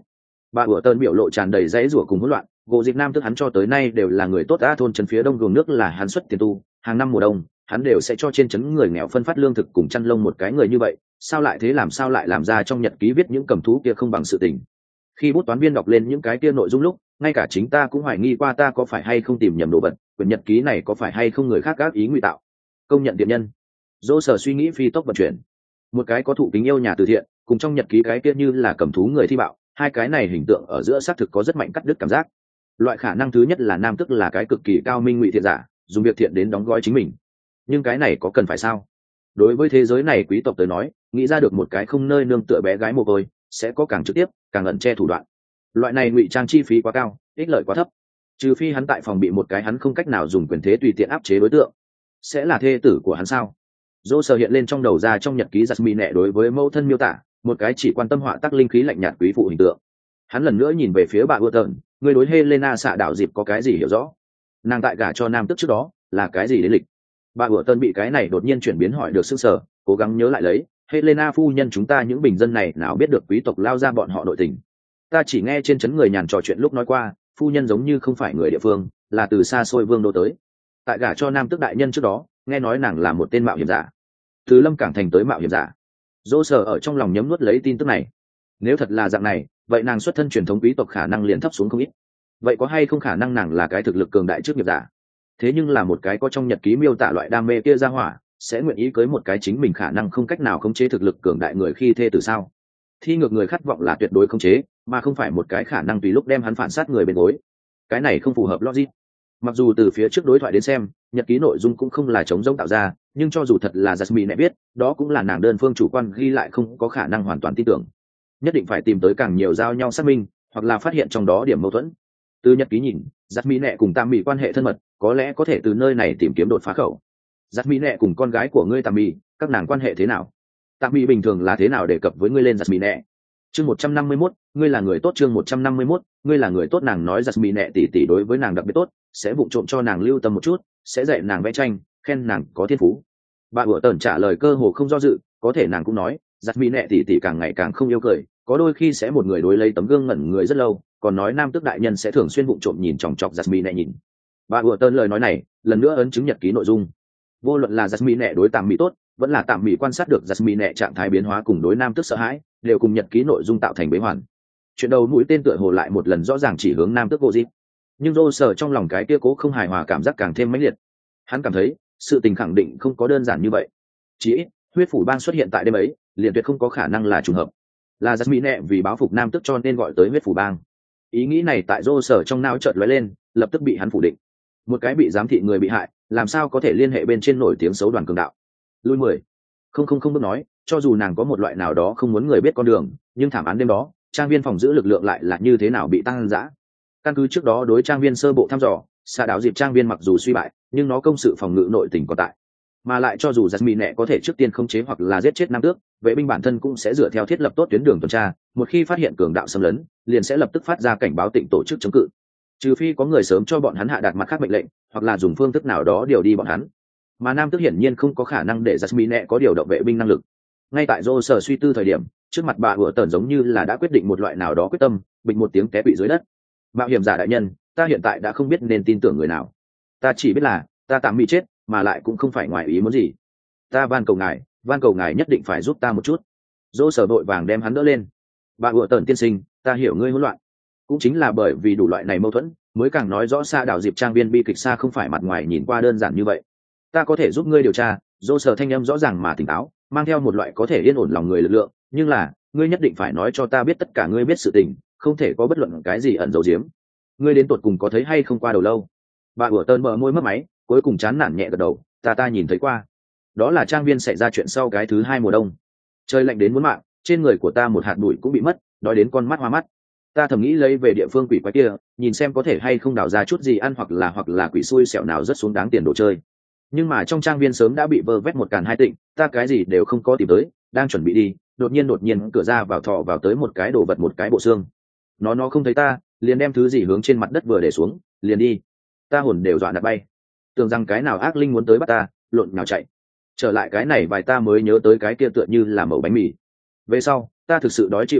Bà ủa tơn biểu lộ tràn đầy dãy rủa cùng hỗn loạn. Gỗ Dịch Nam tức hắn cho tới nay đều là người tốt đã, thôn trấn phía đông gồm nước là hắn xuất tiền tu, hàng năm mùa đông hắn đều sẽ cho trên trấn người nghèo phân phát lương thực cùng chăn lông. Một cái người như vậy sao lại thế, làm sao lại làm ra trong nhật ký viết những cầm thú kia không bằng sự tình. Khi bút toán viên đọc lên những cái kia nội dung lúc, ngay cả chính ta cũng hoài nghi qua ta có phải hay không tìm nhầm đồ vật, quyển nhật ký này có phải hay không người khác gác ý ngụy tạo. Công nhận tiện nhân. Dỗ Sở suy nghĩ phi tốc vận chuyển. Một cái có thụ kính yêu nhà từ thiện, cùng trong nhật ký cái kia như là cầm thú người thi bạo, hai cái này hình tượng ở giữa xác thực có rất mạnh cắt đứt cảm giác. Loại khả năng thứ nhất là nam tức là cái cực kỳ cao minh ngụy thiện giả, dùng việc thiện đến đóng gói chính mình. Nhưng cái này có cần phải sao? Đối với thế giới này quý tộc tới nói, nghĩ ra được một cái không nơi nương tựa bé gái mồ côi sẽ có càng trực tiếp càng ẩn che thủ đoạn. Loại này ngụy trang chi phí quá cao, ích lợi quá thấp. Trừ phi hắn tại phòng bị một cái hắn không cách nào dùng quyền thế tùy tiện áp chế đối tượng. Sẽ là thê tử của hắn sao? Dỗ Sở hiện lên trong đầu ra trong nhật ký Jasmine đối với mẫu thân miêu tả, một cái chỉ quan tâm họa tác linh khí lạnh nhạt quý phụ hình tượng. Hắn lần nữa nhìn về phía bà Burton, người đối Helena xạ đảo dịp có cái gì hiểu rõ? Nàng tại gả cho nam tức trước đó là cái gì đến lịch? Bà Burton bị cái này đột nhiên chuyển biến hỏi được sững sờ, cố gắng nhớ lại lấy. Helena phu nhân, chúng ta những bình dân này nào biết được quý tộc lao ra bọn họ nội tình? Ta chỉ nghe trên trấn người nhàn trò chuyện lúc nói qua, phu nhân giống như không phải người địa phương, là từ xa xôi vương đô tới. Tại gả cho nam tước đại nhân trước đó, nghe nói nàng là một tên mạo hiểm giả, từ Lâm Cảng thành tới mạo hiểm giả. Dỗ Sở ở trong lòng nhấm nuốt lấy tin tức này. Nếu thật là dạng này, vậy nàng xuất thân truyền thống quý tộc khả năng liền thấp xuống không ít. Vậy có hay không khả năng nàng là cái thực lực cường đại trước nghiệp giả? Thế nhưng là một cái có trong nhật ký miêu tả loại đam mê kia ra hỏa, sẽ nguyện ý cưới một cái chính mình khả năng không cách nào khống chế thực lực cường đại người khi thê tử sao? Thi ngược người khát vọng là tuyệt đối khống chế, mà không phải một cái khả năng tùy lúc đem hắn phản sát người bên gối. Cái này không phù hợp logic. Mặc dù từ phía trước đối thoại đến xem, nhật ký nội dung cũng không là trống rỗng tạo ra, nhưng cho dù thật là Jasmine biết, đó cũng là nàng đơn phương chủ quan ghi lại, không có khả năng hoàn toàn tin tưởng. Nhất định phải tìm tới càng nhiều giao nhau xác minh, hoặc là phát hiện trong đó điểm mâu thuẫn. Từ nhật ký nhìn, Jasmine cùng Tam Mỹ quan hệ thân mật, có lẽ có thể từ nơi này tìm kiếm đột phá khẩu. Jasmine cùng con gái của ngươi Tam Mỹ, các nàng quan hệ thế nào? Tam Mỹ bình thường là thế nào đề cập với ngươi lên Jasmine? Chương 151, ngươi là người tốt. Chương 151, ngươi là người tốt. Nàng nói Jasmine tỷ tỷ đối với nàng đặc biệt tốt, sẽ vụng trộm cho nàng lưu tâm một chút, sẽ dạy nàng vẽ tranh, khen nàng có thiên phú. Bà Bủa Tần trả lời cơ hồ không do dự, có thể nàng cũng nói, Jasmine tỷ tỷ càng ngày càng không yêu cười, có đôi khi sẽ một người đối lấy tấm gương ngẩn người rất lâu, còn nói nam tước đại nhân sẽ thường xuyên vụng trộm nhìn chòng chọc Jasmine nhìn. Bà Bủa Tần lời nói này, lần nữa ấn chứng nhật ký nội dung. Vô luận là Jasmine đối Tạm Mỹ tốt, vẫn là Tạm Mỹ quan sát được Jasmine trạng thái biến hóa cùng đối nam tước sợ hãi, đều cùng nhật ký nội dung tạo thành bế hoàn. Chuyện đầu mũi tên tựa hồ lại một lần rõ ràng chỉ hướng nam tước vô dịp. Nhưng Dô Sở trong lòng cái kia cố không hài hòa cảm giác càng thêm mãnh liệt. Hắn cảm thấy sự tình khẳng định không có đơn giản như vậy. Chỉ ít huyết phủ bang xuất hiện tại đêm ấy liền tuyệt không có khả năng là trùng hợp, là Jasmine vì báo phục nam tước cho nên gọi tới huyết phủ bang. Ý nghĩ này tại Dô Sở trong não chợt lóe lên, lập tức bị hắn phủ định. Một cái bị giám thị người bị hại làm sao có thể liên hệ bên trên nổi tiếng xấu đoàn cường đạo? Lui 10. Không bước nói, cho dù nàng có một loại nào đó không muốn người biết con đường, nhưng thảm án đêm đó trang viên phòng giữ lực lượng lại là như thế nào bị tăng dã. Căn cứ trước đó đối trang viên sơ bộ thăm dò, xạ đạo dịp trang viên mặc dù suy bại, nhưng nó công sự phòng ngự nội tình còn tại. Mà lại cho dù Jasmine có thể trước tiên khống chế hoặc là giết chết nam tước, vệ binh bản thân cũng sẽ dựa theo thiết lập tốt tuyến đường tuần tra, một khi phát hiện cường đạo xâm lấn, liền sẽ lập tức phát ra cảnh báo tịnh tổ chức chống cự. Trừ phi có người sớm cho bọn hắn hạ đạt mặt khác mệnh lệnh, hoặc là dùng phương thức nào đó điều đi bọn hắn. Mà nam tước hiển nhiên không có khả năng để Jasmine có điều động vệ binh năng lực. Ngay tại Dô Sở suy tư thời điểm, trước mặt bà Hựa Tần giống như là đã quyết định một loại nào đó quyết tâm, bịch một tiếng té quỵ dưới đất. Mạo hiểm giả đại nhân, ta hiện tại đã không biết nên tin tưởng người nào. Ta chỉ biết là ta Tạm Mỹ chết, mà lại cũng không phải ngoài ý muốn gì. Ta van cầu ngài nhất định phải giúp ta một chút. Dô Sở vội vàng đem hắn đỡ lên. Bà Hựa Tần tiên sinh, ta hiểu ngươi hỗn loạn. Cũng chính là bởi vì đủ loại này mâu thuẫn, mới càng nói rõ xa đảo dịp trang viên bi kịch xa không phải mặt ngoài nhìn qua đơn giản như vậy. Ta có thể giúp ngươi điều tra. Dô Sở thanh âm rõ ràng mà tỉnh táo, mang theo một loại có thể yên ổn lòng người lực lượng, nhưng là ngươi nhất định phải nói cho ta biết tất cả ngươi biết sự tình, không thể có bất luận cái gì ẩn giấu giếm. Ngươi đến tột cùng có thấy hay không qua đầu lâu? Bà Hựa Tần bờ môi mấp máy, cuối cùng chán nản nhẹ gật đầu. Ta nhìn thấy qua. Đó là trang viên xảy ra chuyện sau cái thứ 2 mùa đông. Trời lạnh đến muốn mạng, trên người của ta một hạt bụi cũng bị mất, đói đến con mắt hoa mắt. Ta thầm nghĩ lấy về địa phương quỷ quái kia, nhìn xem có thể hay không đào ra chút gì ăn, hoặc là quỷ xui xẻo nào rất xuống đáng tiền đồ chơi. Nhưng mà trong trang viên sớm đã bị vơ vét một càn hai tịnh, ta cái gì đều không có tìm tới, đang chuẩn bị đi, đột nhiên cửa ra vào thọ vào tới một cái đồ vật, một cái bộ xương. Nó không thấy ta, liền đem thứ gì hướng trên mặt đất vừa để xuống, liền đi. Ta hồn đều dọa nạt bay, tưởng rằng cái nào ác linh muốn tới bắt ta, lộn nào chạy. Trở lại cái này vài ta mới nhớ tới cái kia tựa như là mẩu bánh mì. Về sau ta thực sự đói chịu không được,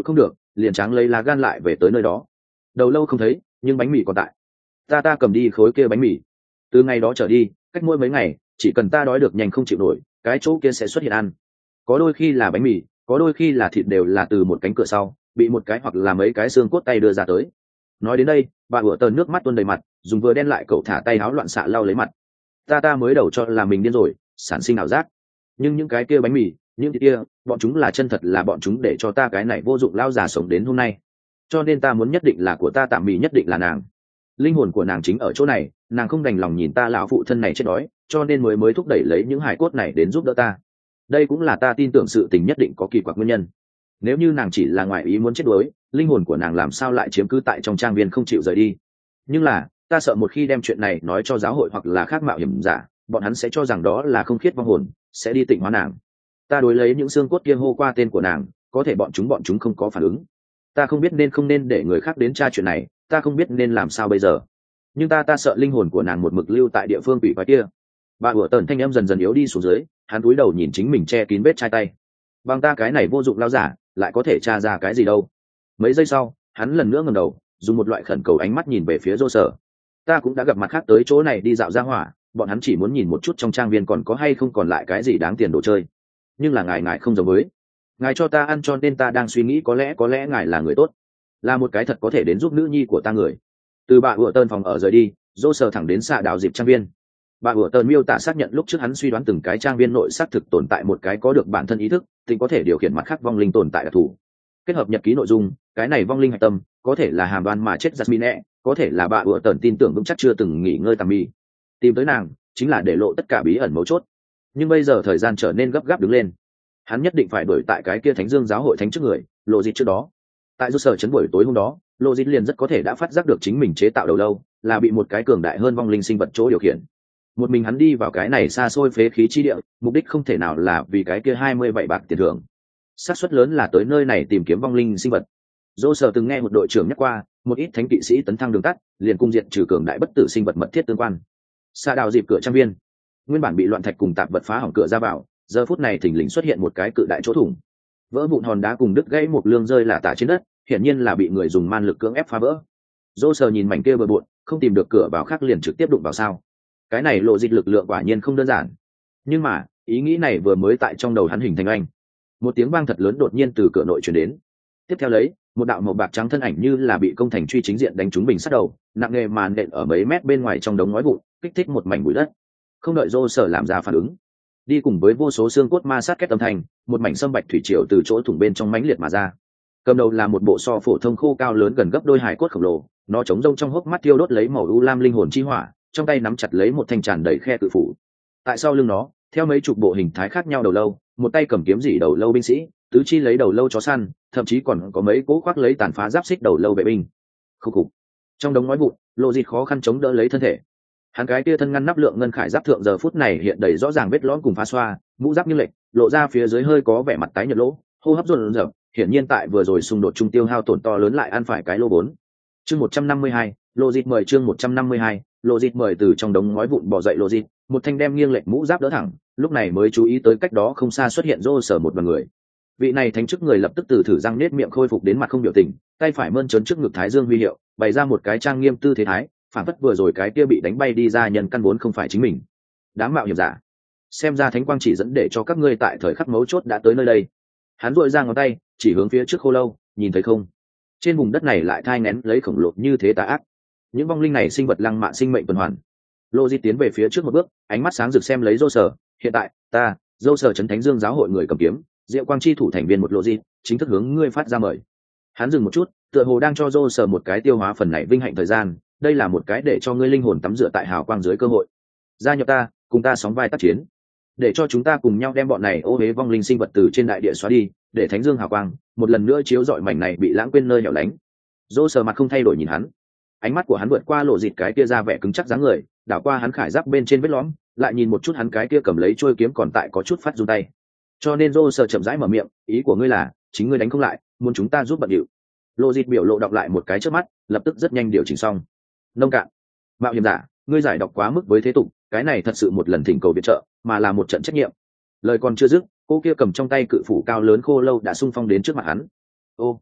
liền tráng lấy lá gan lại về tới nơi đó. Đầu lâu không thấy, nhưng bánh mì còn tại. Ta cầm đi khối kia bánh mì. Từ ngày đó trở đi, cách mỗi mấy ngày, chỉ cần ta đói được nhanh không chịu nổi, cái chỗ kia sẽ xuất hiện ăn. Có đôi khi là bánh mì, có đôi khi là thịt, đều là từ một cánh cửa sau bị một cái hoặc là mấy cái xương cốt tay đưa ra tới. Nói đến đây, bà ủa tờn nước mắt tuôn đầy mặt, dùng vừa đen lại cậu thả tay áo loạn xạ lau lấy mặt. Ta mới đầu cho là mình điên rồi, sản sinh ảo giác. Nhưng những cái kia bánh mì, những kia, bọn chúng là chân thật, là bọn chúng để cho ta cái này vô dụng lao già sống đến hôm nay. Cho nên ta muốn nhất định là của ta, tạm mì nhất định là nàng. Linh hồn của nàng chính ở chỗ này, nàng không đành lòng nhìn ta lão phụ thân này chết đói, cho nên mới thúc đẩy lấy những hài cốt này đến giúp đỡ ta. Đây cũng là ta tin tưởng sự tình nhất định có kỳ quặc nguyên nhân. Nếu như nàng chỉ là ngoại ý muốn chết đuối, linh hồn của nàng làm sao lại chiếm cứ tại trong trang viên không chịu rời đi. Nhưng là ta sợ một khi đem chuyện này nói cho giáo hội hoặc là khác mạo hiểm giả, bọn hắn sẽ cho rằng đó là không khiết vong hồn, sẽ đi tịnh hóa nàng. Ta đối lấy những xương cốt kia hô qua tên của nàng, có thể bọn chúng không có phản ứng. Ta không biết nên không nên để người khác đến tra chuyện này, ta không biết nên làm sao bây giờ. Nhưng ta sợ linh hồn của nàng một mực lưu tại địa phương quỷ quái kia. Bà ủa tần thanh em dần dần yếu đi xuống dưới, hắn cúi đầu nhìn chính mình che kín vết chai tay. Bằng ta cái này vô dụng lao giả, lại có thể tra ra cái gì đâu. Mấy giây sau, hắn lần nữa ngẩng đầu, dùng một loại khẩn cầu ánh mắt nhìn về phía Dô Sở. Ta cũng đã gặp mặt khác tới chỗ này đi dạo ra hỏa, bọn hắn chỉ muốn nhìn một chút trong trang viên còn có hay không còn lại cái gì đáng tiền đồ chơi. Nhưng là ngài không giống với. Ngài cho ta ăn, cho nên ta đang suy nghĩ có lẽ ngài là người tốt, là một cái thật có thể đến giúp nữ nhi của ta người. Từ bà ủa tơn phòng ở rời đi, Dô Sở thẳng đến xạ đào dịp trang viên. Bà ủa tơn miêu tả xác nhận lúc trước hắn suy đoán từng cái trang viên nội xác thực tồn tại một cái có được bản thân ý thức, tính có thể điều khiển mặt khác vong linh tồn tại đặc thù. Kết hợp nhật ký nội dung, cái này vong linh hạch tâm có thể là hàm đoan mà chết Jasmine, có thể là bà ủa tần tin tưởng vững chắc chưa từng nghỉ ngơi tầm mi. Tìm tới nàng chính là để lộ tất cả bí ẩn mấu chốt. Nhưng bây giờ thời gian trở nên gấp gáp đứng lên, hắn nhất định phải đuổi tại cái kia Thánh Dương giáo hội thánh trước người, Lộ Dịch trước đó. Tại Sở trấn buổi tối hôm đó, Lộ Dịch liền rất có thể đã phát giác được chính mình chế tạo đầu lâu là bị một cái cường đại hơn vong linh sinh vật chỗ điều khiển. Một mình hắn đi vào cái này xa xôi phế khí chi địa, mục đích không thể nào là vì cái kia 27 bạc tiền thưởng. Xác suất lớn là tới nơi này tìm kiếm vong linh sinh vật. Dô Sở từng nghe một đội trưởng nhắc qua, một ít thánh kỵ sĩ tấn thăng đường tắt, liền cung diện trừ cường đại bất tử sinh vật mật thiết tương quan. Xa đào dịp cửa trang viên, nguyên bản bị loạn thạch cùng tạp vật phá hỏng cửa ra vào, giờ phút này thình lình xuất hiện một cái cự đại chỗ thủng. Vỡ vụn hòn đá cùng đứt gãy một lương rơi lả tả trên đất, hiển nhiên là bị người dùng man lực cưỡng ép phá vỡ. Dô Sở nhìn mảnh kia bừa bộn, không tìm được cửa vào khác liền trực tiếp đụng vào sao. Cái này Lộ Dịch lực lượng quả nhiên không đơn giản. Nhưng mà, ý nghĩ này vừa mới tại trong đầu hắn hình thành anh, một tiếng vang thật lớn đột nhiên từ cửa nội truyền đến. Tiếp theo lấy, một đạo màu bạc trắng thân ảnh như là bị công thành truy chính diện đánh trúng bình sát đầu, nặng nề màn nện ở mấy mét bên ngoài trong đống ngói vụn, kích thích một mảnh bụi đất. Không đợi Dô Sở làm ra phản ứng, đi cùng với vô số xương cốt ma sát kết âm thanh, một mảnh sâm bạch thủy triều từ chỗ thủng bên trong mãnh liệt mà ra. Cầm đầu là một bộ so phổ thông khô cao lớn gần gấp đôi hài cốt khổng lồ, nó trống rông trong hốc mắt thiêu đốt lấy màu u lam linh hồn chi hỏa, trong tay nắm chặt lấy một thanh tràn đầy khe cự phủ. Tại sau lưng nó, theo mấy chục bộ hình thái khác nhau đầu lâu, một tay cầm kiếm dỉ đầu lâu binh sĩ, tứ chi lấy đầu lâu chó săn, thậm chí còn có mấy cố khoác lấy tàn phá giáp xích đầu lâu vệ binh. Khúc khục. Trong đống nói vụn, Lộ Dịch khó khăn chống đỡ lấy thân thể. Hắn cái kia thân ngăn nắp lượng ngân khải giáp thượng giờ phút này hiện đầy rõ ràng vết lõm cùng phá xoa, mũ giáp như lệch, lộ ra phía dưới hơi có vẻ mặt tái nhợt lỗ, hô hấp dồn dập, hiển nhiên tại vừa rồi xung đột trung tiêu hao tổn to lớn lại ăn phải cái lô vốn. Chương 152, Lộ Dịch mời chương 152, Lộ Dịch mời từ trong đống ngói vụn bò dậy Lộ Dịch, một thanh đem nghiêng lệch mũ giáp đỡ thẳng, lúc này mới chú ý tới cách đó không xa xuất hiện Dô Sở một đoàn người. Vị này thánh chức người lập tức từ thử răng nết miệng khôi phục đến mặt không biểu tình, tay phải mơn trớn trước ngực thái dương huy hiệu, bày ra một cái trang nghiêm tư thế thái, phản phất vừa rồi cái kia bị đánh bay đi ra nhân căn vốn không phải chính mình. Đám mạo hiểm giả, xem ra thánh quang chỉ dẫn để cho các ngươi tại thời khắc mấu chốt đã tới nơi đây. Hắn duỗi ra ngón tay chỉ hướng phía trước khô lâu, nhìn thấy không, trên vùng đất này lại thai nén lấy khổng lồ như thế tà ác. Những vong linh này sinh vật lăng mạ sinh mệnh tuần hoàn. Lô Di tiến về phía trước một bước, ánh mắt sáng rực xem lấy Dô Sở. Hiện tại ta Dô Sở trấn Thánh Dương giáo hội người cầm kiếm, Diệu Quang chi thủ thành viên một Lô Di, chính thức hướng ngươi phát ra mời. Hắn dừng một chút, tựa hồ đang cho Dô Sở một cái tiêu hóa phần này vinh hạnh thời gian. Đây là một cái để cho ngươi linh hồn tắm rửa tại hào quang dưới cơ hội. Gia nhập ta, cùng ta sóng vai tác chiến, để cho chúng ta cùng nhau đem bọn này ô uế vong linh sinh vật từ trên đại địa xóa đi, để Thánh Dương hào quang một lần nữa chiếu rọi mảnh này bị lãng quên nơi hẻo lánh. Dô Sở mặt không thay đổi nhìn hắn, ánh mắt của hắn vượt qua Lộ Dịt cái kia ra vẻ cứng chắc dáng người, đảo qua hắn khải giáp bên trên vết lõm, lại nhìn một chút hắn cái kia cầm lấy chuôi kiếm còn tại có chút phát run tay. Cho nên Dô Sở chậm rãi mở miệng, ý của ngươi là chính ngươi đánh không lại, muốn chúng ta giúp bận điệu. Lộ Dịt biểu lộ đọc lại một cái trước mắt, lập tức rất nhanh điều chỉnh xong. Nông cạn, mạo hiểm giả, ngươi giải đọc quá mức với thế tục, cái này thật sự một lần thỉnh cầu viện trợ, mà là một trận trách nhiệm. Lời còn chưa dứt, cô kia cầm trong tay cự phủ cao lớn khô lâu đã xung phong đến trước mặt hắn. Ô,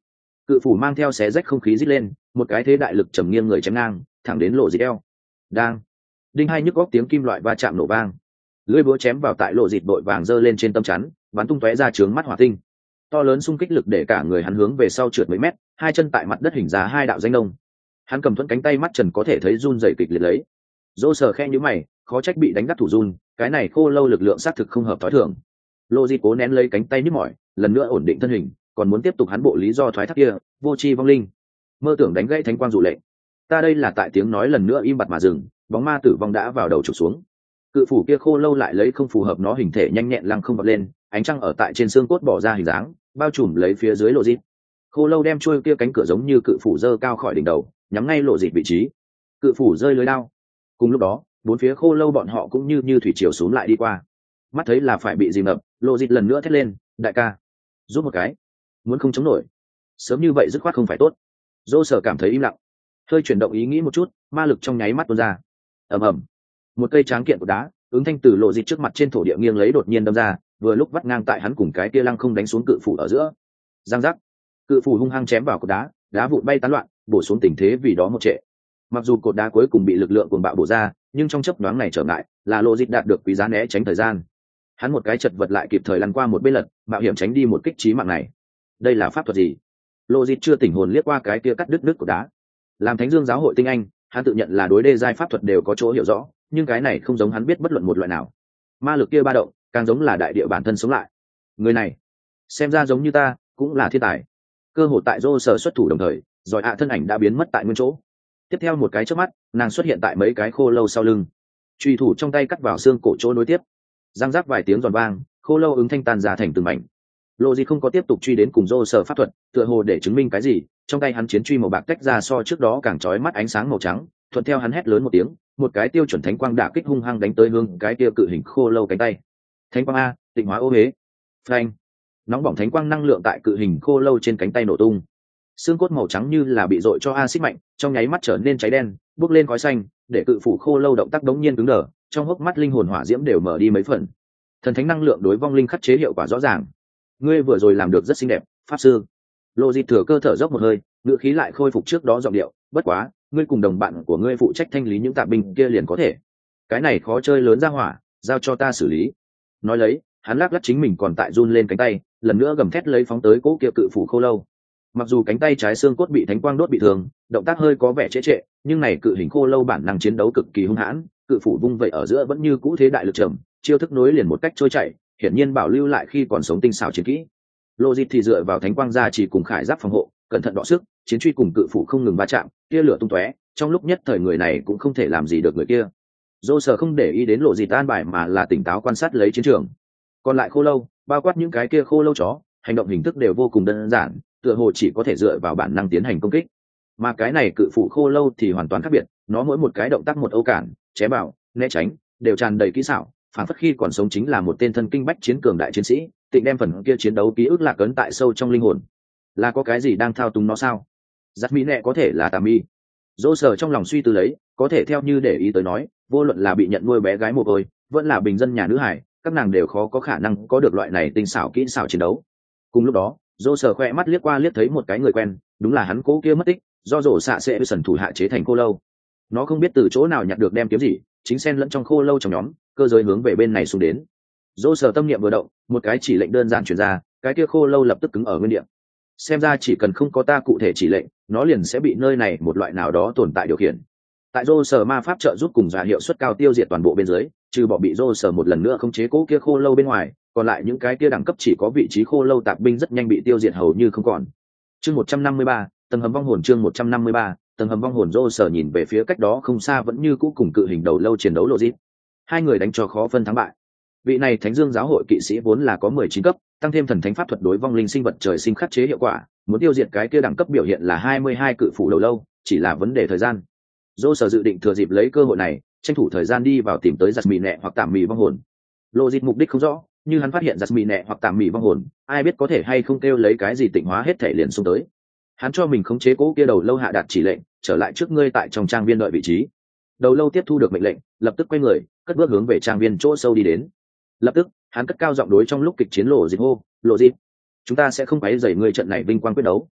Cự phủ mang theo xé rách không khí rít lên, một cái thế đại lực trầm nghiêng người chém ngang thẳng đến lộ dịt eo. Đang đinh hai nhức góc tiếng kim loại va chạm nổ vang, lưỡi búa chém vào tại lộ dịt đội vàng giơ lên trên tâm chắn, bắn tung tóe ra trướng mắt hỏa tinh. To lớn xung kích lực để cả người hắn hướng về sau trượt mấy mét, hai chân tại mặt đất hình ra hai đạo danh đông. Hắn cầm thuẫn cánh tay mắt trần có thể thấy run rẩy kịch liệt lấy. Dô sờ khe nhíu mày, khó trách bị đánh đắc thủ run, cái này khô lâu lực lượng xác thực không hợp tối thường. Lộ dịt cố nén lấy cánh tay nhức mỏi, lần nữa ổn định thân hình, còn muốn tiếp tục hắn bộ lý do thoái thác kia, vô tri vong linh, mơ tưởng đánh gãy thánh quang dụ lệnh. Ta đây là tại tiếng nói lần nữa im bặt mà dừng, bóng ma tử vong đã vào đầu chụp xuống. Cự phủ kia khô lâu lại lấy không phù hợp nó hình thể nhanh nhẹn lăng không vọt lên, ánh trăng ở tại trên xương cốt bỏ ra hình dáng, bao trùm lấy phía dưới lộ dịt. Khô lâu đem trôi kia cánh cửa giống như cự phủ giơ cao khỏi đỉnh đầu, nhắm ngay lộ dịt vị trí. Cự phủ rơi lưới đao. Cùng lúc đó, bốn phía khô lâu bọn họ cũng như thủy triều xuống lại đi qua. Mắt thấy là phải bị dìm ngập, lộ dịt lần nữa thét lên, đại ca, giúp một cái. Muốn không chống nổi, sớm như vậy dứt khoát không phải tốt. Dô sở cảm thấy im lặng, hơi chuyển động ý nghĩ một chút, ma lực trong nháy mắt tuôn ra. Ầm ầm, một cây tráng kiện của đá ứng thanh từ lộ dịt trước mặt trên thổ địa nghiêng lấy đột nhiên đâm ra, vừa lúc vắt ngang tại hắn cùng cái tia lăng không đánh xuống cự phủ ở giữa. Giang giác, cự phủ hung hăng chém vào cột đá, đá vụn bay tán loạn, bổ xuống tình thế vì đó một trệ. Mặc dù cột đá cuối cùng bị lực lượng cuồng bạo bổ ra, nhưng trong chớp nhoáng này trở ngại là lộ dịt đạt được quý giá né tránh thời gian. Hắn một cái chật vật lại kịp thời lăn qua một bên lật, mạo hiểm tránh đi một kích chí mạng này. Đây là pháp thuật gì? Lộ dịt chưa tỉnh hồn liếc qua cái kia cắt đứt của đá. Làm Thánh Dương giáo hội tinh anh, hắn tự nhận là đối đê giai pháp thuật đều có chỗ hiểu rõ, nhưng cái này không giống hắn biết bất luận một loại nào. Ma lực kia ba động, càng giống là đại địa bản thân sống lại. Người này, xem ra giống như ta, cũng là thiên tài. Cơ hội tại Dô sở xuất thủ đồng thời, rồi thân ảnh đã biến mất tại nguyên chỗ. Tiếp theo một cái chớp mắt, nàng xuất hiện tại mấy cái khô lâu sau lưng, chùy thủ trong tay cắt vào xương cổ chỗ nối tiếp. Răng rác vài tiếng giòn vang, khô lâu ứng thanh tan ra thành từng mảnh. Lộ Dị không có tiếp tục truy đến cùng Dô sở pháp thuật, tựa hồ để chứng minh cái gì, trong tay hắn chiến truy màu bạc tách ra so trước đó càng chói mắt ánh sáng màu trắng, thuận theo hắn hét lớn một tiếng, một cái tiêu chuẩn thánh quang đả kích hung hăng đánh tới hướng cái kia cự hình khô lâu cánh tay. Thánh quang a, tịnh hóa ô hế. Phanh. Nóng bỏng thánh quang năng lượng tại cự hình khô lâu trên cánh tay nổ tung. Xương cốt màu trắng như là bị dội cho axit mạnh, trong nháy mắt trở nên cháy đen, bốc lên khói xanh, để cự phủ khô lâu động tác đống nhiên cứng đờ, trong hốc mắt linh hồn hỏa diễm đều mở đi mấy phần. Thần thánh năng lượng đối vong linh khắc chế hiệu quả rõ ràng. Ngươi vừa rồi làm được rất xinh đẹp, pháp sư. Lộ Dị thừa cơ thở dốc một hơi, ngữ khí lại khôi phục trước đó giọng điệu, bất quá, ngươi cùng đồng bạn của ngươi phụ trách thanh lý những tạp binh kia liền có thể. Cái này khó chơi lớn ra hỏa, giao cho ta xử lý. Nói lấy, hắn lắc lắc chính mình còn tại run lên cánh tay, lần nữa gầm thét lấy phóng tới cỗ kia cự phủ khô lâu. Mặc dù cánh tay trái xương cốt bị thánh quang đốt bị thương, động tác hơi có vẻ trễ trệ, nhưng này cự hình khô lâu bản năng chiến đấu cực kỳ hung hãn, cự phủ vung vậy ở giữa vẫn như cũ thế đại lực trầm, chiêu thức nối liền một cách trôi chảy, hiển nhiên bảo lưu lại khi còn sống tinh xảo chiến kỹ. Lộ Dị thì dựa vào thánh quang gia chỉ cùng khải giáp phòng hộ, cẩn thận đọ sức, chiến truy cùng cự phủ không ngừng va chạm, tia lửa tung tóe, trong lúc nhất thời người này cũng không thể làm gì được người kia. Dô sở không để ý đến Lộ Dị an bài mà là tỉnh táo quan sát lấy chiến trường. Còn lại khô lâu, bao quát những cái kia khô lâu chó, hành động hình thức đều vô cùng đơn giản, tựa hồ chỉ có thể dựa vào bản năng tiến hành công kích. Mà cái này cự phủ khô lâu thì hoàn toàn khác biệt, nó mỗi một cái động tác một âu cản, chém bảo, né tránh, đều tràn đầy kỹ xảo, phản phất khi còn sống chính là một tên thân kinh bách chiến cường đại chiến sĩ, tịnh đem phần kia chiến đấu ký ức lạc ấn tại sâu trong linh hồn. Là có cái gì đang thao túng nó sao? Giắt mỹ nệ có thể là tà mi. Dỗ sở trong lòng suy tư lấy, có thể theo như để ý tới nói, vô luận là bị nhận nuôi bé gái mồ côi, vẫn là bình dân nhà nữ hải, các nàng đều khó có khả năng có được loại này tinh xảo kỹ xảo chiến đấu. Cùng lúc đó, dỗ sở khoe mắt liếc qua liếc thấy một cái người quen, đúng là hắn cố kia mất tích, do rổ xạ sẽ sần thủ hạ chế thành khô lâu. Nó không biết từ chỗ nào nhặt được đem kiếm gì, chính xen lẫn trong khô lâu trong nhóm, cơ giới hướng về bên này xuống đến. Dỗ sở tâm niệm vừa động, một cái chỉ lệnh đơn giản truyền ra, cái kia khô lâu lập tức cứng ở nguyên địa. Xem ra chỉ cần không có ta cụ thể chỉ lệnh, nó liền sẽ bị nơi này một loại nào đó tồn tại điều khiển. Tại Dỗ sở ma pháp trợ giúp cùng giả hiệu suất cao tiêu diệt toàn bộ bên dưới, trừ bỏ bị Dỗ sở một lần nữa không chế cố kia khô lâu bên ngoài, còn lại những cái kia đẳng cấp chỉ có vị trí khô lâu tạp binh rất nhanh bị tiêu diệt hầu như không còn. Chương 153, tầng hầm vong hồn. Chương 153, tầng hầm vong hồn. Dỗ sở nhìn về phía cách đó không xa vẫn như cũ cùng cự hình đầu lâu chiến đấu Lộ Dị. Hai người đánh cho khó phân thắng bại. Vị này Thánh Dương giáo hội kỵ sĩ vốn là có 19 cấp, tăng thêm thần thánh pháp thuật đối vong linh sinh vật trời sinh khắc chế hiệu quả, muốn tiêu diệt cái kia đẳng cấp biểu hiện là 22 cự phủ đầu lâu, chỉ là vấn đề thời gian. Dỗ sở dự định thừa dịp lấy cơ hội này, tranh thủ thời gian đi vào tìm tới giặt mì nẹ hoặc tạm mì vong hồn. Lộ Dị mục đích không rõ, như hắn phát hiện giặt mì nẹ hoặc tạm mì vong hồn, ai biết có thể hay không kêu lấy cái gì tịnh hóa hết thể liền xung tới. Hắn cho mình khống chế cố kia đầu lâu hạ đạt chỉ lệnh, trở lại trước ngươi tại trong trang viên đợi vị trí. Đầu lâu tiếp thu được mệnh lệnh, lập tức quay người, cất bước hướng về trang viên chỗ sâu đi đến. Lập tức, hắn cất cao giọng đối trong lúc kịch chiến Lộ Dị hô, Lộ Dị, chúng ta sẽ không quấy rầy ngươi trận này vinh quang quyết đấu.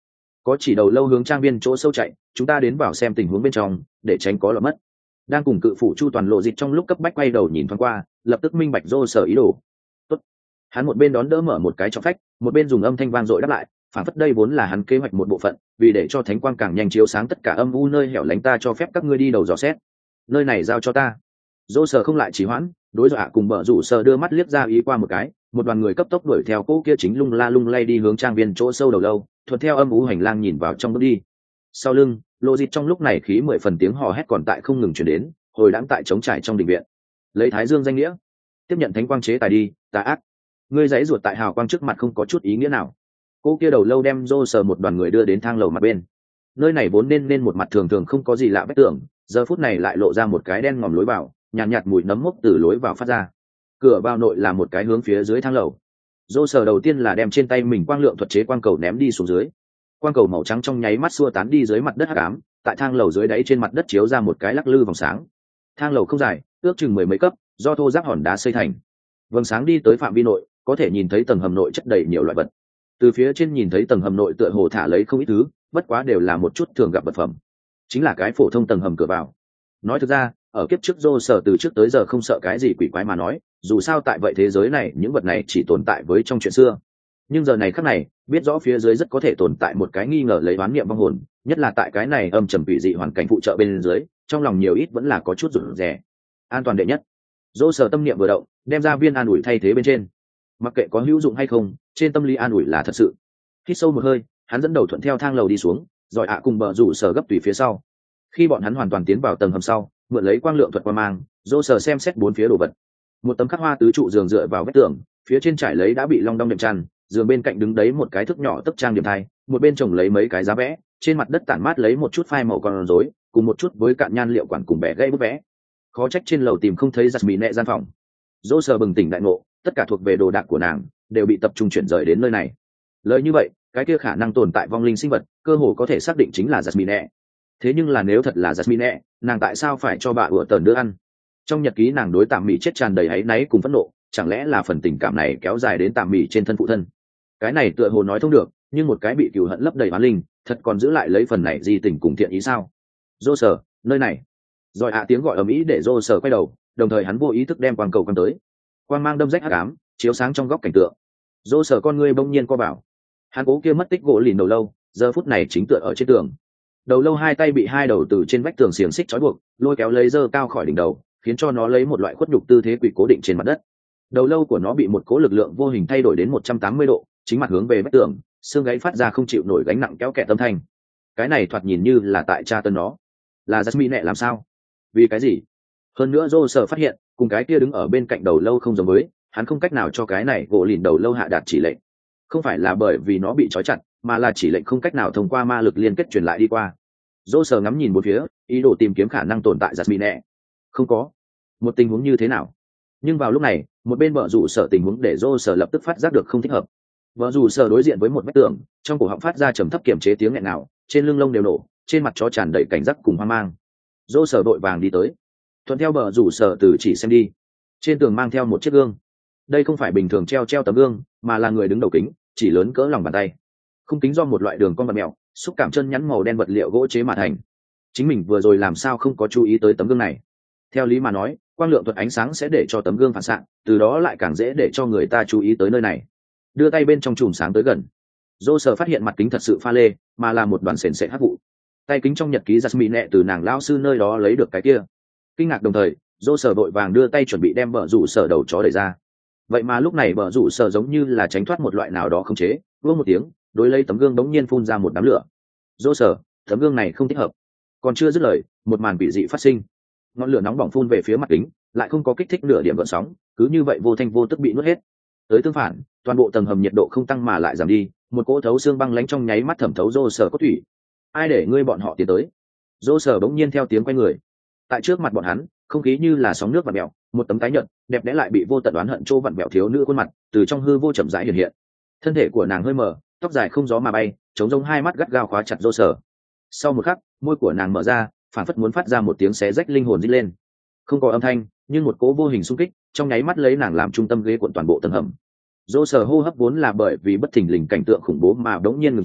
có chỉ đầu lâu hướng trang viên chỗ sâu chạy, chúng ta đến vào xem tình huống bên trong để tránh có lọt mất. Đang cùng cự phủ chu toàn lộ dịch trong lúc cấp bách quay đầu nhìn thoáng qua, lập tức minh bạch Dô Sở ý đồ. Tốt. Hắn một bên đón đỡ mở một cái trọng phách, một bên dùng âm thanh vang dội đáp lại, phản phất đây vốn là hắn kế hoạch một bộ phận, vì để cho thánh quang càng nhanh chiếu sáng tất cả âm u nơi hẻo lánh, ta cho phép các ngươi đi đầu dò xét. Nơi này giao cho ta. Dô Sở không lại trì hoãn, đối dọa cùng bợ rủ Sở đưa mắt liếc ra ý qua một cái, một đoàn người cấp tốc đuổi theo cô kia chính lung la lung lay đi hướng trang viên chỗ sâu đầu lâu, thuận theo âm u hành lang nhìn vào trong bước đi. Sau lưng, lộ dịch trong lúc này khí 10 phần tiếng hò hét còn tại không ngừng truyền đến, hồi đãng tại trống trải trong đình viện. Lấy Thái Dương danh nghĩa, tiếp nhận thánh quang chế tài đi, tà ác. Ngươi giãy ruột tại hào quang trước mặt không có chút ý nghĩa nào. Cô kia đầu lâu đem Dô Sở một đoàn người đưa đến thang lầu mặt bên. Nơi này vốn nên một mặt thường thường không có gì lạ vách tường, giờ phút này lại lộ ra một cái đen ngòm lối vào, nhàn nhạt mùi nấm mốc từ lối vào phát ra. Cửa vào nội là một cái hướng phía dưới thang lầu. Dô Sở đầu tiên là đem trên tay mình quang lượng thuật chế quang cầu ném đi xuống dưới. Quang cầu màu trắng trong nháy mắt xua tán đi dưới mặt đất hắc ám, tại thang lầu dưới đáy trên mặt đất chiếu ra một cái lắc lư vòng sáng. Thang lầu không dài, ước chừng 10 mấy cấp, do thô ráp hòn đá xây thành. Vầng sáng đi tới phạm vi nội, có thể nhìn thấy tầng hầm nội chất đầy nhiều loại vật. Từ phía trên nhìn thấy tầng hầm nội tựa hồ thả lấy không ít thứ, bất quá đều là một chút thường gặp vật phẩm. Chính là cái phổ thông tầng hầm cửa vào. Nói thực ra, ở kiếp trước Dô Sở từ trước tới giờ không sợ cái gì quỷ quái mà nói, dù sao tại vậy thế giới này những vật này chỉ tồn tại với trong chuyện xưa. Nhưng giờ này khắc này, biết rõ phía dưới rất có thể tồn tại một cái nghi ngờ lấy oán niệm vong hồn, nhất là tại cái này âm trầm quỷ dị hoàn cảnh phụ trợ bên dưới, trong lòng nhiều ít vẫn là có chút rụt rè. An toàn đệ nhất. Dô Sở tâm niệm vừa động, đem ra viên an ủi thay thế bên trên. Mặc kệ có hữu dụng hay không, trên tâm lý an ủi là thật sự. Hít sâu một hơi, hắn dẫn đầu thuận theo thang lầu đi xuống, rồi cùng bờ rủ Sở gấp tùy phía sau. Khi bọn hắn hoàn toàn tiến vào tầng hầm sau, mượn lấy quang lượng thuật quang mang, Dô Sở xem xét bốn phía đồ vật. Một tấm khắc hoa tứ trụ giường dựa vào vách tường, phía trên trải lấy đã bị long đong đệm chăn, giường bên cạnh đứng đấy một cái thước nhỏ tấc trang điểm thai, một bên trồng lấy mấy cái giá vẽ, trên mặt đất tản mát lấy một chút phai màu con rối, cùng một chút với cạn nhan liệu quản cùng bẻ gãy bút vẽ. Khó trách trên lầu tìm không thấy Jasmine gian phòng. Dô Sở bừng tỉnh đại ngộ, tất cả thuộc về đồ đạc của nàng đều bị tập trung chuyển rời đến nơi này. Lời như vậy, cái kia khả năng tồn tại vong linh sinh vật, cơ hồ có thể xác định chính là Jasmine. Thế nhưng là nếu thật là Jasmine, nàng tại sao phải cho bà ủa tần đưa ăn? Trong nhật ký nàng đối Tạm Mị chết tràn đầy áy náy cùng phẫn nộ, chẳng lẽ là phần tình cảm này kéo dài đến Tạm Mị trên thân phụ thân? Cái này tựa hồ nói thông được, nhưng một cái bị cừu hận lấp đầy oán linh, thật còn giữ lại lấy phần này gì tình cùng thiện ý sao? Dô Sở, nơi này. Rồi tiếng gọi ầm ĩ để Dô Sở quay đầu, đồng thời hắn vô ý thức đem quang cầu quăng tới. Quang mang đâm rách hắc ám, chiếu sáng trong góc cảnh tượng. Dô Sở con ngươi bỗng nhiên co vào. Hắn cố kia mất tích gỗ lìn đầu lâu, giờ phút này chính tựa ở trên tường. Đầu lâu hai tay bị hai đầu từ trên vách tường xiềng xích trói buộc, lôi kéo lấy dơ cao khỏi đỉnh đầu, khiến cho nó lấy một loại khuất nhục tư thế quỳ cố định trên mặt đất. Đầu lâu của nó bị một cố lực lượng vô hình thay đổi đến 180 độ, chính mặt hướng về vách tường, xương gáy phát ra không chịu nổi gánh nặng kéo kẹt âm thanh. Cái này thoạt nhìn như là tại tra tấn nó. Là Jasmine làm sao? Vì cái gì? Hơn nữa Dô Sở phát hiện, cùng cái kia đứng ở bên cạnh đầu lâu không giống với, hắn không cách nào cho cái này gỗ lìn đầu lâu hạ đạt chỉ lệnh. Không phải là bởi vì nó bị trói chặt, mà là chỉ lệnh không cách nào thông qua ma lực liên kết truyền lại đi qua. Dô Sở ngắm nhìn bốn phía, ý đồ tìm kiếm khả năng tồn tại Jasmine. Không có. Một tình huống như thế nào? Nhưng vào lúc này, một bên vợ rủ Sở tình huống để Dô Sở lập tức phát giác được không thích hợp. Vợ rủ Sở đối diện với một vách tường, trong cổ họng phát ra trầm thấp kiềm chế tiếng nghẹn nào, trên lưng lông đều nổ, trên mặt chó tràn đầy cảnh giác cùng hoang mang. Dô Sở đội vàng đi tới, thuận theo bờ rủ Sở từ chỉ xem đi. Trên tường mang theo một chiếc gương. Đây không phải bình thường treo tấm gương, mà là người đứng đầu kính, chỉ lớn cỡ lòng bàn tay. Khung kính do một loại đường con vật mèo, xúc cảm chân nhắn màu đen vật liệu gỗ chế mà thành. Chính mình vừa rồi làm sao không có chú ý tới tấm gương này? Theo lý mà nói, quang lượng thuật ánh sáng sẽ để cho tấm gương phản xạ, từ đó lại càng dễ để cho người ta chú ý tới nơi này. Đưa tay bên trong chùm sáng tới gần, Dô Sở phát hiện mặt kính thật sự pha lê, mà là một đoàn sền sệt hắc vụ. Tay kính trong nhật ký Jasmine từ nàng lão sư nơi đó lấy được cái kia. Kinh ngạc đồng thời, Dô Sở vội vàng đưa tay chuẩn bị đem bờ rủ Sở đầu chó đẩy ra. Vậy mà lúc này bờ rủ Sở giống như là tránh thoát một loại nào đó không chế, vang một tiếng, đối lấy tấm gương đống nhiên phun ra một đám lửa. Dô Sở, tấm gương này không thích hợp. Còn chưa dứt lời, một màn quỷ dị phát sinh. Ngọn lửa nóng bỏng phun về phía mặt kính, lại không có kích thích nửa điểm gợn sóng, cứ như vậy vô thanh vô tức bị nuốt hết. Tới tương phản, toàn bộ tầng hầm nhiệt độ không tăng mà lại giảm đi, một cỗ thấu xương băng lãnh trong nháy mắt thẩm thấu Dô Sở cốt thủy. Ai để ngươi bọn họ tiến tới? Dô Sở bỗng nhiên theo tiếng quay người. Tại trước mặt bọn hắn, không khí như là sóng nước vặn mèo, một tấm tái nhợt, đẹp đẽ lại bị vô tận oán hận trô vặn mèo thiếu nữ khuôn mặt, từ trong hư vô chậm rãi hiện hiện. Thân thể của nàng hơi mờ, tóc dài không gió mà bay, trống rỗng hai mắt gắt gao khóa chặt Dô Sở. Sau một khắc, môi của nàng mở ra, phản phất muốn phát ra một tiếng xé rách linh hồn rít lên. Không có âm thanh, nhưng một cỗ vô hình xung kích, trong nháy mắt lấy nàng làm trung tâm ghế cuộn toàn bộ tầng hầm. Dô Sở hô hấp vốn là bởi vì bất thình lình cảnh tượng khủng bố mà đống nhiên ngừng trệ,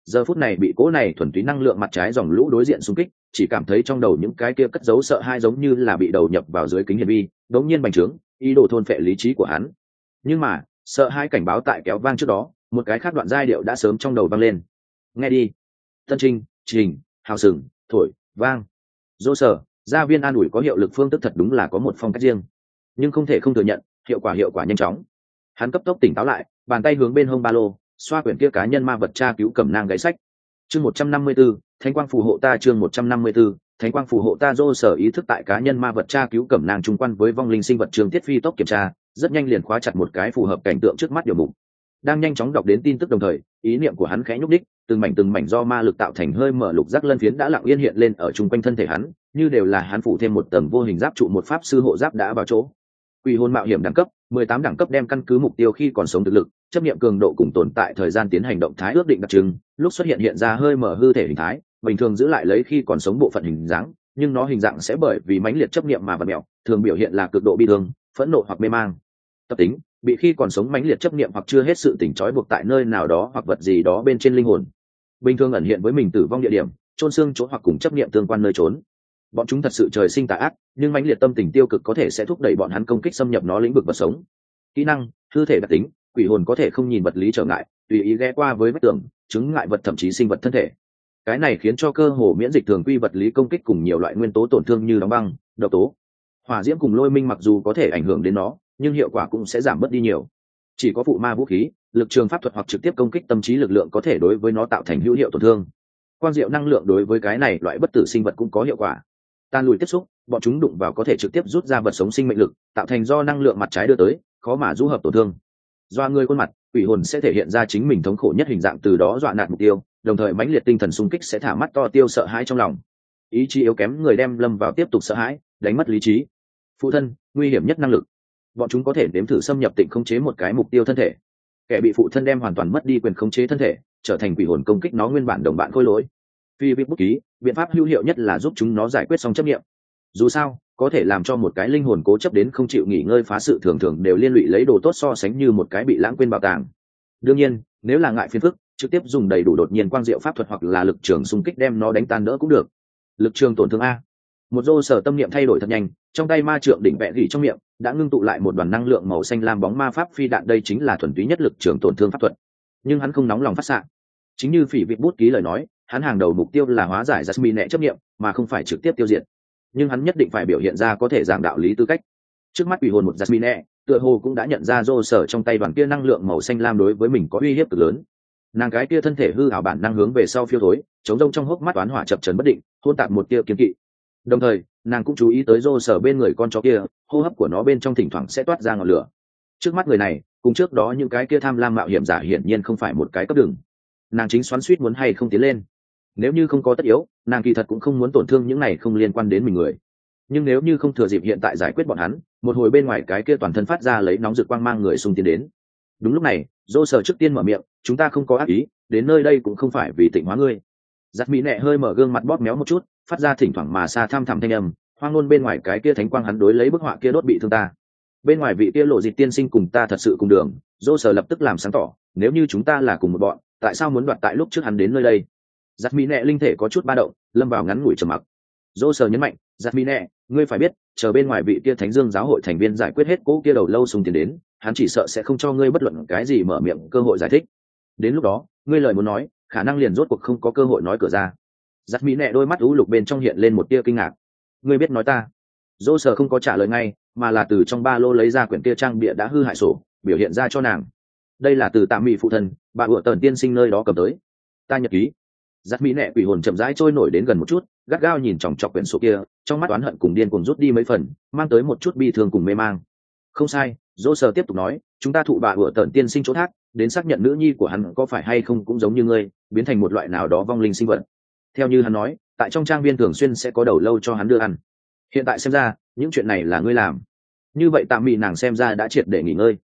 giờ phút này bị cỗ này thuần túy năng lượng mặt trái dòng lũ đối diện xung kích, chỉ cảm thấy trong đầu những cái kia cất giấu sợ hãi giống như là bị đầu nhập vào dưới kính hiển vi, đống nhiên bành trướng, ý đồ thôn phệ lý trí của hắn. Nhưng mà sợ hãi cảnh báo tại kéo vang trước đó, một cái khác đoạn giai điệu đã sớm trong đầu vang lên. Nghe đi, tân trinh, trình, hào sừng, thổi, vang. Dô sở, gia viên an ủi có hiệu lực phương tức thật đúng là có một phong cách riêng, nhưng không thể không thừa nhận hiệu quả nhanh chóng. Hắn cấp tốc tỉnh táo lại, bàn tay hướng bên hông ba lô, xoa quyển kia cá nhân ma vật tra cứu cẩm nang gãy sách. Chương 154, Thánh quang phù hộ ta. Chương 154, Thánh quang phù hộ ta. Dô sở ý thức tại cá nhân ma vật tra cứu cẩm nang trung quan với vong linh sinh vật trường tiết phi tốc kiểm tra, rất nhanh liền khóa chặt một cái phù hợp cảnh tượng trước mắt điều mục. Đang nhanh chóng đọc đến tin tức đồng thời, ý niệm của hắn khẽ nhúc đích, từng mảnh do ma lực tạo thành hơi mở lục giác lân phiến đã lặng yên hiện lên ở trung quanh thân thể hắn, như đều là hắn phủ thêm một tầng vô hình giáp trụ, một pháp sư hộ giáp đã vào chỗ. Quỷ hồn mạo hiểm đẳng cấp 18 đẳng cấp đem căn cứ mục tiêu khi còn sống thực lực, chấp niệm cường độ cùng tồn tại thời gian tiến hành động thái ước định đặc trưng, lúc xuất hiện ra hơi mở hư thể hình thái, bình thường giữ lại lấy khi còn sống bộ phận hình dáng, nhưng nó hình dạng sẽ bởi vì mãnh liệt chấp niệm mà vặn mèo, thường biểu hiện là cực độ bi thương, phẫn nộ hoặc mê mang. Tập tính bị khi còn sống mãnh liệt chấp niệm hoặc chưa hết sự tỉnh trói buộc tại nơi nào đó hoặc vật gì đó bên trên linh hồn, bình thường ẩn hiện với mình tử vong địa điểm, chôn xương chỗ hoặc cùng chấp niệm tương quan nơi trốn. Bọn chúng thật sự trời sinh tà ác, nhưng mãnh liệt tâm tình tiêu cực có thể sẽ thúc đẩy bọn hắn công kích xâm nhập nó lĩnh vực vật sống. Kỹ năng hư thể đặc tính, quỷ hồn có thể không nhìn vật lý trở ngại, tùy ý ghé qua với vách tường, chứng ngại vật thậm chí sinh vật thân thể. Cái này khiến cho cơ hồ miễn dịch thường quy vật lý công kích cùng nhiều loại nguyên tố tổn thương như đóng băng, độc tố, hỏa diễm cùng lôi minh mặc dù có thể ảnh hưởng đến nó, nhưng hiệu quả cũng sẽ giảm bớt đi nhiều. Chỉ có phụ ma vũ khí, lực trường pháp thuật hoặc trực tiếp công kích tâm trí lực lượng có thể đối với nó tạo thành hữu hiệu tổn thương. Quang diệu năng lượng đối với cái này loại bất tử sinh vật cũng có hiệu quả. Tan lùi tiếp xúc, bọn chúng đụng vào có thể trực tiếp rút ra vật sống sinh mệnh lực, tạo thành do năng lượng mặt trái đưa tới, khó mà du hợp tổn thương. Do người khuôn mặt, quỷ hồn sẽ thể hiện ra chính mình thống khổ nhất hình dạng, từ đó dọa nạt mục tiêu, đồng thời mãnh liệt tinh thần xung kích sẽ thả mắt to tiêu sợ hãi trong lòng. Ý chí yếu kém người đem lâm vào tiếp tục sợ hãi, đánh mất lý trí. Phụ thân, nguy hiểm nhất năng lực. Bọn chúng có thể nếm thử xâm nhập tịnh khống chế một cái mục tiêu thân thể. Kẻ bị phụ thân đem hoàn toàn mất đi quyền khống chế thân thể, trở thành quỷ hồn công kích nó nguyên bản đồng bạn khôi lỗi. Phi viết bút ký, biện pháp hữu hiệu nhất là giúp chúng nó giải quyết xong chấp nghiệm. Dù sao, có thể làm cho một cái linh hồn cố chấp đến không chịu nghỉ ngơi phá sự thường thường đều liên lụy lấy đồ tốt so sánh như một cái bị lãng quên bảo tàng. Đương nhiên, nếu là ngại phiền phức, trực tiếp dùng đầy đủ đột nhiên quang diệu pháp thuật hoặc là lực trường xung kích đem nó đánh tan đỡ cũng được. Lực trường tổn thương a. Một Dô sở tâm niệm thay đổi thật nhanh, trong tay ma trượng đỉnh vẽ gỉ trong miệng đã ngưng tụ lại một đoàn năng lượng màu xanh lam bóng ma pháp phi đạn, đây chính là thuần túy nhất lực trường tổn thương pháp thuật. Nhưng hắn không nóng lòng phát xạ. Chính như Phỉ Vịt bút ký lời nói, hắn hàng đầu mục tiêu là hóa giải Jasmine chấp niệm, mà không phải trực tiếp tiêu diệt. Nhưng hắn nhất định phải biểu hiện ra có thể giảng đạo lý tư cách. Trước mắt quỷ hồn một Jasmine, tựa hồ cũng đã nhận ra Dô sở trong tay đoàn kia năng lượng màu xanh lam đối với mình có uy hiếp cực lớn. Nàng cái kia thân thể hư ảo bản năng hướng về sau phiêu thối, chống rông trong hốc mắt toán hỏa chập chờn bất định, hôn tạp một tia kiên kỵ. Đồng thời, nàng cũng chú ý tới Dô sở bên người con chó kia, hô hấp của nó bên trong thỉnh thoảng sẽ toát ra ngọn lửa. Trước mắt người này, cùng trước đó những cái kia tham lam mạo hiểm giả hiển nhiên không phải một cái cấp đường. Nàng chính xoắn xuýt muốn hay không tiến lên. Nếu như không có tất yếu, nàng kỳ thật cũng không muốn tổn thương những này không liên quan đến mình người. Nhưng nếu như không thừa dịp hiện tại giải quyết bọn hắn, một hồi bên ngoài cái kia toàn thân phát ra lấy nóng rực quang mang người xung tiến đến. Đúng lúc này, Dô sở trước tiên mở miệng, chúng ta không có ác ý, đến nơi đây cũng không phải vì tịnh hóa ngươi. Giặt mỹ nẹ hơi mở gương mặt bóp méo một chút, phát ra thỉnh thoảng mà xa thăm thẳm thanh âm, hoang ngôn bên ngoài cái kia thánh quang hắn đối lấy bức họa kia đốt bị thương ta. Bên ngoài vị kia lộ dịch tiên sinh cùng ta thật sự cùng đường. Dô sở lập tức làm sáng tỏ, nếu như chúng ta là cùng một bọn, tại sao muốn đoạt tại lúc trước hắn đến nơi đây? Giặt mỹ nẹ linh thể có chút ba động, lâm vào ngắn ngủi trầm mặc. Dô sở nhấn mạnh, giặt mỹ nẹ, ngươi phải biết, chờ bên ngoài vị kia thánh dương giáo hội thành viên giải quyết hết cỗ kia đầu lâu sung tiền đến, hắn chỉ sợ sẽ không cho ngươi bất luận cái gì mở miệng cơ hội giải thích. Đến lúc đó, ngươi lời muốn nói, khả năng liền rốt cuộc không có cơ hội nói cửa ra. Giặt mỹ nẹ đôi mắt u lục bên trong hiện lên một tia kinh ngạc. Ngươi biết nói ta? Dô sở không có trả lời ngay, mà là từ trong ba lô lấy ra quyển kia trang bìa đã hư hại sổ, biểu hiện ra cho nàng. Đây là từ tạm mỹ phụ thân, bà ủa tần tiên sinh nơi đó cầm tới. Ta nhật ký. Giặt mỹ nẹ quỷ hồn chậm rãi trôi nổi đến gần một chút, gắt gao nhìn chòng chọc quyển sổ kia, trong mắt oán hận cùng điên cùng rút đi mấy phần, mang tới một chút bi thương cùng mê mang. Không sai, Dô sở tiếp tục nói, chúng ta thụ bà ủa tần tiên sinh chỗ thác, đến xác nhận nữ nhi của hắn có phải hay không cũng giống như ngươi, biến thành một loại nào đó vong linh sinh vật. Theo như hắn nói, tại trong trang viên thường xuyên sẽ có đầu lâu cho hắn đưa ăn. Hiện tại xem ra, những chuyện này là ngươi làm. Như vậy tạm mị nàng xem ra đã triệt để nghỉ ngơi.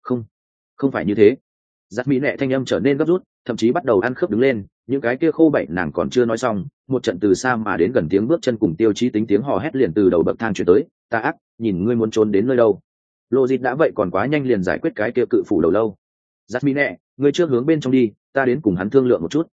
Không phải như thế. Giặt mỹ nẹ thanh âm trở nên gấp rút, thậm chí bắt đầu ăn khớp đứng lên, những cái kia khô bậy nàng còn chưa nói xong, một trận từ xa mà đến gần tiếng bước chân cùng tiêu chí tính tiếng hò hét liền từ đầu bậc thang chuyển tới. Ta ác, nhìn ngươi muốn trốn đến nơi đâu? Lộ dịt đã vậy còn quá nhanh liền giải quyết cái kia cự phủ đầu lâu. Giặt mỹ nẹ, ngươi trước hướng bên trong đi, ta đến cùng hắn thương lượng một chút.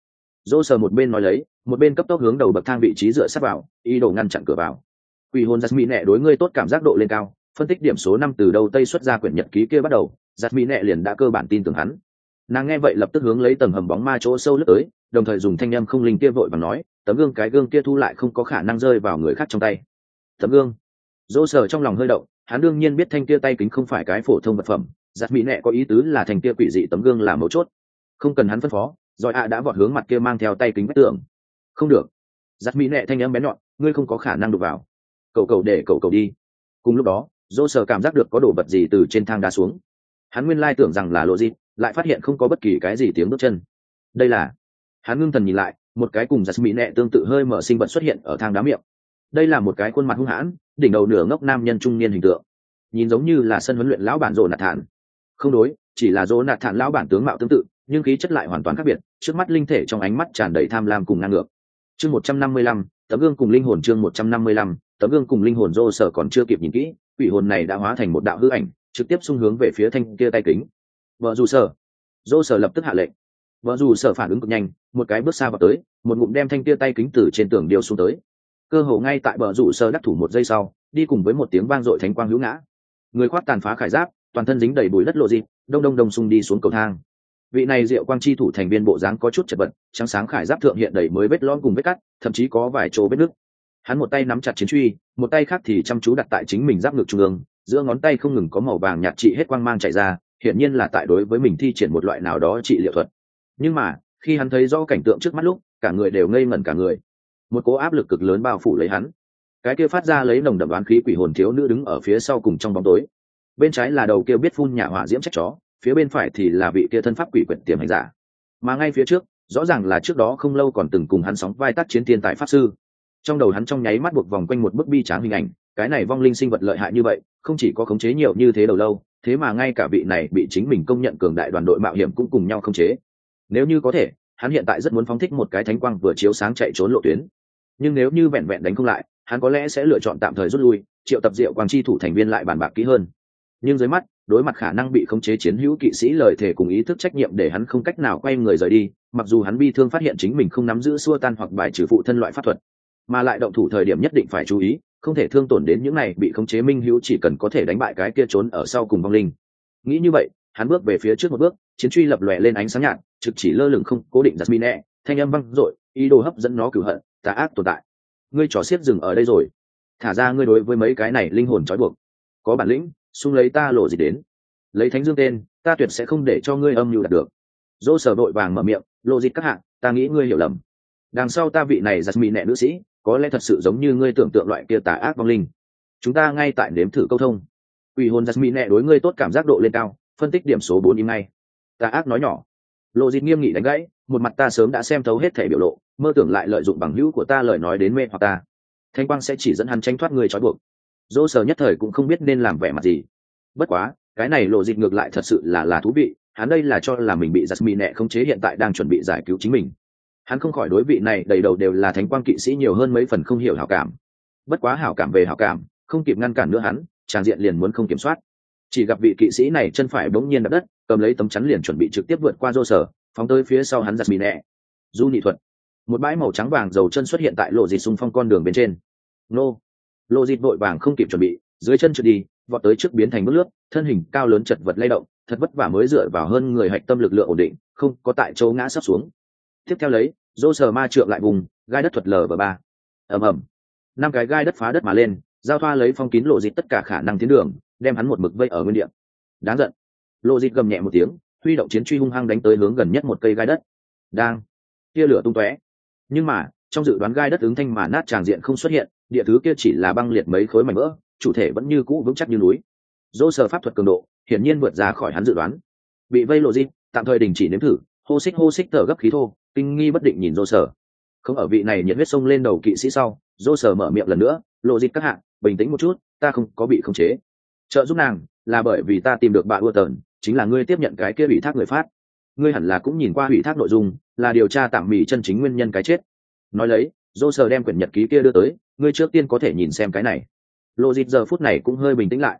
Dỗ sờ một bên nói lấy, một bên cấp tốc hướng đầu bậc thang vị trí dựa sát vào, ý đồ ngăn chặn cửa vào. Quỷ hồn Jasmine đối ngươi tốt cảm giác độ lên cao, phân tích điểm số 5 từ đầu tây xuất ra quyển nhật ký kia bắt đầu, Jasmine liền đã cơ bản tin tưởng hắn. Nàng nghe vậy lập tức hướng lấy tầng hầm bóng ma chỗ sâu lướt tới, đồng thời dùng thanh âm không linh kia vội vàng nói, tấm gương cái gương kia thu lại không có khả năng rơi vào người khác trong tay. Tấm gương. Dỗ sở trong lòng hơi động, hắn đương nhiên biết thanh kia tay kính không phải cái phổ thông vật phẩm, Jasmine có ý tứ là thanh kia quỷ dị tấm gương là mấu chốt. Không cần hắn phân phó, rồi đã vọt hướng mặt kia mang theo tay kính vách tường. Không được. Jasmine thanh âm bén nhọn, ngươi không có khả năng đụng vào. Cậu để cậu đi. Cùng lúc đó, dỗ sở cảm giác được có đồ vật gì từ trên thang đá xuống. Hắn nguyên lai tưởng rằng là lộ gì, lại phát hiện không có bất kỳ cái gì tiếng bước chân. Đây là. Hắn ngưng thần nhìn lại, một cái cùng Jasmine tương tự hơi mở sinh vật xuất hiện ở thang đá miệng. Đây là một cái khuôn mặt hung hãn, đỉnh đầu nửa ngốc nam nhân trung niên hình tượng, nhìn giống như là sân huấn luyện lão bản rồ nạt thản. Không đối, chỉ là rồ nạt thản lão bản tướng mạo tương tự, nhưng khí chất lại hoàn toàn khác biệt, trước mắt linh thể trong ánh mắt tràn đầy tham lam cùng ngang ngược. Chương 155, tấm gương cùng linh hồn. Chương 155, tấm gương cùng linh hồn. Dô sở còn chưa kịp nhìn kỹ, quỷ hồn này đã hóa thành một đạo hư ảnh, trực tiếp xung hướng về phía thanh kia tay kính. Vợ dù sở. Dô sở lập tức hạ lệnh. Vợ dù sở phản ứng cực nhanh, một cái bước xa vào tới, một ngụm đem thanh kia tay kính từ trên tường điêu xuống tới. Cơ hồ ngay tại bờ rủ sơ đắc thủ một giây sau, đi cùng với một tiếng vang dội thánh quang hữu ngã. Người khoác tàn phá khải giáp, toàn thân dính đầy bụi đất lộ dịp, đông xung đi xuống cầu thang. Vị này Diệu Quang chi thủ thành viên bộ dáng có chút chật vật, trắng sáng khải giáp thượng hiện đầy mới vết lõm cùng vết cắt, thậm chí có vài chỗ vết nứt. Hắn một tay nắm chặt chiến truy, một tay khác thì chăm chú đặt tại chính mình giáp ngực trung ương, giữa ngón tay không ngừng có màu vàng nhạt trị hết quang mang chạy ra, hiển nhiên là tại đối với mình thi triển một loại nào đó trị liệu thuật. Nhưng mà, khi hắn thấy rõ cảnh tượng trước mắt lúc, cả người đều ngây ngẩn cả người. Một cỗ áp lực cực lớn bao phủ lấy hắn. Cái kia phát ra lấy nồng đậm đoán khí quỷ hồn thiếu nữ đứng ở phía sau cùng trong bóng tối. Bên trái là đầu kia biết phun nhả hỏa diễm trách chó, phía bên phải thì là vị kia thân pháp quỷ quyệt tiềm hành giả. Mà ngay phía trước, rõ ràng là trước đó không lâu còn từng cùng hắn sóng vai tác chiến thiên tài pháp sư. Trong đầu hắn trong nháy mắt buộc vòng quanh một bức bi tráng hình ảnh, cái này vong linh sinh vật lợi hại như vậy, không chỉ có khống chế nhiều như thế đầu lâu, thế mà ngay cả vị này bị chính mình công nhận cường đại đoàn đội mạo hiểm cũng cùng nhau khống chế. Nếu như có thể, hắn hiện tại rất muốn phóng thích một cái thánh quang vừa chiếu sáng chạy trốn lộ tuyến. Nhưng nếu như vẹn vẹn đánh không lại, hắn có lẽ sẽ lựa chọn tạm thời rút lui, triệu tập Diệu Quang chi thủ thành viên lại bàn bạc kỹ hơn. Nhưng dưới mắt, đối mặt khả năng bị khống chế chiến hữu kỵ sĩ lời thề cùng ý thức trách nhiệm để hắn không cách nào quay người rời đi, mặc dù hắn bi thương phát hiện chính mình không nắm giữ xua tan hoặc bài trừ phụ thân loại pháp thuật, mà lại động thủ thời điểm nhất định phải chú ý, không thể thương tổn đến những này bị khống chế minh hữu, chỉ cần có thể đánh bại cái kia trốn ở sau cùng vong linh. Nghĩ như vậy, hắn bước về phía trước một bước, chiến truy lập lòe lên ánh sáng nhạt, trực chỉ lơ lửng không cố định Jasmine, thanh âm vang dội, ý đồ hấp dẫn nó cửu hận, tà ác tồn tại. Ngươi trò xiết dừng ở đây rồi, thả ra ngươi đối với mấy cái này linh hồn trói buộc. Có bản lĩnh, xung lấy ta lộ gì đến. Lấy thánh dương tên, ta tuyệt sẽ không để cho ngươi âm mưu đạt được. Dỗ sở vội vàng mở miệng, lộ dịch các hạng, ta nghĩ ngươi hiểu lầm. Đằng sau ta vị này Jasmine nữ sĩ, có lẽ thật sự giống như ngươi tưởng tượng loại kia tà ác vong linh. Chúng ta ngay tại nếm thử câu thông. Quỷ hồn Jasmine đối ngươi tốt cảm giác độ lên cao, phân tích điểm số 4 im ngay. Tà ác nói nhỏ. Lộ dịch nghiêm nghị đánh gãy, một mặt ta sớm đã xem thấu hết thể biểu lộ, mơ tưởng lại lợi dụng bằng hữu của ta lời nói đến mê hoặc ta. Thanh quang sẽ chỉ dẫn hắn tránh thoát người trói buộc. Dỗ sở nhất thời cũng không biết nên làm vẻ mặt gì. Bất quá, cái này lộ dịch ngược lại thật sự là thú vị, hắn đây là cho là mình bị Jasmine khống chế, hiện tại đang chuẩn bị giải cứu chính mình. Hắn không khỏi đối vị này đầy đầu đều là thánh quang kỵ sĩ nhiều hơn mấy phần không hiểu hảo cảm. Bất quá hảo cảm về hảo cảm, không kịp ngăn cản nữa hắn, tràng diện liền muốn không kiểm soát. Chỉ gặp vị kỵ sĩ này chân phải bỗng nhiên đập đất, cầm lấy tấm chắn liền chuẩn bị trực tiếp vượt qua Dỗ sở, phóng tới phía sau hắn Jasmine. Du nhị thuật. Một bãi màu trắng vàng dầu chân xuất hiện tại lộ dịch xung phong con đường bên trên. Nô. Lộ dịch vội vàng không kịp chuẩn bị, dưới chân trượt đi, vọt tới trước biến thành bước lướt, thân hình cao lớn chật vật lay động, thật vất vả mới dựa vào hơn người hạch tâm lực lượng ổn định, không có tại chỗ ngã sắp xuống. Tiếp theo lấy, Dỗ sở ma trượng lại vùng, gai đất thuật LV3. Ầm ầm. 5 cái gai đất phá đất mà lên, giao thoa lấy phong kín lộ dịch tất cả khả năng tiến đường, đem hắn một mực vây ở nguyên địa. Đáng giận. Lộ dịch gầm nhẹ một tiếng, huy động chiến truy hung hăng đánh tới hướng gần nhất một cây gai đất. Đang. Tia lửa tung tóe. Nhưng mà, trong dự đoán gai đất ứng thanh mà nát tràng diện không xuất hiện, địa thứ kia chỉ là băng liệt mấy khối mảnh vỡ, chủ thể vẫn như cũ vững chắc như núi. Dỗ sở pháp thuật cường độ hiển nhiên vượt ra khỏi hắn dự đoán. Bị vây lộ dịch, tạm thời đình chỉ nếm thử, hô xích thở gấp khí thô, kinh nghi bất định nhìn Dỗ sở. Không ở vị này nhiệt huyết sông lên đầu kỵ sĩ sau, Dỗ sở mở miệng lần nữa, lộ dịch các hạng, bình tĩnh một chút, ta không có bị khống chế. Trợ giúp nàng là bởi vì ta tìm được bà ưa tờn, chính là ngươi tiếp nhận cái kia ủy thác người phát. Ngươi hẳn là cũng nhìn qua ủy thác nội dung, là điều tra tạm mỉ chân chính nguyên nhân cái chết. Nói lấy, Dỗ sở đem quyển nhật ký kia đưa tới, ngươi trước tiên có thể nhìn xem cái này. Lộ dịch giờ phút này cũng hơi bình tĩnh lại.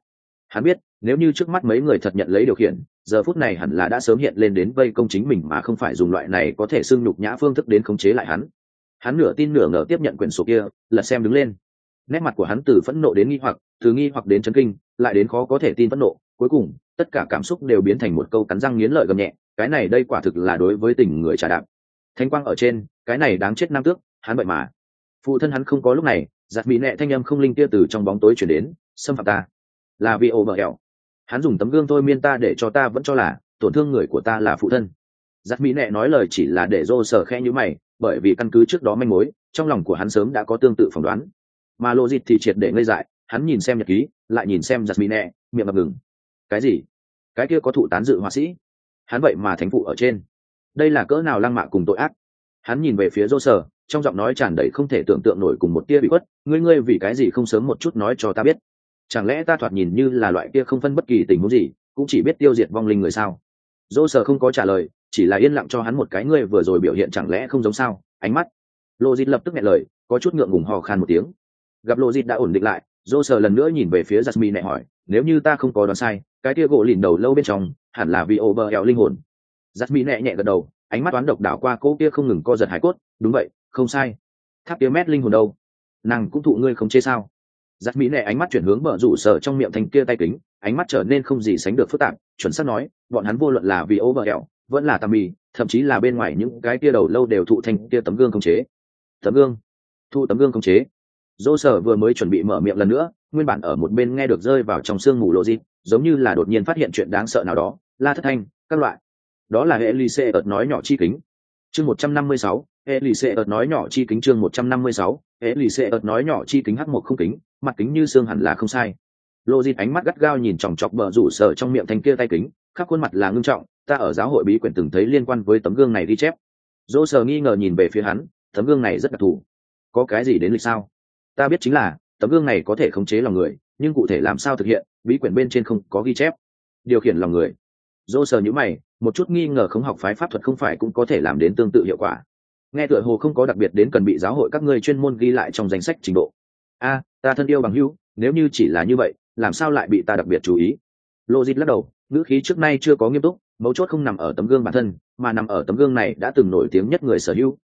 Hắn biết nếu như trước mắt mấy người thật nhận lấy điều khiển, giờ phút này hẳn là đã sớm hiện lên đến vây công chính mình mà không phải dùng loại này có thể xưng nhục nhã phương thức đến khống chế lại hắn. Hắn nửa tin nửa ngờ tiếp nhận quyển sổ kia, lật xem đứng lên. Nét mặt của hắn từ phẫn nộ đến nghi hoặc, từ nghi hoặc đến chấn kinh, lại đến khó có thể tin phẫn nộ, cuối cùng tất cả cảm xúc đều biến thành một câu cắn răng nghiến lợi gầm nhẹ, cái này đây quả thực là đối với tình người trả đạp. Thanh quang ở trên, cái này đáng chết nam tước, hắn vậy mà. Phụ thân hắn không có lúc này, giặt mỹ nệ thanh âm không linh kia từ trong bóng tối chuyển đến, xâm phạm ta là vì ồ bờ hẹo. Hắn dùng tấm gương thôi miên ta để cho ta vẫn cho là tổn thương người của ta là phụ thân. Giặt mỹ nệ nói lời chỉ là để Rô Sở khẽ nhíu mày, bởi vì căn cứ trước đó manh mối, trong lòng của hắn sớm đã có tương tự phỏng đoán. Mà Lộ Dịch thì triệt để ngây dại, hắn nhìn xem nhật ký, lại nhìn xem giặt mỹ nệ, miệng ngập ngừng. Cái gì? Cái kia có thụ tán dự họa sĩ? Hắn vậy mà thánh phụ ở trên. Đây là cỡ nào lăng mạ cùng tội ác? Hắn nhìn về phía Rô Sở, trong giọng nói tràn đầy không thể tưởng tượng nổi cùng một tia bị khuất. Ngươi vì cái gì không sớm một chút nói cho ta biết? Chẳng lẽ ta thoạt nhìn như là loại kia không phân bất kỳ tình huống gì, cũng chỉ biết tiêu diệt vong linh người sao? Dô Sở không có trả lời, chỉ là yên lặng cho hắn một cái ngươi vừa rồi biểu hiện chẳng lẽ không giống sao? Ánh mắt. Lộ Dịch lập tức nghẹn lời, có chút ngượng ngùng hò khan một tiếng. Gặp Lộ Dịch đã ổn định lại, Dô Sở lần nữa nhìn về phía Jasmine này hỏi, nếu như ta không có đoán sai, cái kia gỗ lìn đầu lâu bên trong hẳn là vì Oberhell linh hồn. Jasmine nhẹ nhẹ gật đầu, ánh mắt toán độc đảo qua cô kia không ngừng co giật hải cốt, đúng vậy, không sai. Tháp kia mét linh hồn đâu? Nàng cũng thụ ngươi không chế sao? Giặt mỹ nệ ánh mắt chuyển hướng bờ rủ sở trong miệng thanh kia tay kính, ánh mắt trở nên không gì sánh được phức tạp, chuẩn xác nói, bọn hắn vô luận là vì Oberhell, vẫn là Tammy, thậm chí là bên ngoài những cái kia đầu lâu đều thụ thanh kia tấm gương không chế. Tấm gương? Thụ tấm gương không chế? Dô sở vừa mới chuẩn bị mở miệng lần nữa, nguyên bản ở một bên nghe được rơi vào trong sương mù Lộ Dịch, giống như là đột nhiên phát hiện chuyện đáng sợ nào đó, la thất thanh, các loại. Đó là Elise ợt nói nhỏ chi kính. Chương 156, Elise ợt nói nhỏ chi kính chương 156, Elise ợt nói nhỏ chi kính hắc một không kính, mặt kính như xương hẳn là không sai. Lộ Dịch ánh mắt gắt gao nhìn chòng chọc bờ rủ sở trong miệng thanh kia tay kính, khắp khuôn mặt là ngưng trọng, ta ở giáo hội bí quyển từng thấy liên quan với tấm gương này ghi chép. Dỗ sở nghi ngờ nhìn về phía hắn, tấm gương này rất đặc thù. Có cái gì đến lịch sao? Ta biết chính là, tấm gương này có thể khống chế lòng người, nhưng cụ thể làm sao thực hiện, bí quyển bên trên không có ghi chép. Điều khiển lòng người. Dỗ sở nhíu mày, một chút nghi ngờ không học phái pháp thuật không phải cũng có thể làm đến tương tự hiệu quả. Nghe tựa hồ không có đặc biệt đến cần bị giáo hội các ngươi chuyên môn ghi lại trong danh sách trình độ. A, ta thân yêu bằng hữu, nếu như chỉ là như vậy, làm sao lại bị ta đặc biệt chú ý? Lộ Dịch lắc đầu, ngữ khí trước nay chưa có nghiêm túc, mấu chốt không nằm ở tấm gương bản thân, mà nằm ở tấm gương này đã từng nổi tiếng nhất người sở hữu,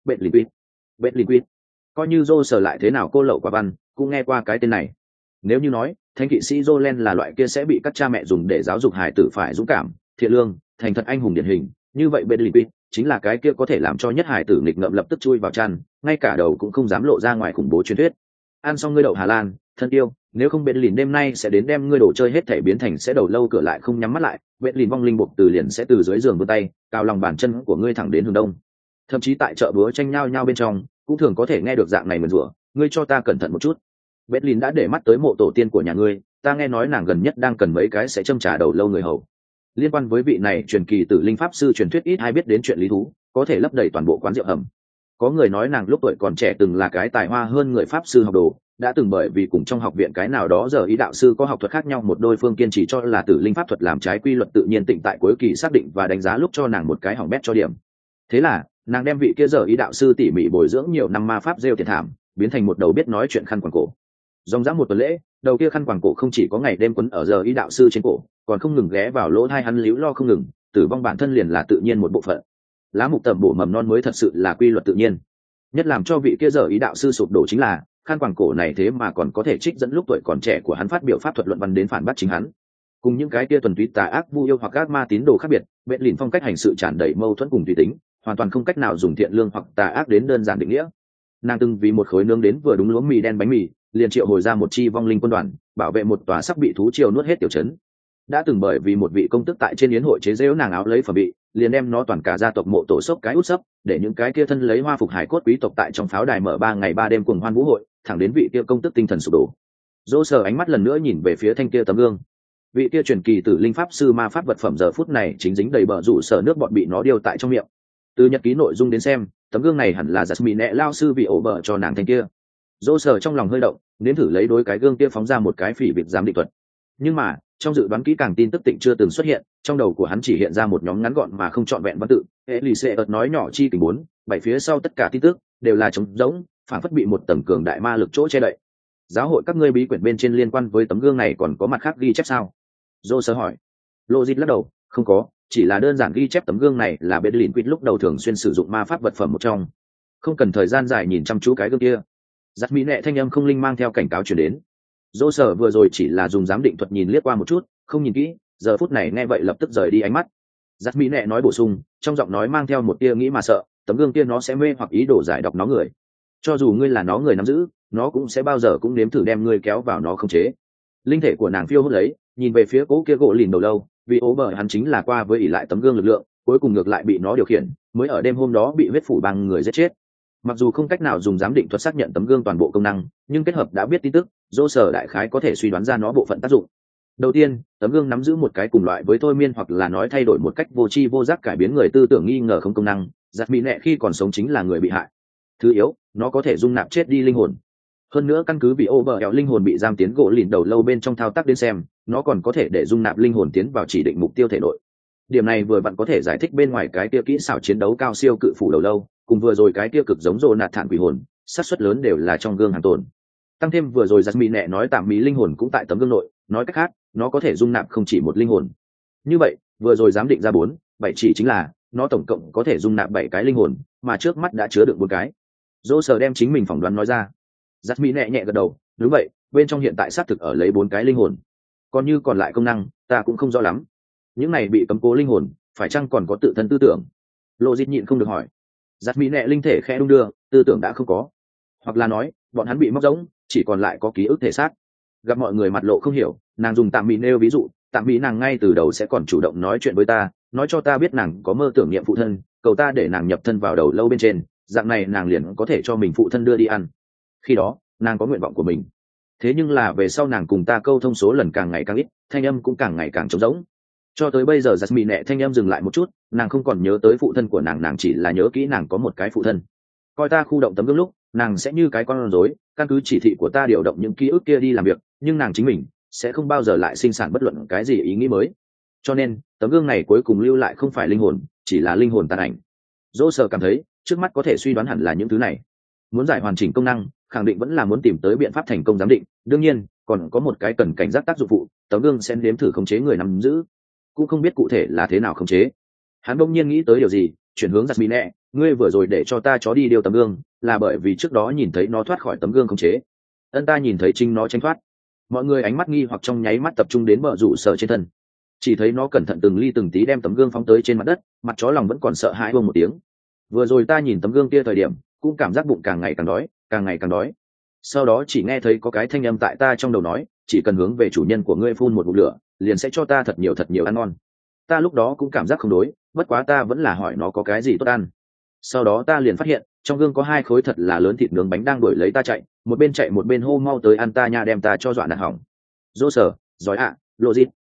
Bentley. Coi như Joe sở lại thế nào cô lậu quả văn, cũng nghe qua cái tên này. Nếu như nói, thánh kỵ sĩ Jolen là loại kia sẽ bị các cha mẹ dùng để giáo dục hài tử phải dũng cảm, thiện lương, thành thật anh hùng điển hình, như vậy Bentley chính là cái kia có thể làm cho nhất hài tử nghịch ngợm lập tức chui vào chăn, ngay cả đầu cũng không dám lộ ra ngoài khủng bố truyền thuyết. Ăn xong ngươi đậu Hà Lan, thân yêu, nếu không Bentley đêm nay sẽ đến đem ngươi đồ chơi hết thể biến thành sẽ đầu lâu cửa lại không nhắm mắt lại, Bentley vong linh buộc từ liền sẽ từ dưới giường vươn tay, cào lòng bàn chân của ngươi thẳng đến hướng đông. Thậm chí tại chợ búa tranh nhau bên trong, cũng thường có thể nghe được dạng này mượn rủa, ngươi cho ta cẩn thận một chút. Bentley đã để mắt tới mộ tổ tiên của nhà ngươi, ta nghe nói nàng gần nhất đang cần mấy cái sẽ châm trả đầu lâu người hầu. Liên quan với vị này truyền kỳ tử linh pháp sư truyền thuyết ít ai biết đến chuyện lý thú, có thể lấp đầy toàn bộ quán rượu hầm. Có người nói nàng lúc tuổi còn trẻ từng là cái tài hoa hơn người pháp sư học đồ, đã từng bởi vì cùng trong học viện cái nào đó giờ ý đạo sư có học thuật khác nhau, một đôi phương kiên trì cho là tử linh pháp thuật làm trái quy luật tự nhiên tịnh tại cuối kỳ xác định và đánh giá lúc cho nàng một cái hỏng bét cho điểm. Thế là nàng đem vị kia giờ ý đạo sư tỉ mỉ bồi dưỡng nhiều năm ma pháp rêu tiền thảm, biến thành một đầu biết nói chuyện khăn quàng cổ. Dòng dã một tuần lễ, đầu kia khăn quàng cổ không chỉ có ngày đêm quấn ở giờ ý đạo sư trên cổ, còn không ngừng ghé vào lỗ tai hắn líu lo không ngừng, tử vong bản thân liền là tự nhiên một bộ phận. Lá mục tẩm bổ mầm non mới thật sự là quy luật tự nhiên. Nhất làm cho vị kia giờ ý đạo sư sụp đổ chính là khăn quàng cổ này thế mà còn có thể trích dẫn lúc tuổi còn trẻ của hắn phát biểu pháp thuật luận văn đến phản bác chính hắn. Cùng những cái kia thuần túy tà ác vu yêu hoặc ác ma tín đồ khác biệt, Bệ Lìn phong cách hành sự tràn đầy mâu thuẫn cùng tùy tính, hoàn toàn không cách nào dùng thiện lương hoặc tà ác đến đơn giản định nghĩa. Nàng từng vì một khối nướng đến vừa đúng lúa mì đen bánh mì, liền triệu hồi ra một chi vong linh quân đoàn, bảo vệ một tòa sắp bị thú triều nuốt hết tiểu trấn. Đã từng bởi vì một vị công tước tại trên yến hội chế giễu nàng áo lấy phẩm bị, liền đem nó toàn cả gia tộc mộ tổ sốc cái út sấp, để những cái kia thân lấy hoa phục hải cốt quý tộc tại trong pháo đài mở 3 ngày 3 đêm cuồng hoan vũ hội, thẳng đến vị kia công tước tinh thần sụp đổ. Dỗ Sở ánh mắt lần nữa nhìn về phía thanh kia tấm gương. Vị kia truyền kỳ tử linh pháp sư ma pháp vật phẩm giờ phút này chính dính đầy bờ rủ sở nước bọt bị nó điêu tại trong miệng. Từ nhật ký nội dung đến xem, tấm gương này hẳn là Jasmine lao sư vì ổ bờ cho nàng thanh kia. Dỗ Sở trong lòng hơi động, nếm thử lấy đối cái gương kia phóng ra một cái phỉ bịp giám định thuật. Nhưng mà trong dự đoán kỹ càng tin tức tịnh chưa từng xuất hiện, trong đầu của hắn chỉ hiện ra một nhóm ngắn gọn mà không trọn vẹn văn tự. Elise nói nhỏ chi tình 4, 7 phía sau tất cả tin tức đều là trống rỗng, phản phất bị một tầng cường đại ma lực chỗ che đậy. Giáo hội các ngươi bí quyển bên trên liên quan với tấm gương này còn có mặt khác ghi chép sao? Dô sơ hỏi. Logic lắc đầu, không có, chỉ là đơn giản ghi chép tấm gương này là Berlin Quýt lúc đầu thường xuyên sử dụng ma pháp vật phẩm một trong. Không cần thời gian dài nhìn chăm chú cái gương kia. Giặt mỹ nệ thanh âm không linh mang theo cảnh cáo chuyển đến. Dô sở vừa rồi chỉ là dùng giám định thuật nhìn liếc qua một chút, không nhìn kỹ, giờ phút này nghe vậy lập tức rời đi ánh mắt. Giặt mỹ nệ nói bổ sung, trong giọng nói mang theo một tia nghĩ mà sợ, tấm gương kia nó sẽ mê hoặc ý đồ giải độc nó người. Cho dù ngươi là nó người nắm giữ, nó cũng sẽ bao giờ cũng nếm thử đem ngươi kéo vào nó không chế. Linh thể của nàng phiêu hốt lấy, nhìn về phía cố kia gỗ lìn đầu lâu, vì ố bờ hắn chính là qua với ỷ lại tấm gương lực lượng, cuối cùng ngược lại bị nó điều khiển, mới ở đêm hôm đó bị huyết phủ bằng người giết chết. Mặc dù không cách nào dùng giám định thuật xác nhận tấm gương toàn bộ công năng, nhưng kết hợp đã biết tin tức, dô sở đại khái có thể suy đoán ra nó bộ phận tác dụng. Đầu tiên, tấm gương nắm giữ một cái cùng loại với thôi miên hoặc là nói thay đổi một cách vô tri vô giác cải biến người tư tưởng nghi ngờ không công năng, giặt mỹ nệ khi còn sống chính là người bị hại. Thứ yếu, nó có thể dung nạp chết đi linh hồn. Hơn nữa căn cứ bị Overell linh hồn bị giam tiến gỗ lìn đầu lâu bên trong thao tác đến xem, nó còn có thể để dung nạp linh hồn tiến vào chỉ định mục tiêu thể nội. Điểm này vừa vặn có thể giải thích bên ngoài cái kia kỹ xảo chiến đấu cao siêu cự phủ đầu lâu, cùng vừa rồi cái kia cực giống rồ nạt thản quỷ hồn, xác suất lớn đều là trong gương hàng tồn. Tăng thêm vừa rồi giặt mỹ nệ nói tạm mỹ linh hồn cũng tại tấm gương nội, nói cách khác, nó có thể dung nạp không chỉ một linh hồn. Như vậy, vừa rồi giám định ra 4, 7 chỉ chính là nó tổng cộng có thể dung nạp 7 cái linh hồn, mà trước mắt đã chứa được 4 cái. Dô sở đem chính mình phỏng đoán nói ra. Giặt mỹ nhẹ gật đầu, đúng vậy, bên trong hiện tại xác thực ở lấy 4 cái linh hồn. Còn như còn lại công năng, ta cũng không rõ lắm. Những này bị cấm cố linh hồn, phải chăng còn có tự thân tư tưởng? Lộ Dịch nhịn không được hỏi. Giặt mỹ nhẹ linh thể khẽ đung đưa, tư tưởng đã không có. Hoặc là nói, bọn hắn bị móc rỗng, chỉ còn lại có ký ức thể xác. Gặp mọi người mặt lộ không hiểu, nàng dùng tạm mỹ nêu ví dụ, tạm mỹ nàng ngay từ đầu sẽ còn chủ động nói chuyện với ta, nói cho ta biết nàng có mơ tưởng niệm phụ thân, cầu ta để nàng nhập thân vào đầu lâu bên trên, dạng này nàng liền có thể cho mình phụ thân đưa đi ăn. Khi đó nàng có nguyện vọng của mình, thế nhưng là về sau nàng cùng ta câu thông số lần càng ngày càng ít, thanh âm cũng càng ngày càng trống rỗng. Cho tới bây giờ giặt mỹ nệ thanh âm dừng lại một chút, nàng không còn nhớ tới phụ thân của nàng chỉ là nhớ kỹ nàng có một cái phụ thân. Coi ta khu động tấm gương lúc, nàng sẽ như cái con rối, căn cứ chỉ thị của ta điều động những ký ức kia đi làm việc, nhưng nàng chính mình sẽ không bao giờ lại sinh sản bất luận cái gì ý nghĩ mới. Cho nên tấm gương này cuối cùng lưu lại không phải linh hồn, chỉ là linh hồn tàn ảnh. Dô sở cảm thấy trước mắt có thể suy đoán hẳn là những thứ này. Muốn giải hoàn chỉnh công năng, khẳng định vẫn là muốn tìm tới biện pháp thành công giám định, đương nhiên còn có một cái cần cảnh giác tác dụng phụ, tấm gương sẽ nếm thử khống chế người nắm giữ, cũng không biết cụ thể là thế nào khống chế. Hắn bỗng nhiên nghĩ tới điều gì, chuyển hướng giặt mỹ nệ, ngươi vừa rồi để cho ta chó đi điều tấm gương, là bởi vì trước đó nhìn thấy nó thoát khỏi tấm gương khống chế. Ân, ta nhìn thấy chính nó tránh thoát. Mọi người ánh mắt nghi hoặc trong nháy mắt tập trung đến bờ rủ sở trên thân, chỉ thấy nó cẩn thận từng ly từng tí đem tấm gương phóng tới trên mặt đất, mặt chó lòng vẫn còn sợ hãi buông một tiếng. Vừa rồi ta nhìn tấm gương kia thời điểm, cũng cảm giác bụng càng ngày càng đói, càng ngày càng đói. Sau đó chỉ nghe thấy có cái thanh âm tại ta trong đầu nói, chỉ cần hướng về chủ nhân của ngươi phun một ngụm lửa, liền sẽ cho ta thật nhiều ăn ngon. Ta lúc đó cũng cảm giác không đối, bất quá ta vẫn là hỏi nó có cái gì tốt ăn. Sau đó ta liền phát hiện trong gương có 2 khối thật là lớn thịt nướng bánh đang đuổi lấy ta chạy, một bên chạy một bên hô mau tới ăn ta nha, đem ta cho dọa nạt hỏng. Dô sở, giỏi ạ, lộ dịt.